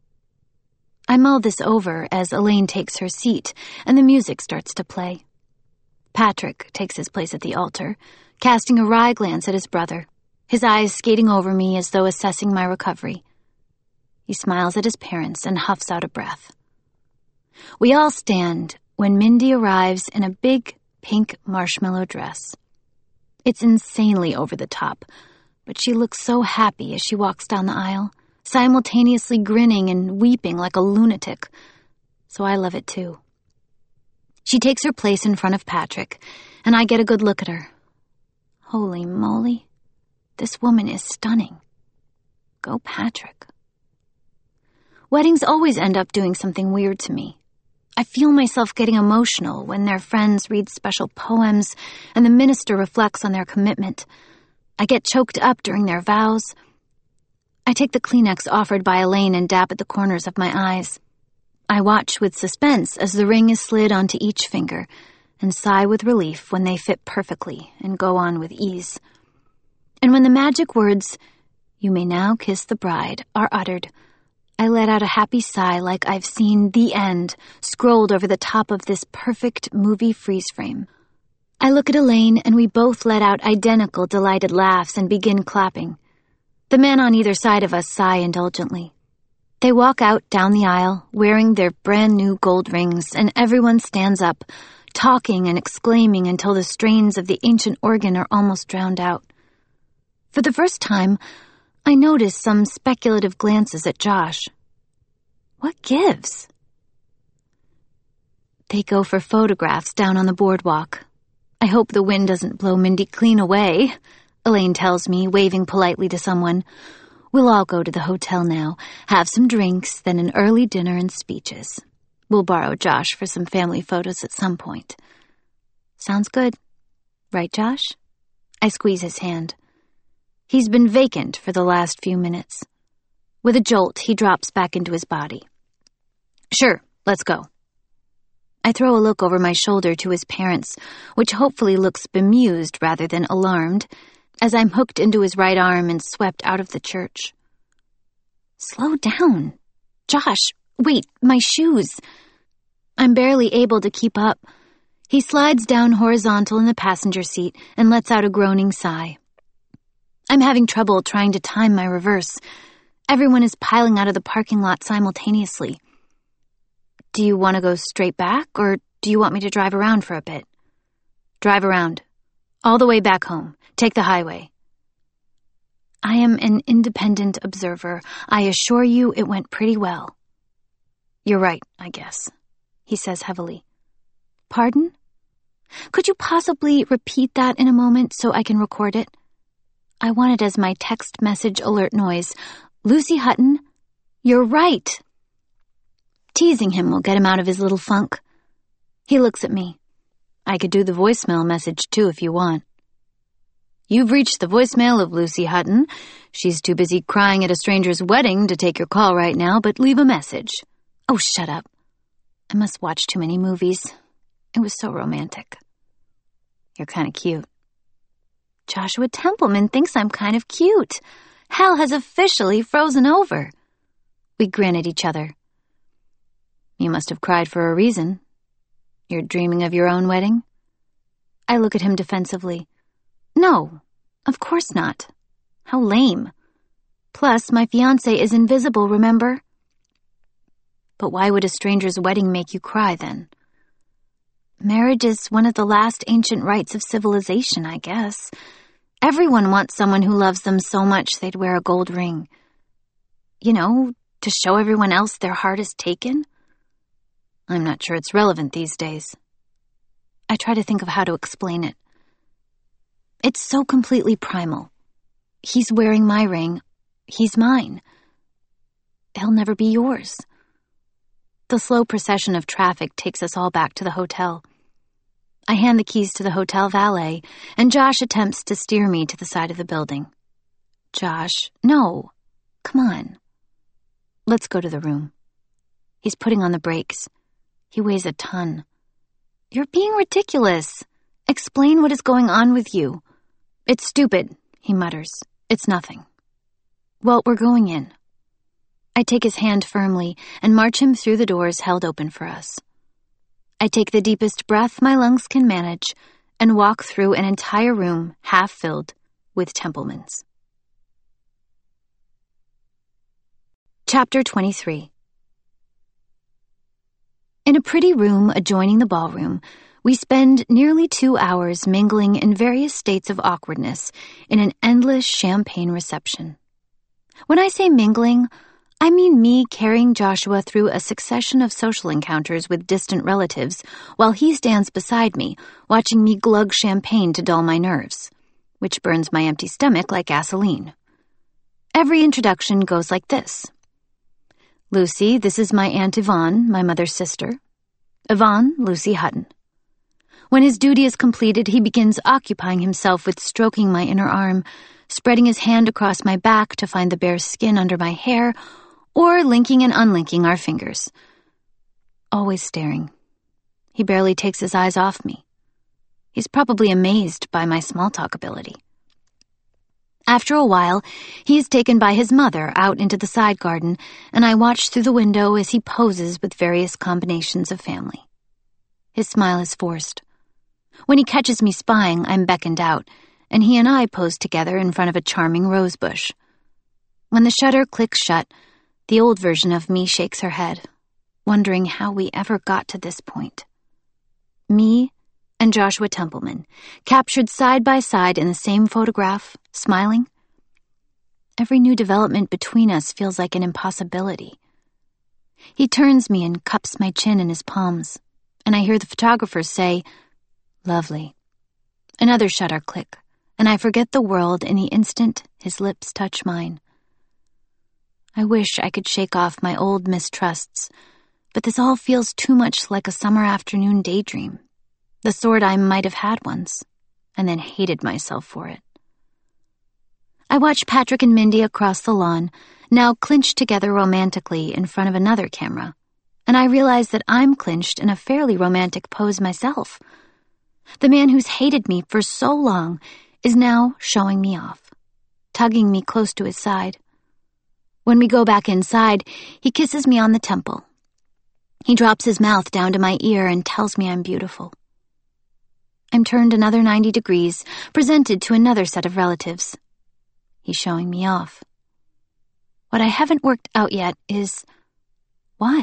I mull this over as Elaine takes her seat and the music starts to play. Patrick takes his place at the altar, casting a wry glance at his brother, his eyes skating over me as though assessing my recovery. He smiles at his parents and huffs out a breath. We all stand when Mindy arrives in a big pink marshmallow dress. It's insanely over the top, but she looks so happy as she walks down the aisle, simultaneously grinning and weeping like a lunatic, so I love it too. She takes her place in front of Patrick, and I get a good look at her. Holy moly, this woman is stunning. Go Patrick. Weddings always end up doing something weird to me. I feel myself getting emotional when their friends read special poems and the minister reflects on their commitment. I get choked up during their vows. I take the Kleenex offered by Elaine and dab at the corners of my eyes. I watch with suspense as the ring is slid onto each finger and sigh with relief when they fit perfectly and go on with ease. And when the magic words, "You may now kiss the bride," are uttered, I let out a happy sigh like I've seen the end scrolled over the top of this perfect movie freeze frame. I look at Elaine and we both let out identical delighted laughs and begin clapping. The men on either side of us sigh indulgently. They walk out down the aisle, wearing their brand new gold rings, and everyone stands up, talking and exclaiming until the strains of the ancient organ are almost drowned out. For the first time, I notice some speculative glances at Josh. What gives? They go for photographs down on the boardwalk. I hope the wind doesn't blow Mindy clean away, Elaine tells me, waving politely to someone. We'll all go to the hotel now, have some drinks, then an early dinner and speeches. We'll borrow Josh for some family photos at some point. Sounds good. Right, Josh? I squeeze his hand. He's been vacant for the last few minutes. With a jolt, he drops back into his body. Sure, let's go. I throw a look over my shoulder to his parents, which hopefully looks bemused rather than alarmed, as I'm hooked into his right arm and swept out of the church. Slow down. Josh, wait, my shoes. I'm barely able to keep up. He slides down horizontal in the passenger seat and lets out a groaning sigh. I'm having trouble trying to time my reverse. Everyone is piling out of the parking lot simultaneously. Do you want to go straight back, or do you want me to drive around for a bit? Drive around. All the way back home. Take the highway. I am an independent observer. I assure you it went pretty well. You're right, I guess, he says heavily. Pardon? Could you possibly repeat that in a moment so I can record it? I want it as my text message alert noise. Lucy Hutton, you're right. Teasing him will get him out of his little funk. He looks at me. I could do the voicemail message too if you want. You've reached the voicemail of Lucy Hutton. She's too busy crying at a stranger's wedding to take your call right now, but leave a message. Oh, shut up. I must watch too many movies. It was so romantic. You're kind of cute. Joshua Templeman thinks I'm kind of cute. Hell has officially frozen over. We grin at each other. You must have cried for a reason. You're dreaming of your own wedding? I look at him defensively. No, of course not. How lame. Plus, my fiancé is invisible, remember? But why would a stranger's wedding make you cry, then? Marriage is one of the last ancient rites of civilization, I guess. Everyone wants someone who loves them so much they'd wear a gold ring. You know, to show everyone else their heart is taken? I'm not sure it's relevant these days. I try to think of how to explain it. It's so completely primal. He's wearing my ring. He's mine. He'll never be yours. The slow procession of traffic takes us all back to the hotel. I hand the keys to the hotel valet, and Josh attempts to steer me to the side of the building. Josh, no. Come on. Let's go to the room. He's putting on the brakes. He weighs a ton. You're being ridiculous. Explain what is going on with you. It's stupid, he mutters. It's nothing. Well, we're going in. I take his hand firmly and march him through the doors held open for us. I take the deepest breath my lungs can manage and walk through an entire room half filled with Templemans. Chapter 23. In a pretty room adjoining the ballroom, we spend nearly 2 hours mingling in various states of awkwardness in an endless champagne reception. When I say mingling, I mean me carrying Joshua through a succession of social encounters with distant relatives while he stands beside me, watching me glug champagne to dull my nerves, which burns my empty stomach like gasoline. Every introduction goes like this. Lucy, this is my Aunt Yvonne, my mother's sister. Yvonne, Lucy Hutton. When his duty is completed, he begins occupying himself with stroking my inner arm, spreading his hand across my back to find the bare skin under my hair, or linking and unlinking our fingers. Always staring. He barely takes his eyes off me. He's probably amazed by my small talk ability. After a while, he is taken by his mother out into the side garden, and I watch through the window as he poses with various combinations of family. His smile is forced. When he catches me spying, I'm beckoned out, and he and I pose together in front of a charming rose bush. When the shutter clicks shut, the old version of me shakes her head, wondering how we ever got to this point. Me and Joshua Templeman, captured side by side in the same photograph, smiling. Every new development between us feels like an impossibility. He turns me and cups my chin in his palms, and I hear the photographer say, "Lovely." Another shutter click, and I forget the world in the instant his lips touch mine. I wish I could shake off my old mistrusts, but this all feels too much like a summer afternoon daydream, the sort I might have had once, and then hated myself for it. I watch Patrick and Mindy across the lawn, now clinched together romantically in front of another camera, and I realize that I'm clinched in a fairly romantic pose myself. The man who's hated me for so long is now showing me off, tugging me close to his side. When we go back inside, he kisses me on the temple. He drops his mouth down to my ear and tells me I'm beautiful. I'm turned another 90 degrees, presented to another set of relatives. He's showing me off. What I haven't worked out yet is, why?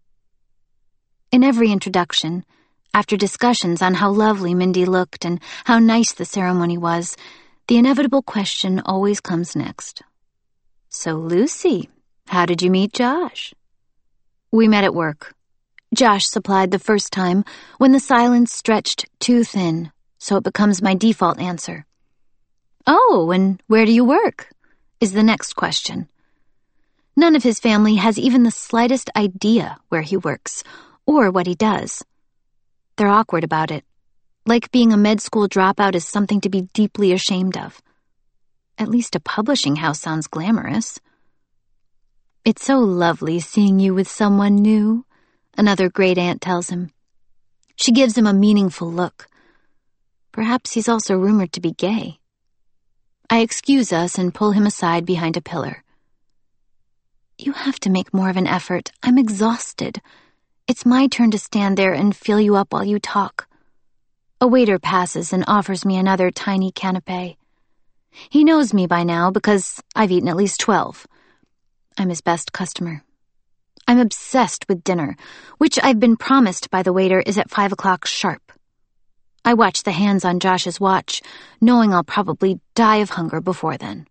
In every introduction, after discussions on how lovely Mindy looked and how nice the ceremony was, the inevitable question always comes next. So, Lucy, how did you meet Josh? We met at work. Josh supplied the first time when the silence stretched too thin, so it becomes my default answer. Oh, and where do you work? Is the next question. None of his family has even the slightest idea where he works or what he does. They're awkward about it, like being a med school dropout is something to be deeply ashamed of. At least a publishing house sounds glamorous. It's so lovely seeing you with someone new, another great aunt tells him. She gives him a meaningful look. Perhaps he's also rumored to be gay. I excuse us and pull him aside behind a pillar. You have to make more of an effort. I'm exhausted. It's my turn to stand there and fill you up while you talk. A waiter passes and offers me another tiny canapé. He knows me by now because I've eaten at least 12. I'm his best customer. I'm obsessed with dinner, which I've been promised by the waiter is at 5 o'clock sharp. I watch the hands on Josh's watch, knowing I'll probably die of hunger before then.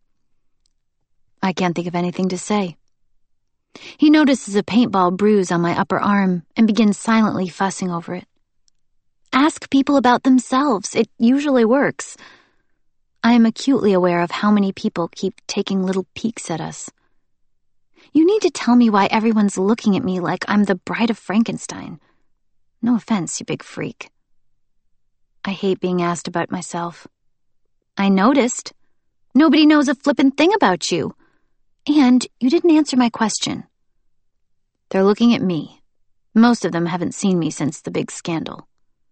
I can't think of anything to say. He notices a paintball bruise on my upper arm and begins silently fussing over it. Ask people about themselves. It usually works. I am acutely aware of how many people keep taking little peeks at us. You need to tell me why everyone's looking at me like I'm the bride of Frankenstein. No offense, you big freak. I hate being asked about myself. I noticed. Nobody knows a flippin' thing about you. And you didn't answer my question. They're looking at me. Most of them haven't seen me since the big scandal.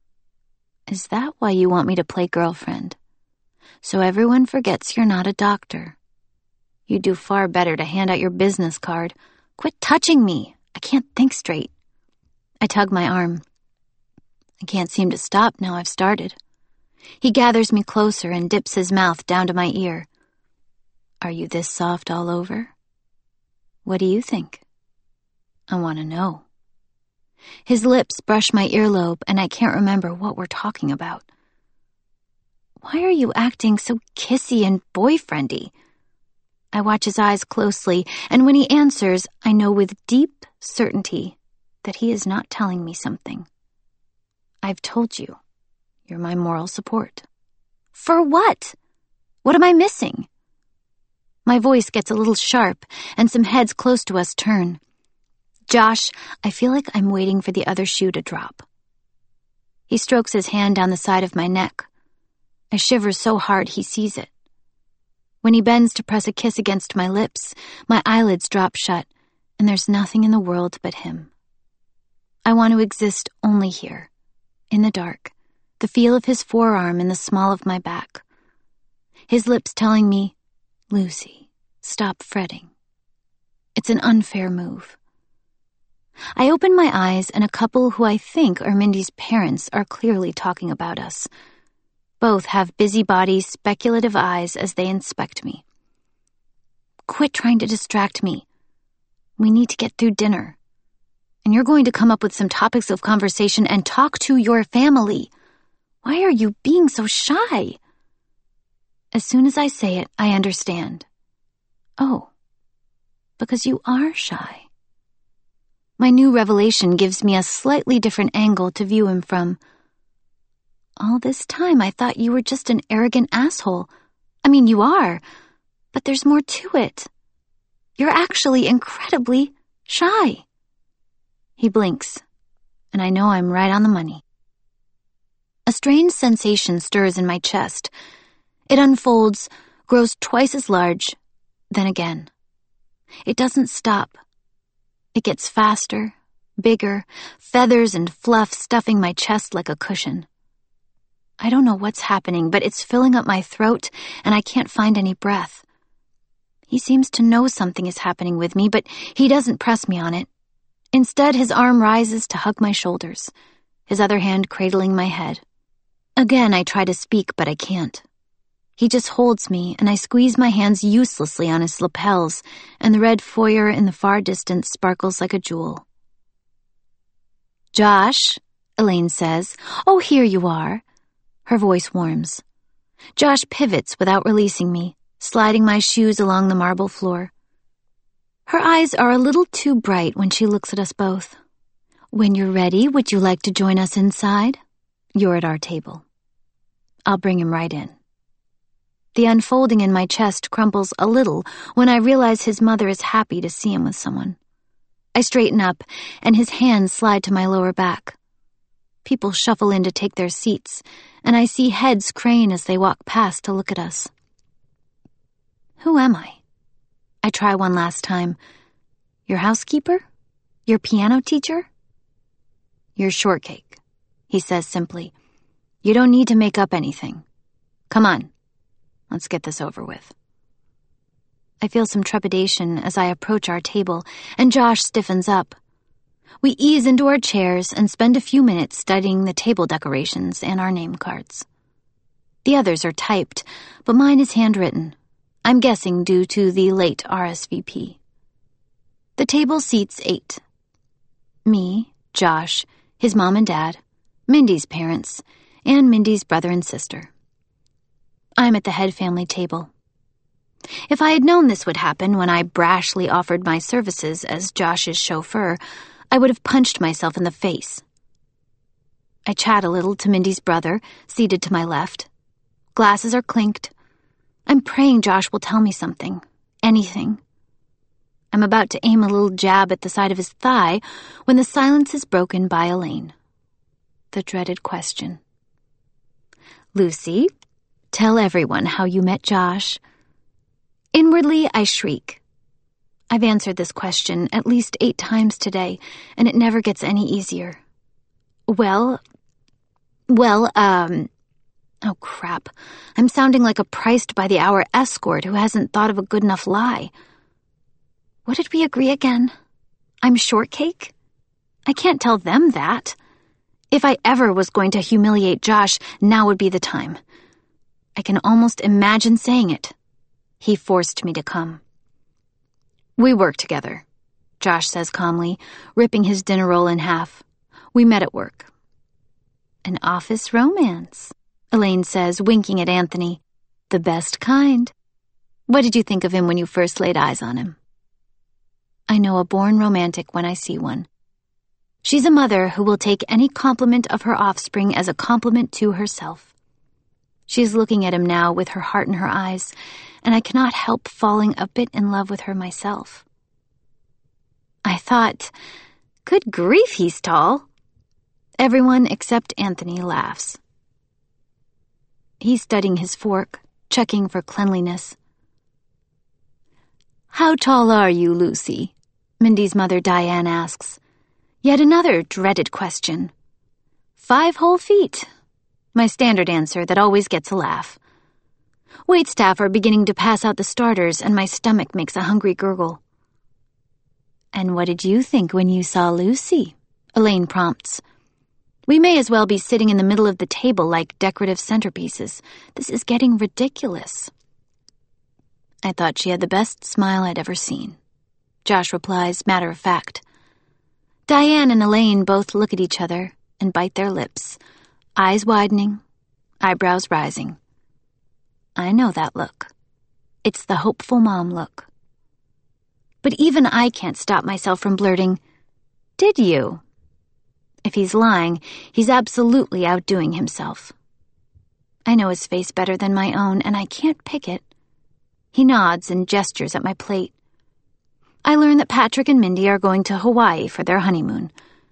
Is that why you want me to play girlfriend? So everyone forgets you're not a doctor. You'd do far better to hand out your business card. Quit touching me. I can't think straight. I tug my arm. I can't seem to stop now I've started. He gathers me closer and dips his mouth down to my ear. Are you this soft all over? What do you think? I want to know. His lips brush my earlobe, and I can't remember what we're talking about. Why are you acting so kissy and boyfriendy? I watch his eyes closely, and when he answers, I know with deep certainty that he is not telling me something. I've told you, you're my moral support. For what? What am I missing? My voice gets a little sharp, and some heads close to us turn. Josh, I feel like I'm waiting for the other shoe to drop. He strokes his hand down the side of my neck. I shiver so hard he sees it. When he bends to press a kiss against my lips, my eyelids drop shut, and there's nothing in the world but him. I want to exist only here, in the dark, the feel of his forearm in the small of my back. His lips telling me, Lucy, stop fretting. It's an unfair move. I open my eyes, and a couple who I think are Mindy's parents are clearly talking about us. Both have busybody, speculative eyes as they inspect me. Quit trying to distract me. We need to get through dinner. And you're going to come up with some topics of conversation and talk to your family. Why are you being so shy? As soon as I say it, I understand. Oh, because you are shy. My new revelation gives me a slightly different angle to view him from. All this time I thought you were just an arrogant asshole. I mean, you are, but there's more to it. You're actually incredibly shy. He blinks, and I know I'm right on the money. A strange sensation stirs in my chest. It unfolds, grows twice as large, then again. It doesn't stop. It gets faster, bigger, feathers and fluff stuffing my chest like a cushion. I don't know what's happening, but it's filling up my throat, and I can't find any breath. He seems to know something is happening with me, but he doesn't press me on it. Instead, his arm rises to hug my shoulders, his other hand cradling my head. Again, I try to speak, but I can't. He just holds me, and I squeeze my hands uselessly on his lapels, and the red foyer in the far distance sparkles like a jewel. Josh, Elaine says. Oh, here you are. Her voice warms. Josh pivots without releasing me, sliding my shoes along the marble floor. Her eyes are a little too bright when she looks at us both. When you're ready, would you like to join us inside? You're at our table. I'll bring him right in. The unfolding in my chest crumples a little when I realize his mother is happy to see him with someone. I straighten up, and his hands slide to my lower back. People shuffle in to take their seats, and I see heads crane as they walk past to look at us. Who am I? I try one last time. Your housekeeper? Your piano teacher? You're Shortcake, he says simply. You don't need to make up anything. Come on. Let's get this over with. I feel some trepidation as I approach our table, and Josh stiffens up. We ease into our chairs and spend a few minutes studying the table decorations and our name cards. The others are typed, but mine is handwritten. I'm guessing due to the late RSVP. The table seats 8. Me, Josh, his mom and dad, Mindy's parents, and Mindy's brother and sister. I'm at the head family table. If I had known this would happen when I brashly offered my services as Josh's chauffeur, I would have punched myself in the face. I chat a little to Mindy's brother, seated to my left. Glasses are clinked. I'm praying Josh will tell me something. Anything. I'm about to aim a little jab at the side of his thigh when the silence is broken by Elaine. The dreaded question. Lucy, tell everyone how you met Josh. Inwardly, I shriek. I've answered this question at least 8 times today, and it never gets any easier. Oh crap. I'm sounding like a priced-by-the-hour escort who hasn't thought of a good enough lie. What did we agree again? I'm shortcake? I can't tell them that. If I ever was going to humiliate Josh, now would be the time. I can almost imagine saying it. He forced me to come. We work together, Josh says calmly, ripping his dinner roll in half. We met at work. An office romance, Elaine says, winking at Anthony. The best kind. What did you think of him when you first laid eyes on him? I know a born romantic when I see one. She's a mother who will take any compliment of her offspring as a compliment to herself. She's looking at him now with her heart in her eyes, and I cannot help falling a bit in love with her myself. I thought, good grief, he's tall. Everyone except Anthony laughs. He's studying his fork, checking for cleanliness. How tall are you, Lucy? Mindy's mother Diane asks. Yet another dreaded question. 5 whole feet. My standard answer that always gets a laugh. Waitstaff are beginning to pass out the starters, and my stomach makes a hungry gurgle. And what did you think when you saw Lucy? Elaine prompts. We may as well be sitting in the middle of the table like decorative centerpieces. This is getting ridiculous. I thought she had the best smile I'd ever seen. Josh replies, matter of fact. Diane and Elaine both look at each other and bite their lips, eyes widening, eyebrows rising. I know that look. It's the hopeful mom look. But even I can't stop myself from blurting, Did you? If he's lying, he's absolutely outdoing himself. I know his face better than my own, and I can't pick it. He nods and gestures at my plate. I learn that Patrick and Mindy are going to Hawaii for their honeymoon.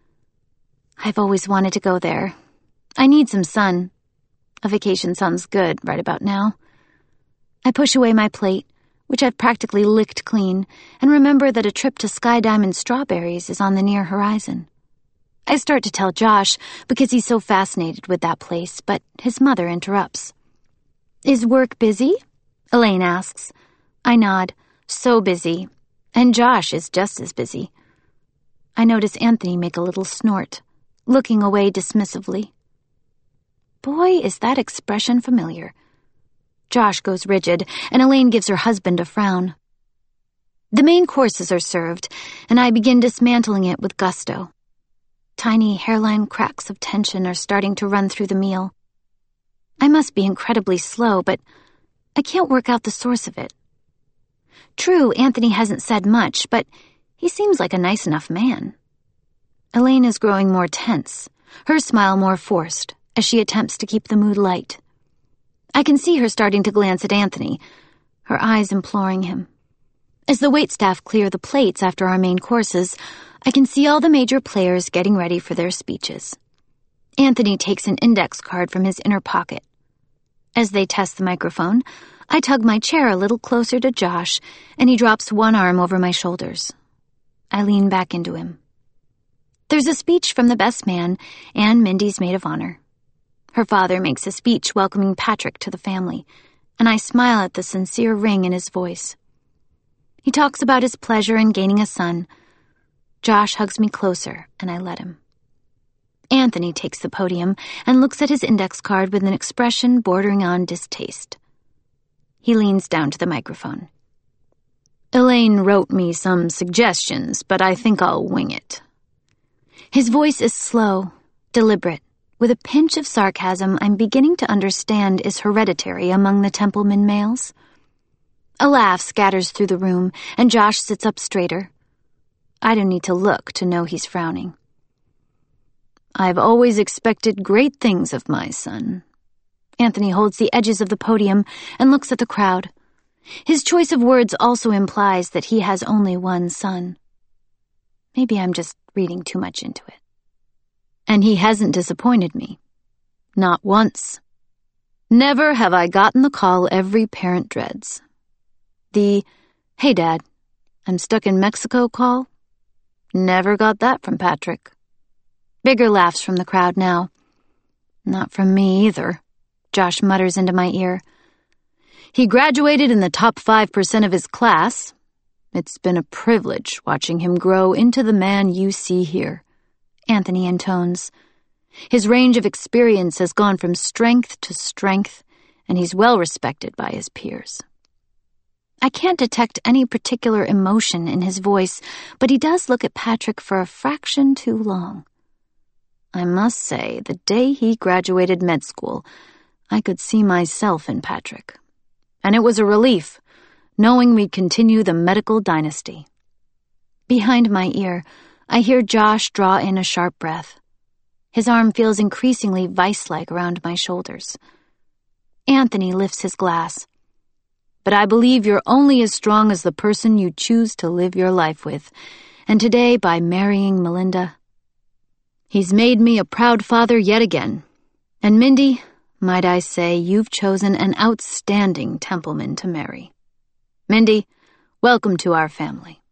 I've always wanted to go there. I need some sun. A vacation sounds good right about now. I push away my plate, which I've practically licked clean, and remember that a trip to Sky Diamond Strawberries is on the near horizon. I start to tell Josh because he's so fascinated with that place, but his mother interrupts. Is work busy? Elaine asks. I nod. So busy. And Josh is just as busy. I notice Anthony make a little snort, looking away dismissively. Boy, is that expression familiar. Josh goes rigid, and Elaine gives her husband a frown. The main courses are served, and I begin dismantling it with gusto. Tiny hairline cracks of tension are starting to run through the meal. I must be incredibly slow, but I can't work out the source of it. True, Anthony hasn't said much, but he seems like a nice enough man. Elaine is growing more tense, her smile more forced, as she attempts to keep the mood light. I can see her starting to glance at Anthony, her eyes imploring him. As the waitstaff clear the plates after our main courses, I can see all the major players getting ready for their speeches. Anthony takes an index card from his inner pocket. As they test the microphone, I tug my chair a little closer to Josh, and he drops one arm over my shoulders. I lean back into him. There's a speech from the best man and Mindy's maid of honor. Her father makes a speech welcoming Patrick to the family, and I smile at the sincere ring in his voice. He talks about his pleasure in gaining a son. Josh hugs me closer, and I let him. Anthony takes the podium and looks at his index card with an expression bordering on distaste. He leans down to the microphone. Elaine wrote me some suggestions, but I think I'll wing it. His voice is slow, deliberate, with a pinch of sarcasm I'm beginning to understand is hereditary among the Templeman males. A laugh scatters through the room, and Josh sits up straighter. I don't need to look to know he's frowning. I've always expected great things of my son. Anthony holds the edges of the podium and looks at the crowd. His choice of words also implies that he has only one son. Maybe I'm just reading too much into it. And he hasn't disappointed me. Not once. Never have I gotten the call every parent dreads. The, "Hey, Dad, I'm stuck in Mexico" call? Never got that from Patrick. Bigger laughs from the crowd now. Not from me either, Josh mutters into my ear. He graduated in the top 5% of his class. It's been a privilege watching him grow into the man you see here, Anthony intones. His range of experience has gone from strength to strength, and he's well respected by his peers. I can't detect any particular emotion in his voice, but he does look at Patrick for a fraction too long. I must say, the day he graduated med school, I could see myself in Patrick. And it was a relief, knowing we'd continue the medical dynasty. Behind my ear, I hear Josh draw in a sharp breath. His arm feels increasingly vice-like around my shoulders. Anthony lifts his glass. But I believe you're only as strong as the person you choose to live your life with, and today by marrying Melinda. He's made me a proud father yet again. And Mindy, might I say, you've chosen an outstanding Templeman to marry. Mindy, welcome to our family.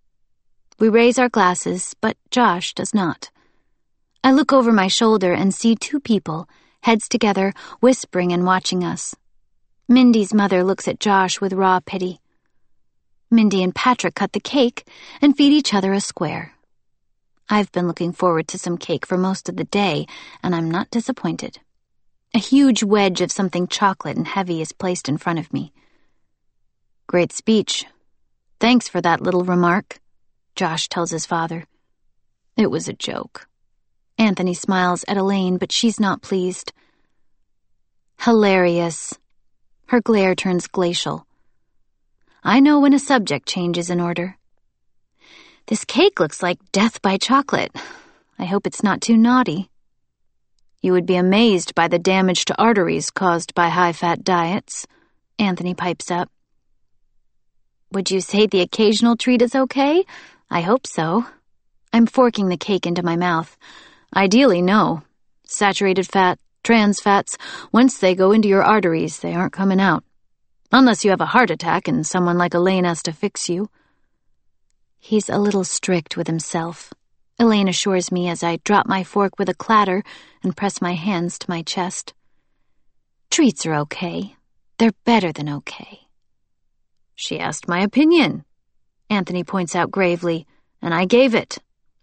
We raise our glasses, but Josh does not. I look over my shoulder and see two people, heads together, whispering and watching us. Mindy's mother looks at Josh with raw pity. Mindy and Patrick cut the cake and feed each other a square. I've been looking forward to some cake for most of the day, and I'm not disappointed. A huge wedge of something chocolate and heavy is placed in front of me. Great speech. Thanks for that little remark, Josh tells his father. It was a joke. Anthony smiles at Elaine, but she's not pleased. Hilarious. Her glare turns glacial. I know when a subject change is in order. This cake looks like death by chocolate. I hope it's not too naughty. You would be amazed by the damage to arteries caused by high-fat diets, Anthony pipes up. Would you say the occasional treat is okay? I hope so. I'm forking the cake into my mouth. Ideally, no. Saturated fat, trans fats, once they go into your arteries, they aren't coming out. Unless you have a heart attack and someone like Elaine has to fix you. He's a little strict with himself, Elaine assures me as I drop my fork with a clatter and press my hands to my chest. Treats are okay. They're better than okay. She asked my opinion, Anthony points out gravely, and I gave it.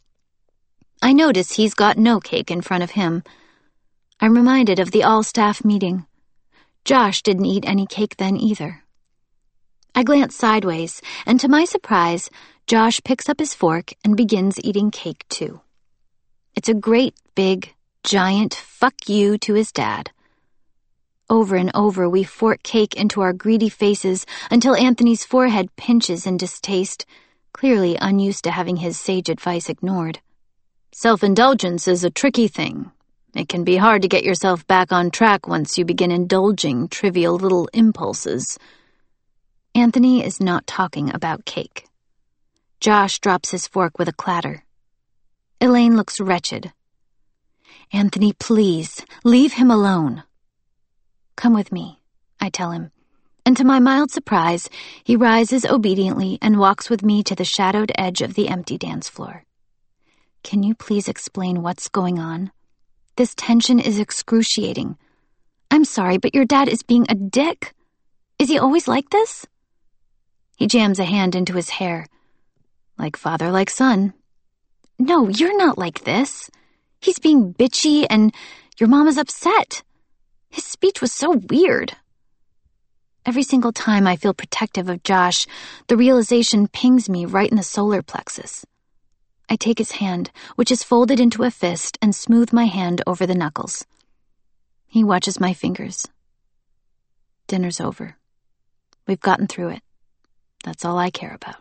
I notice he's got no cake in front of him. I'm reminded of the all-staff meeting. Josh didn't eat any cake then either. I glance sideways, and to my surprise, Josh picks up his fork and begins eating cake too. It's a great, big, giant fuck you to his dad. Over and over we fork cake into our greedy faces until Anthony's forehead pinches in distaste, clearly unused to having his sage advice ignored. Self-indulgence is a tricky thing. It can be hard to get yourself back on track once you begin indulging trivial little impulses. Anthony is not talking about cake. Josh drops his fork with a clatter. Elaine looks wretched. Anthony, please, leave him alone. Come with me, I tell him, and to my mild surprise, he rises obediently and walks with me to the shadowed edge of the empty dance floor. Can you please explain what's going on? This tension is excruciating. I'm sorry, but your dad is being a dick. Is he always like this? He jams a hand into his hair. Like father, like son. No, you're not like this. He's being bitchy and your mom is upset. His speech was so weird. Every single time I feel protective of Josh, the realization pings me right in the solar plexus. I take his hand, which is folded into a fist, and smooth my hand over the knuckles. He watches my fingers. Dinner's over. We've gotten through it. That's all I care about.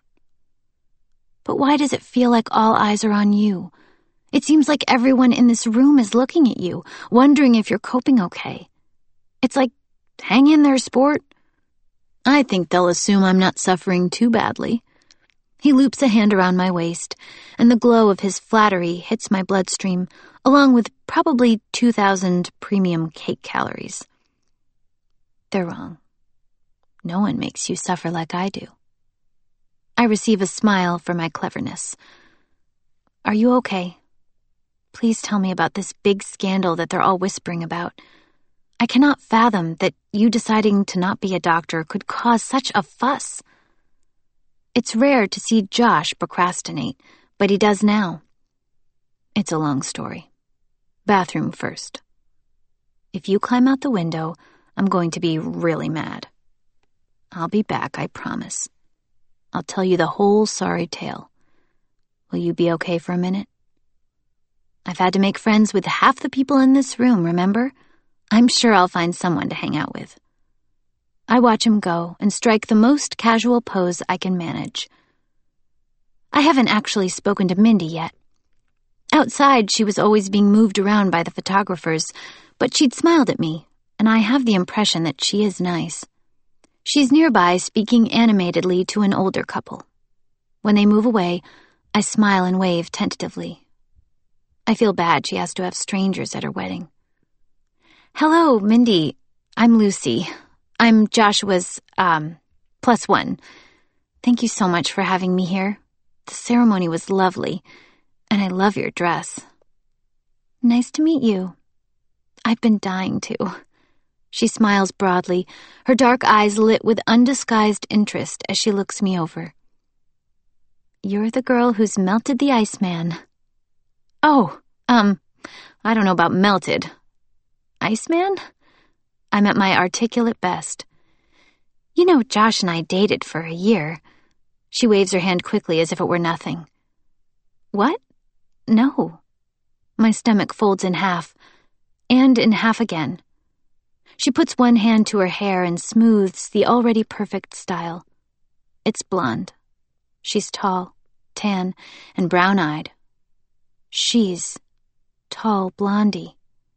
But why does it feel like all eyes are on you? It seems like everyone in this room is looking at you, wondering if you're coping okay. It's like, hang in there, sport. I think they'll assume I'm not suffering too badly. He loops a hand around my waist, and the glow of his flattery hits my bloodstream, along with probably 2,000 premium cake calories. They're wrong. No one makes you suffer like I do. I receive a smile for my cleverness. Are you okay? Please tell me about this big scandal that they're all whispering about. I cannot fathom that you deciding to not be a doctor could cause such a fuss. It's rare to see Josh procrastinate, but he does now. It's a long story. Bathroom first. If you climb out the window, I'm going to be really mad. I'll be back, I promise. I'll tell you the whole sorry tale. Will you be okay for a minute? I've had to make friends with half the people in this room, remember? I'm sure I'll find someone to hang out with. I watch him go and strike the most casual pose I can manage. I haven't actually spoken to Mindy yet. Outside, she was always being moved around by the photographers, but she'd smiled at me, and I have the impression that she is nice. She's nearby speaking animatedly to an older couple. When they move away, I smile and wave tentatively. I feel bad she has to have strangers at her wedding. Hello, Mindy. I'm Lucy. I'm Joshua's, +1. Thank you so much for having me here. The ceremony was lovely, and I love your dress. Nice to meet you. I've been dying to. She smiles broadly, her dark eyes lit with undisguised interest as she looks me over. You're the girl who's melted the Iceman. Oh, I don't know about melted. Iceman? I'm at my articulate best. You know, Josh and I dated for a year. She waves her hand quickly as if it were nothing. What? No. My stomach folds in half, and in half again. She puts one hand to her hair and smooths the already perfect style. It's blonde. She's tall, tan, and brown-eyed. She's tall blondie.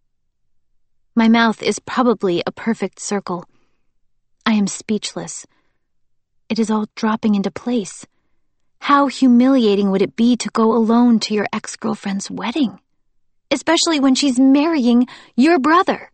My mouth is probably a perfect circle. I am speechless. It is all dropping into place. How humiliating would it be to go alone to your ex-girlfriend's wedding? Especially when she's marrying your brother.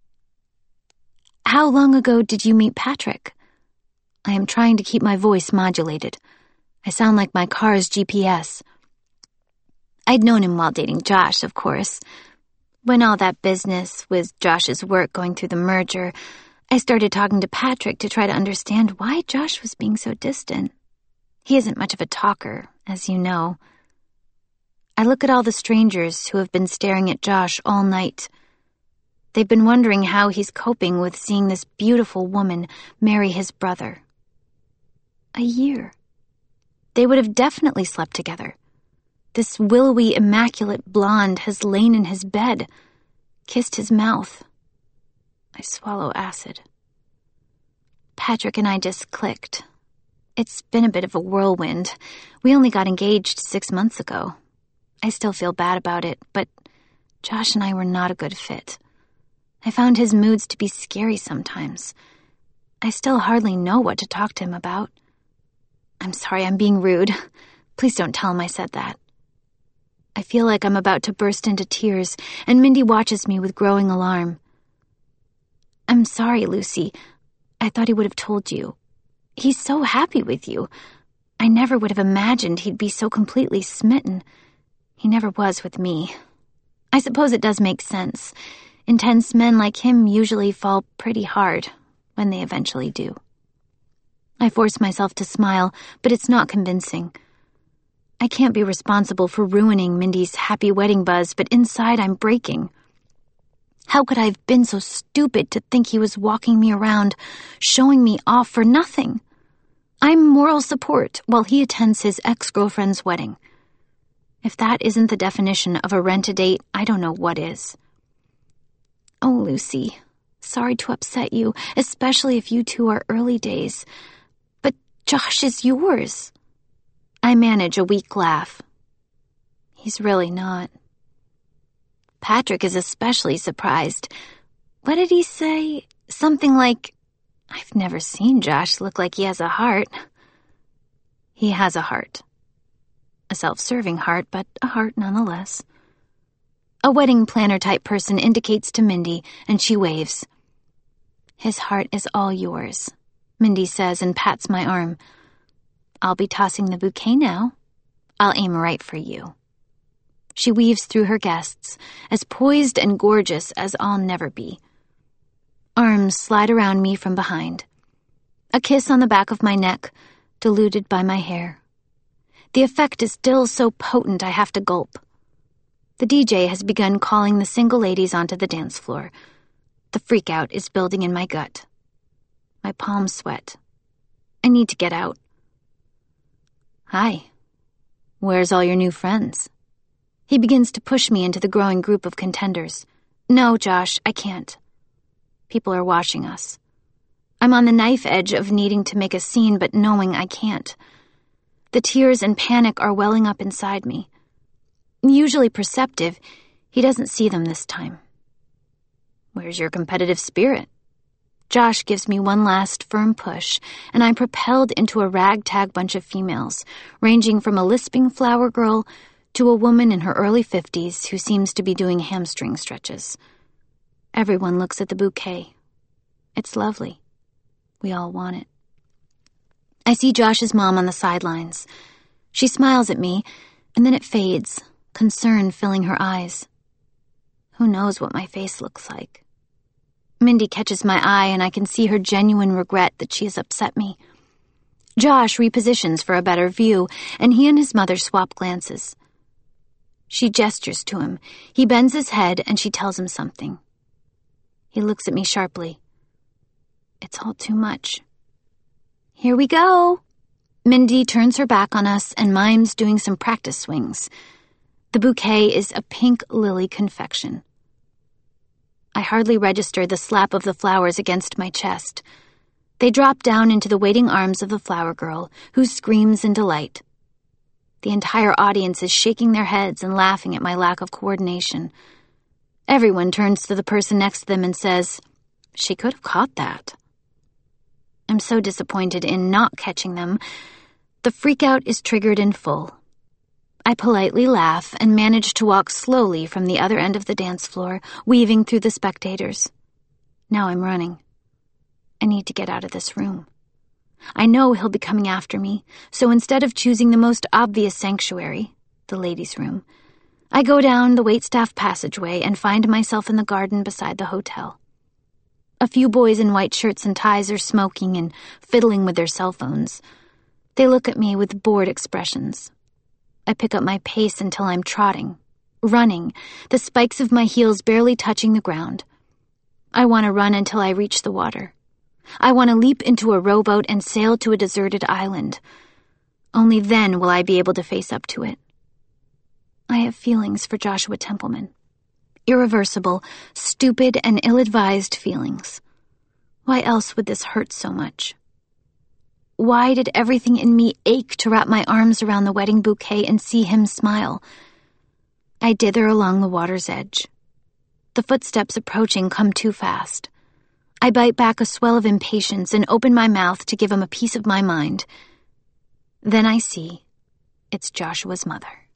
How long ago did you meet Patrick? I am trying to keep my voice modulated. I sound like my car's GPS. I'd known him while dating Josh, of course. When all that business with Josh's work going through the merger, I started talking to Patrick to try to understand why Josh was being so distant. He isn't much of a talker, as you know. I look at all the strangers who have been staring at Josh all night. They've been wondering how he's coping with seeing this beautiful woman marry his brother. A year. They would have definitely slept together. This willowy, immaculate blonde has lain in his bed, kissed his mouth. I swallow acid. Patrick and I just clicked. It's been a bit of a whirlwind. We only got engaged 6 months ago. I still feel bad about it, but Josh and I were not a good fit. I found his moods to be scary sometimes. I still hardly know what to talk to him about. I'm sorry I'm being rude. Please don't tell him I said that. I feel like I'm about to burst into tears, and Mindy watches me with growing alarm. I'm sorry, Lucy. I thought he would have told you. He's so happy with you. I never would have imagined he'd be so completely smitten. He never was with me. I suppose it does make sense. Intense men like him usually fall pretty hard, when they eventually do. I force myself to smile, but it's not convincing. I can't be responsible for ruining Mindy's happy wedding buzz, but inside I'm breaking. How could I have been so stupid to think he was walking me around, showing me off for nothing? I'm moral support while he attends his ex-girlfriend's wedding. If that isn't the definition of a rent-a-date, I don't know what is. Oh, Lucy, sorry to upset you, especially if you two are early days. But Josh is yours. I manage a weak laugh. He's really not. Patrick is especially surprised. What did he say? Something like, I've never seen Josh look like he has a heart. He has a heart. A self-serving heart, but a heart nonetheless. A wedding planner type person indicates to Mindy, and she waves. His heart is all yours, Mindy says and pats my arm. I'll be tossing the bouquet now. I'll aim right for you. She weaves through her guests, as poised and gorgeous as I'll never be. Arms slide around me from behind. A kiss on the back of my neck, diluted by my hair. The effect is still so potent I have to gulp. The DJ has begun calling the single ladies onto the dance floor. The freak-out is building in my gut. My palms sweat. I need to get out. Hi. Where's all your new friends? He begins to push me into the growing group of contenders. No, Josh, I can't. People are watching us. I'm on the knife edge of needing to make a scene, but knowing I can't. The tears and panic are welling up inside me. Usually perceptive, he doesn't see them this time. Where's your competitive spirit? Josh gives me one last firm push, and I'm propelled into a ragtag bunch of females, ranging from a lisping flower girl to a woman in her early 50s who seems to be doing hamstring stretches. Everyone looks at the bouquet. It's lovely. We all want it. I see Josh's mom on the sidelines. She smiles at me, and then it fades, concern filling her eyes. Who knows what my face looks like? Mindy catches my eye, and I can see her genuine regret that she has upset me. Josh repositions for a better view, and he and his mother swap glances. She gestures to him. He bends his head, and she tells him something. He looks at me sharply. It's all too much. Here we go. Mindy turns her back on us and mimes doing some practice swings. The bouquet is a pink lily confection. I hardly register the slap of the flowers against my chest. They drop down into the waiting arms of the flower girl, who screams in delight. The entire audience is shaking their heads and laughing at my lack of coordination. Everyone turns to the person next to them and says, "She could have caught that." I'm so disappointed in not catching them. The freak-out is triggered in full. I politely laugh and manage to walk slowly from the other end of the dance floor, weaving through the spectators. Now I'm running. I need to get out of this room. I know he'll be coming after me, so instead of choosing the most obvious sanctuary, the ladies' room, I go down the waitstaff passageway and find myself in the garden beside the hotel. A few boys in white shirts and ties are smoking and fiddling with their cell phones. They look at me with bored expressions. I pick up my pace until I'm trotting, running, the spikes of my heels barely touching the ground. I want to run until I reach the water. I want to leap into a rowboat and sail to a deserted island. Only then will I be able to face up to it. I have feelings for Joshua Templeman. Irreversible, stupid, and ill-advised feelings. Why else would this hurt so much? Why did everything in me ache to wrap my arms around the wedding bouquet and see him smile? I dither along the water's edge. The footsteps approaching come too fast. I bite back a swell of impatience and open my mouth to give him a piece of my mind. Then I see it's Joshua's mother.